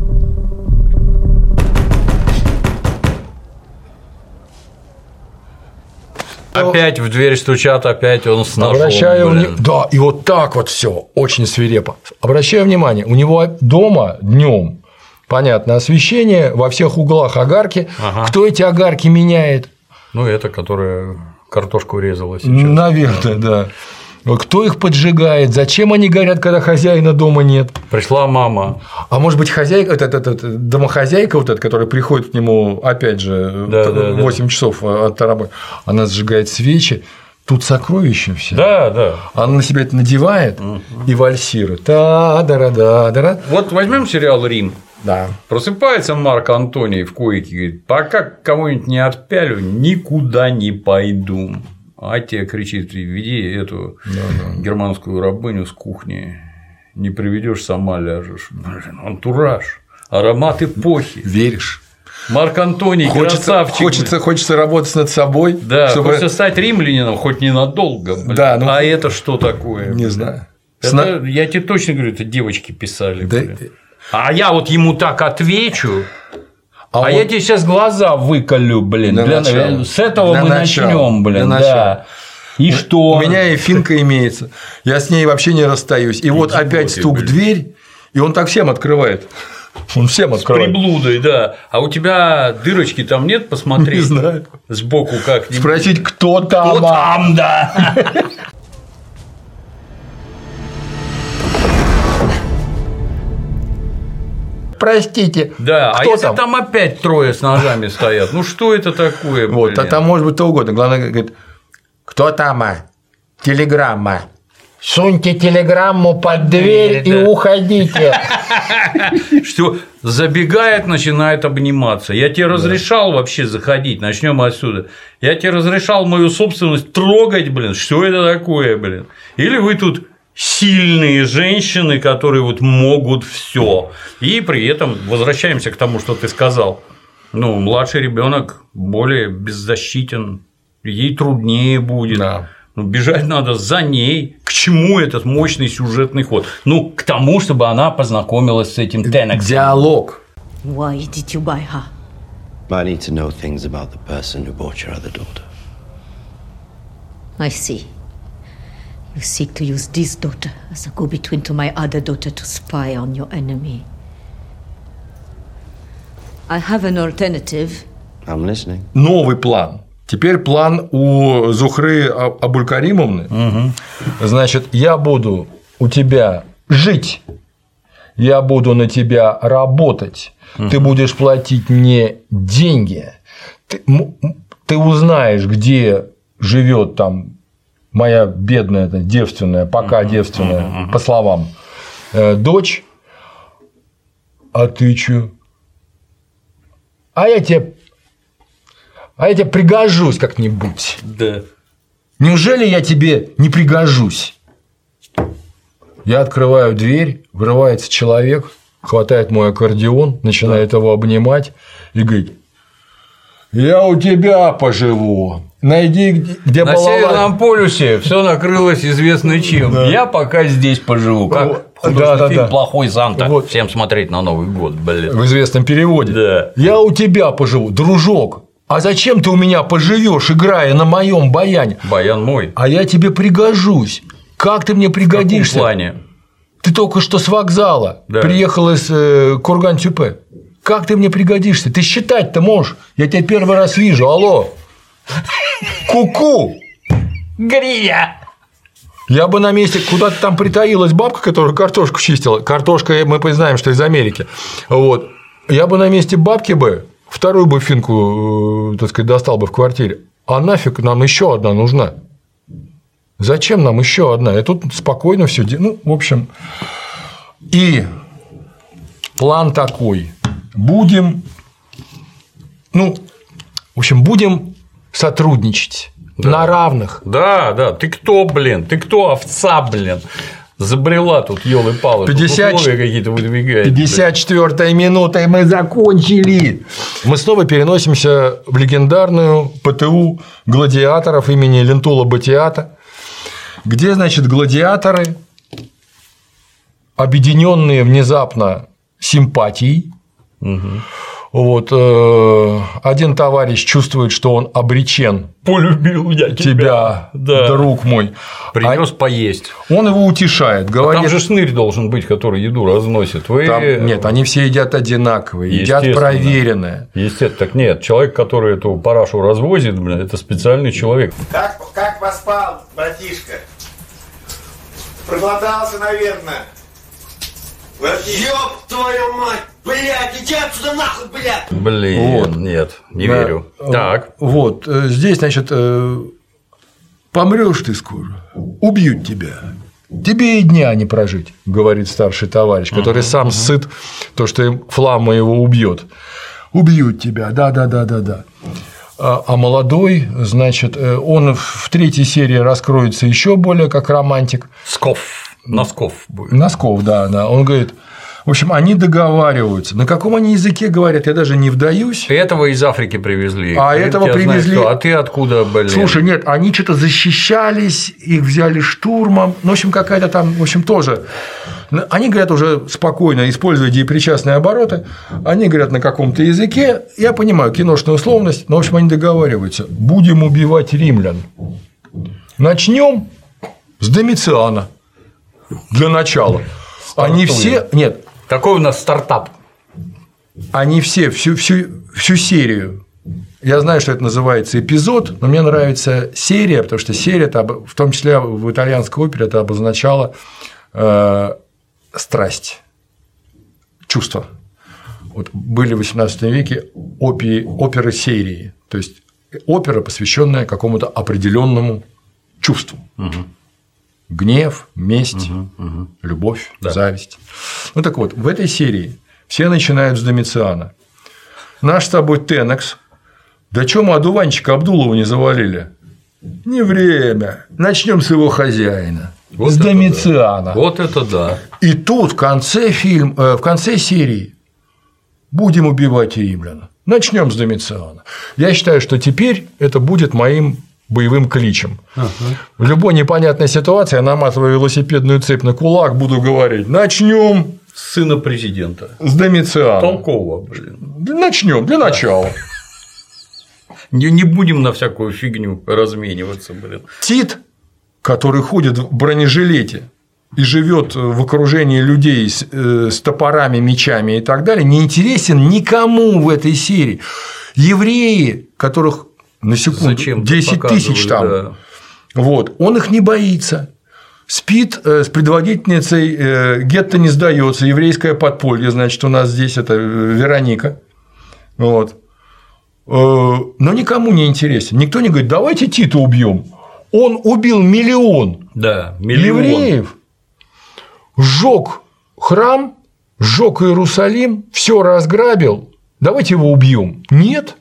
Опять в дверь стучат, опять он с ножом. Да, и вот так вот все очень свирепо. Обращаю внимание, у него дома днем, понятно, освещение, во всех углах огарки. Ага. Кто эти огарки меняет? Ну, это, которая картошку резала сейчас. Наверное, да. Кто их поджигает? Зачем они горят, когда хозяина дома нет? Пришла мама. А может быть, хозяйка, домохозяйка, вот эта, которая приходит к нему, опять же, 8 часов от работы, она сжигает свечи. Тут сокровища все. Да. Она на себя это надевает и вальсирует. Та-да-да-да-да. Вот возьмем сериал «Рим». Да. Просыпается Марк Антоний в койке и говорит: пока кого-нибудь не отпялю, никуда не пойду. А те кричит: веди эту германскую рабыню с кухни, не приведешь, сама ляжешь. Блин, антураж, аромат эпохи. Веришь? Марк Антоний, красавчик. Хочется работать над собой. Да, чтобы... хочется стать римлянином, хоть ненадолго. Да, ну... А это что такое? Не знаю. Это, я тебе точно говорю, это девочки писали. Да... А я вот ему так отвечу. А я тебе сейчас глаза выколю, блин. С этого мы начнем, блин. Да. И что? У меня и финка имеется. Я с ней вообще не расстаюсь. И вот опять стук в дверь, и он так всем открывает. Он всем открывает. С приблудой, да. А у тебя дырочки там нет, посмотри. Не знаю. Сбоку как-нибудь. Спросить, кто там. Кто там, да. Простите. Да, а если там опять трое с ножами стоят? Ну что это такое? Вот, а там может быть то угодно. Главное, говорит: кто там? Телеграмма. Суньте телеграмму под дверь и уходите. Что забегает, начинает обниматься. Я тебе разрешал вообще заходить, начнем отсюда. Я тебе разрешал мою собственность трогать, блин. Что это такое, блин? Или вы тут сильные женщины, которые вот могут все. И при этом возвращаемся к тому, что ты сказал. Ну, младший ребенок более беззащитен, ей труднее будет. Да. Ну, бежать надо за ней. К чему этот мощный сюжетный ход? Ну, к тому, чтобы она познакомилась с этим Теннексом. Диалог. Why did you buy her? I need to know things about the person who bought your other daughter. I see. You seek to use this daughter as a go-between to my other daughter to spy on your enemy. I have an alternative. I'm listening. Новый план. Теперь план у Зухры Абулькаримовны. Угу. Значит, я буду у тебя жить, я буду на тебя работать, ты будешь платить мне деньги, ты узнаешь, где живет там моя бедная, девственная, пока девственная, по словам, дочь, а ты чё? А я тебе пригожусь как-нибудь. Да. Неужели я тебе не пригожусь? Я открываю дверь, врывается человек, хватает мой аккордеон, начинает его обнимать и говорит: я у тебя поживу. Найди, где на Северном полюсе все накрылось известно чем. Да. Я пока здесь поживу. Как художественный фильм «Плохой Санта». Вот. Всем смотреть на Новый год, блин. В известном переводе. Да. Я у тебя поживу, дружок. А зачем ты у меня поживешь, играя на моем баяне? Баян мой. А я тебе пригожусь. Как ты мне пригодишься? В каком плане? Ты только что с вокзала приехал из Курган-Сюпе. Как ты мне пригодишься? Ты считать-то можешь? Я тебя первый раз вижу. Алло. Ку-ку. Грия. Я бы на месте, куда-то там притаилась бабка, которая картошку чистила. Картошка, мы знаем, что из Америки. Вот. Я бы на месте бабки бы вторую бы финку, так сказать, достал бы в квартире. А нафиг нам еще одна нужна? Зачем нам еще одна? И тут спокойно все. Ну, в общем. И план такой. Будем сотрудничать на равных. Да. Ты кто, блин? Ты кто, овца, блин? Забрела тут, ёлы-палы, 50... условия какие-то выдвигает. 54-я минута, и мы закончили. Мы снова переносимся в легендарную ПТУ гладиаторов имени Лентула Батиата, где, значит, гладиаторы объединенные внезапно симпатией. Вот, один товарищ чувствует, что он обречен. Полюбил я тебя, друг мой. Принес поесть. Он его утешает, говорит. Там же шнырь должен быть, который еду разносит. Нет, они все едят одинаковые, едят проверенное. Естественно, так нет. Человек, который эту парашу развозит, это специальный человек. Как поспал, братишка? Проголодался, наверное. Ёб твою мать! Блядь, иди отсюда нахуй, блядь! Блин, вот. Нет, не верю. Так. Вот, здесь, значит, помрешь ты скоро, убьют тебя. Тебе и дня не прожить, говорит старший товарищ, который сам сыт, то, что фламма его убьет. Убьют тебя, да. А молодой, значит, он в 3-й серии раскроется еще более как романтик. Носков будет. Носков, да. Он говорит, в общем, они договариваются. На каком они языке говорят, я даже не вдаюсь. Этого из Африки привезли. Этого привезли. А ты откуда, блин? Слушай, нет, они что-то защищались, их взяли штурмом. Ну, в общем, какая-то там, в общем, тоже. Они говорят уже спокойно, используя депричастные обороты. Они говорят на каком-то языке. Я понимаю, киношная условность. Но, в общем, они договариваются. Будем убивать римлян. Начнем с Домициана. Для начала. Они все. Нет. Какой у нас стартап? Они все, всю серию. Я знаю, что это называется эпизод, но мне нравится серия, потому что серия, в том числе в итальянской опере, это обозначало страсть, чувство. Вот были в XVIII веке оперы серии, то есть опера, посвященная какому-то определенному чувству. Гнев, месть, любовь, зависть. Ну так вот, в этой серии все начинают с Домициана. Наш с тобой Тенекс. Да чё мы одуванчика Абдулова не завалили? Не время. Начнем с его хозяина. Вот с Домициана. Да. Вот это да. И тут в конце серии будем убивать римлян. Начнем с Домициана. Я считаю, что теперь это будет моим боевым кличем. В любой непонятной ситуации я наматываю велосипедную цепь на кулак, буду говорить: начнем с сына президента. С Домициана. Толково, блин. Начнем для начала. Не будем на всякую фигню размениваться, блин. Тит, который ходит в бронежилете и живет в окружении людей с топорами, мечами и так далее, не интересен никому в этой серии. Евреи, которых на секунду 10 тысяч там, да. Вот, он их не боится. Спит с предводительницей гетто не сдается, еврейское подполье, значит, у нас здесь это Вероника. Вот. Но никому не интересен. Никто не говорит: давайте Тита убьем. Он убил миллион евреев, сжег храм, сжег Иерусалим, все разграбил. Давайте его убьем. Нет.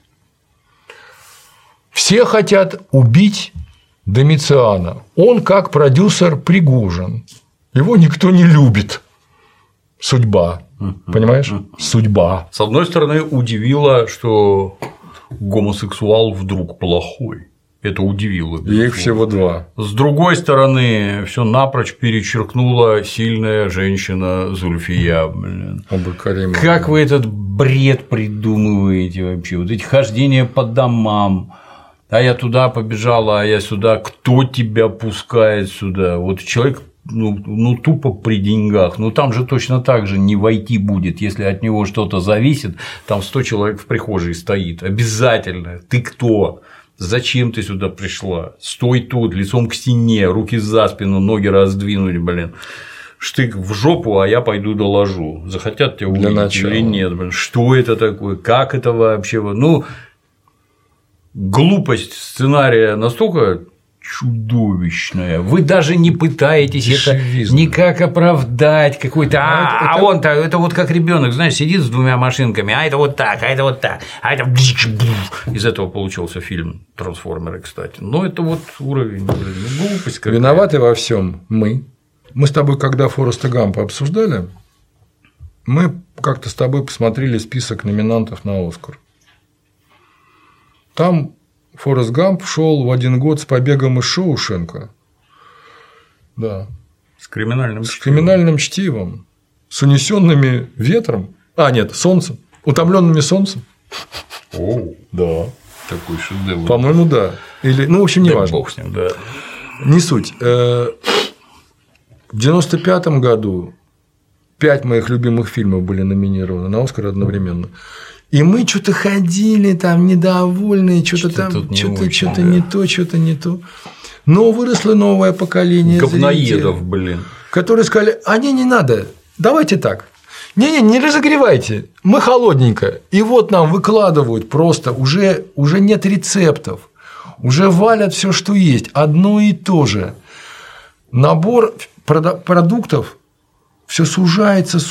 Все хотят убить Домициана. Он как продюсер Пригожин. Его никто не любит. Судьба. Понимаешь? Судьба. С одной стороны, удивило, что гомосексуал вдруг плохой. Это удивило. Их всего 2. С другой стороны, все напрочь перечеркнула сильная женщина Зульфия. Блин. Как вы этот бред придумываете вообще? Вот эти хождения по домам. А я туда побежала, а я сюда. Кто тебя пускает сюда? Вот человек ну тупо при деньгах. Ну там же точно так же не войти будет, если от него что-то зависит. Там 100 человек в прихожей стоит. Обязательно. Ты кто? Зачем ты сюда пришла? Стой тут, лицом к стене, руки за спину, ноги раздвинуть, блин. Штык в жопу, а я пойду доложу. Захотят тебя увидеть или нет? Блин. Что это такое? Как это вообще? Ну, глупость сценария настолько чудовищная. Вы даже не пытаетесь это никак оправдать какой-то. Он-то это вот как ребенок, знаешь, сидит с 2 машинками, а это вот так, а это вот так, а это из этого получился фильм «Трансформеры», кстати. Но это вот уровень глупость. Какая-то. Виноваты во всем мы. Мы с тобой, когда Форреста Гампа обсуждали, мы как-то с тобой посмотрели список номинантов на Оскар. Там Форрест Гамп шел в один год с побегом из Шоушенка. Да. С криминальным чтивом. с унесенными ветром, солнцем, утомленными солнцем. О, да. Такой шедевр. По-моему, да. Или, в общем, не важно. Бог с ним, да. Не суть. В 95-м году 5 моих любимых фильмов были номинированы на «Оскар» одновременно. И мы что-то ходили там недовольные, что-то не то. Но выросло новое поколение говноедов, зрителей, которые сказали: не надо, давайте так. Не разогревайте, мы холодненько. И вот нам выкладывают просто, уже нет рецептов, уже валят все, что есть, одно и то же. Набор продуктов все сужается.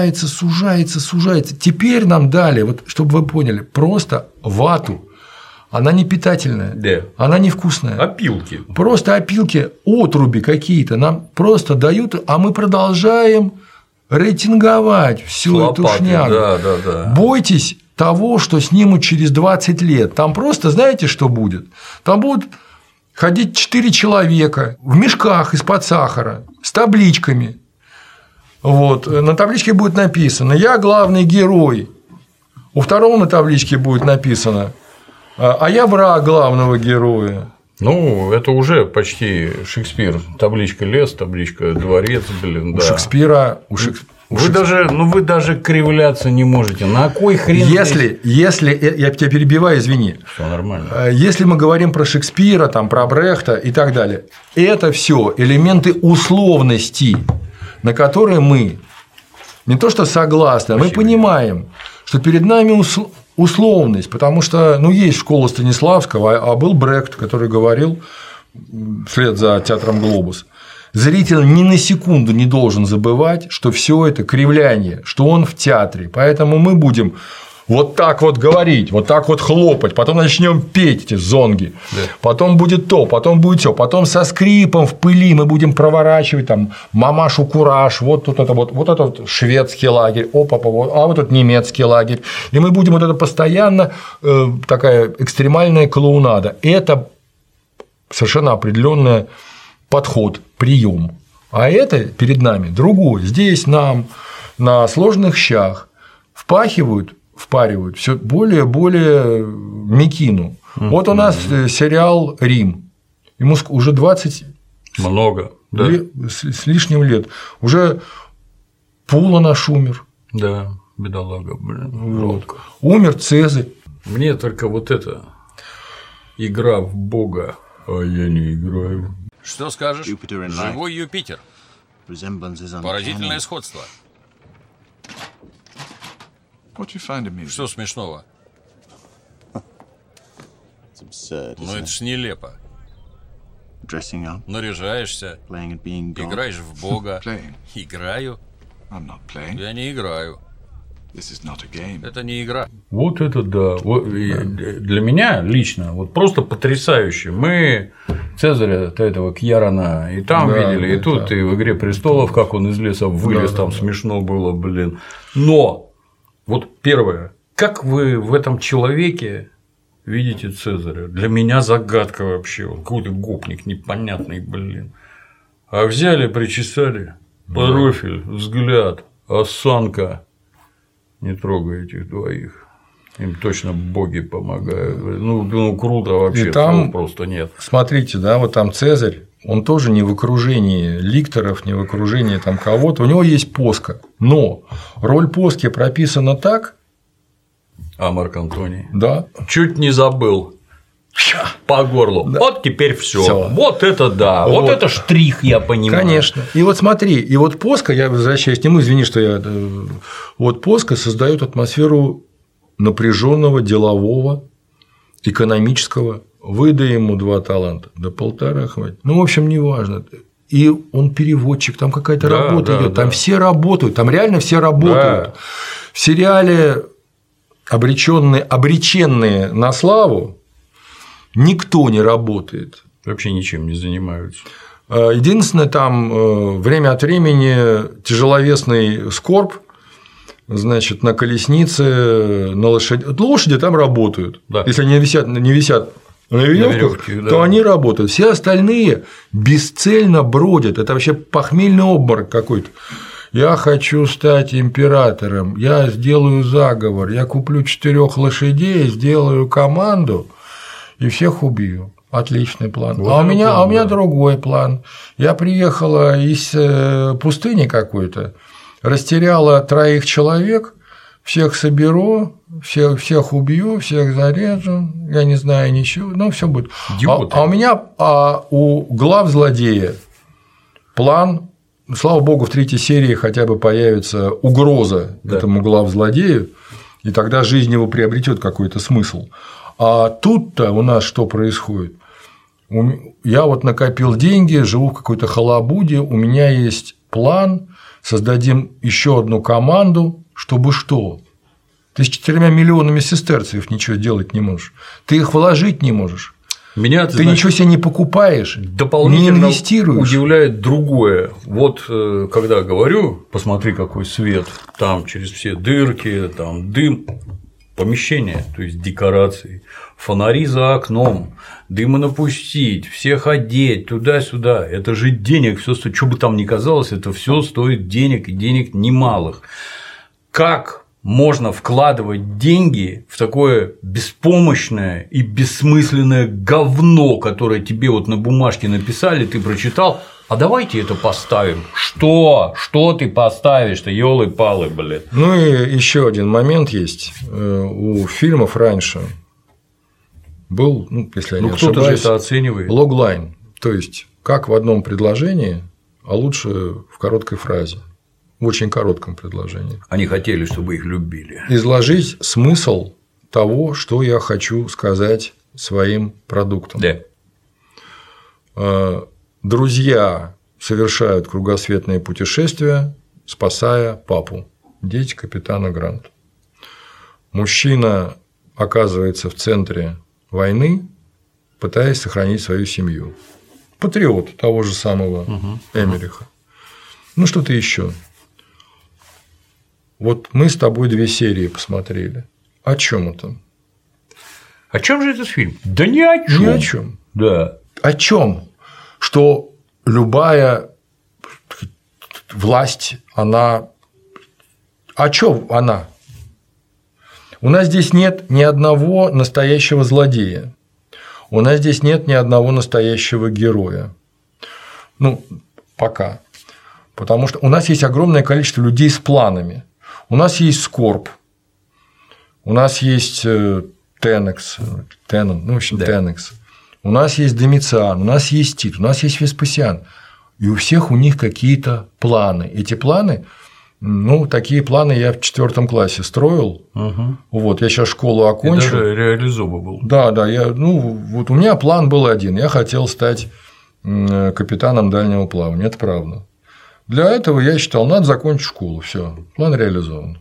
Теперь нам дали, вот, чтобы вы поняли, просто вату. Она не питательная, да. Она невкусная. Опилки. Просто опилки, отруби какие-то нам просто дают, а мы продолжаем рейтинговать всю эту шнягу. Да. Бойтесь того, что снимут через 20 лет. Там просто, знаете, что будет? Там будут ходить 4 человека в мешках из-под сахара с табличками. Вот. На табличке будет написано: «Я главный герой». У второго на табличке будет написано: «А я враг главного героя». Это уже почти Шекспир. Табличка лес, табличка дворец, да. У Шекспира. Вы даже кривляться не можете. На кой хрен? Если я тебя перебиваю, извини. Все нормально. Если мы говорим про Шекспира, про Брехта и так далее, это все элементы условности, на которые мы не то что согласны, мы понимаем, что перед нами условность, потому что есть школа Станиславского, а был Брехт, который говорил вслед за театром «Глобус». Зритель ни на секунду не должен забывать, что все это кривляние, что он в театре. Поэтому мы будем вот так вот говорить, вот так вот хлопать, потом начнем петь эти зонги, потом будет то, потом будет все, потом со скрипом в пыли мы будем проворачивать мамашу кураж, вот тут это вот это шведский лагерь, а вот тут немецкий лагерь, и мы будем вот это постоянно такая экстремальная клоунада. Это совершенно определенный подход, прием. А это перед нами другой. Здесь нам на сложных щах впаривают все более и более мекину. Вот у нас сериал «Рим». Ему уже 20 много, да. с лишним лет. Уже Пула наш умер. Да, бедолага, жалко. Умер Цезарь. Мне только вот эта игра в Бога, а я не играю. Что скажешь? Живой Юпитер. Поразительное сходство. Что смешного? Это ж нелепо. Наряжаешься, играешь в Бога. Играю? Я не играю. Это не игра. Вот это да. Для меня лично просто потрясающе. Мы Цезаря-то этого Кьярона и там видели, и тут, и в «Игре престолов», как он из леса вылез, смешно было, Но первое, как вы в этом человеке видите Цезаря? Для меня загадка вообще. Какой-то гопник непонятный, А взяли, причесали, профиль, взгляд, осанка. Не трогай этих двоих. Им точно боги помогают. Круто вообще, и там, просто нет. Смотрите, там Цезарь, он тоже не в окружении ликторов, не в окружении кого-то. У него есть Поска. Но роль Поски прописана так. А Марк Антоний? Да. Чуть не забыл. По горлу. Да. Вот теперь все. Вот это да. Вот это штрих, я понимаю. Конечно. И смотри, и Поска, я возвращаюсь к нему, извини, что я. Поска создает атмосферу напряженного, делового, экономического. Выдай ему 2 таланта, до 1,5 хватит. В общем, неважно. И он переводчик, там какая-то работа идет, там все работают, там реально все работают. Да. В сериале обреченные на славу никто не работает. Вообще ничем не занимаются. Единственное, там время от времени тяжеловесный скорб, на колеснице, на лошади. Лошади там работают. Да. Если они не висят на веревках, то они работают. Все остальные бесцельно бродят. Это вообще похмельный обморок какой-то. я хочу стать императором, я сделаю заговор, я куплю 4 лошадей, сделаю команду и всех убью. Отличный план. Вот у меня другой план. Я приехала из пустыни какой-то, растеряла 3 человек, всех соберу, всех убью, всех зарежу, я не знаю ничего, но все будет. У меня у глав злодея план. Слава богу, в 3-й серии хотя бы появится угроза этому главзлодею, и тогда жизнь его приобретет какой-то смысл. А тут-то у нас что происходит? Я вот накопил деньги, живу в какой-то халабуде, у меня есть план, создадим еще одну команду, чтобы что? Ты с 4 миллионами сестерцев ничего делать не можешь, ты их вложить не можешь. Ты ничего себе не покупаешь, не инвестируешь. Удивляет другое. Вот когда говорю, посмотри, какой свет, там через все дырки, там дым, помещение, то есть декорации, фонари за окном, дыма напустить, всех одеть туда-сюда. Это же денег все стоит, что бы там ни казалось, это все стоит денег и денег немалых. Как можно вкладывать деньги в такое беспомощное и бессмысленное говно, которое тебе вот на бумажке написали, ты прочитал, а давайте это поставим. Что? Что ты поставишь-то, ёлы-палы, блядь? Ну и еще один момент есть. У фильмов раньше был, если я не ошибаюсь, кто-то же это оценивает. Логлайн, то есть как в одном предложении, а лучше в короткой фразе. В очень коротком предложении. Они хотели, чтобы их любили. Изложить смысл того, что я хочу сказать своим продуктом. Да. Друзья совершают кругосветные путешествия, спасая папу, дети капитана Гранта. Мужчина оказывается в центре войны, пытаясь сохранить свою семью. Патриот того же самого Эмериха. Ну, что-то еще. Вот мы с тобой 2 серии посмотрели. О чем это? О чем же этот фильм? Да ни о чем. Ни о чем. Да. О чем? Что любая власть, она. О чем она? У нас здесь нет ни одного настоящего злодея. У нас здесь нет ни одного настоящего героя. Ну, пока. Потому что у нас есть огромное количество людей с планами. У нас есть Скорб, у нас есть Тенекс, Тенекс, у нас есть Домициан, у нас есть Тит, у нас есть Веспасиан, и у всех у них какие-то планы. Эти планы, такие планы я в 4 классе строил. Вот, я сейчас школу окончил. И даже реализовывал. Да, вот у меня план был один. Я хотел стать капитаном дальнего плавания. Это правда. Для этого я считал, надо закончить школу. Все, план реализован.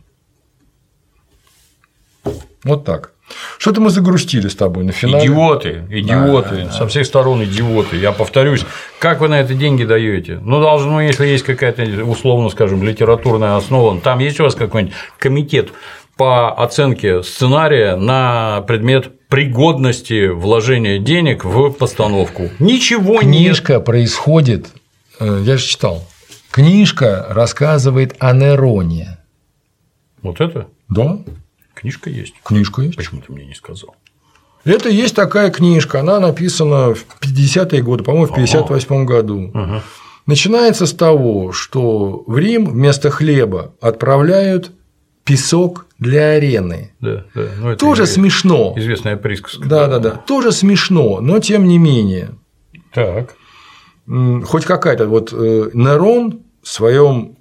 Вот так. Что-то мы загрустили с тобой на финале. Идиоты, со всех сторон идиоты. Я повторюсь, как вы на это деньги даете? Должно, если есть какая-то, условно скажем, литературная основа, там есть у вас какой-нибудь комитет по оценке сценария на предмет пригодности вложения денег в постановку? Ничего нет. Книжка происходит, я же читал. Книжка рассказывает о Нероне. Вот это? Да. Книжка есть. Книжка есть. Почему ты мне не сказал? Это есть такая книжка, она написана в 50-е годы, по-моему, в 58 году. Начинается с того, что в Рим вместо хлеба отправляют песок для арены. Да. Это тоже смешно. Известная присказка. Да. Тоже смешно, но тем не менее. Так. Хоть какая-то. Вот Нерон в своем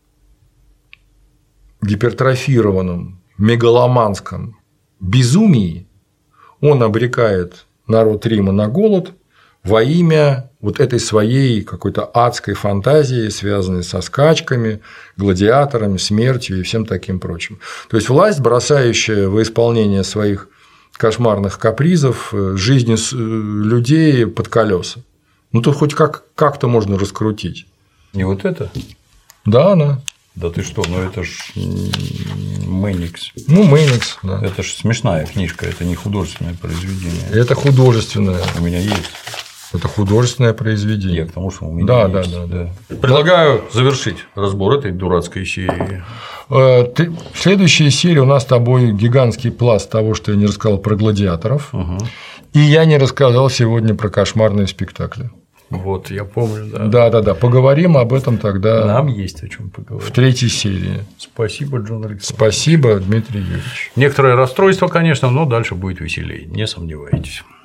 гипертрофированном мегаломанском безумии он обрекает народ Рима на голод во имя вот этой своей какой-то адской фантазии, связанной со скачками, гладиаторами, смертью и всем таким прочим. То есть власть, бросающая во исполнение своих кошмарных капризов жизни людей под колеса. Тут хоть как-то можно раскрутить. Не вот это? Да, она. Да ты что, это ж Мэникс. Мэникс, да. Это ж смешная книжка, это не художественное произведение. Это художественное. У меня есть. Это художественное произведение. Нет, потому что у меня есть. Да. Предлагаю завершить разбор этой дурацкой серии. Следующая серия у нас с тобой гигантский пласт того, что я не рассказал про гладиаторов. И я не рассказал сегодня про кошмарные спектакли. Вот, я помню, да. Да. Поговорим об этом тогда. Нам есть о чем поговорить. В третьей серии. Спасибо, Джон Александрович. Спасибо, Дмитрий Юрьевич. Некоторое расстройство, конечно, но дальше будет веселее, не сомневайтесь.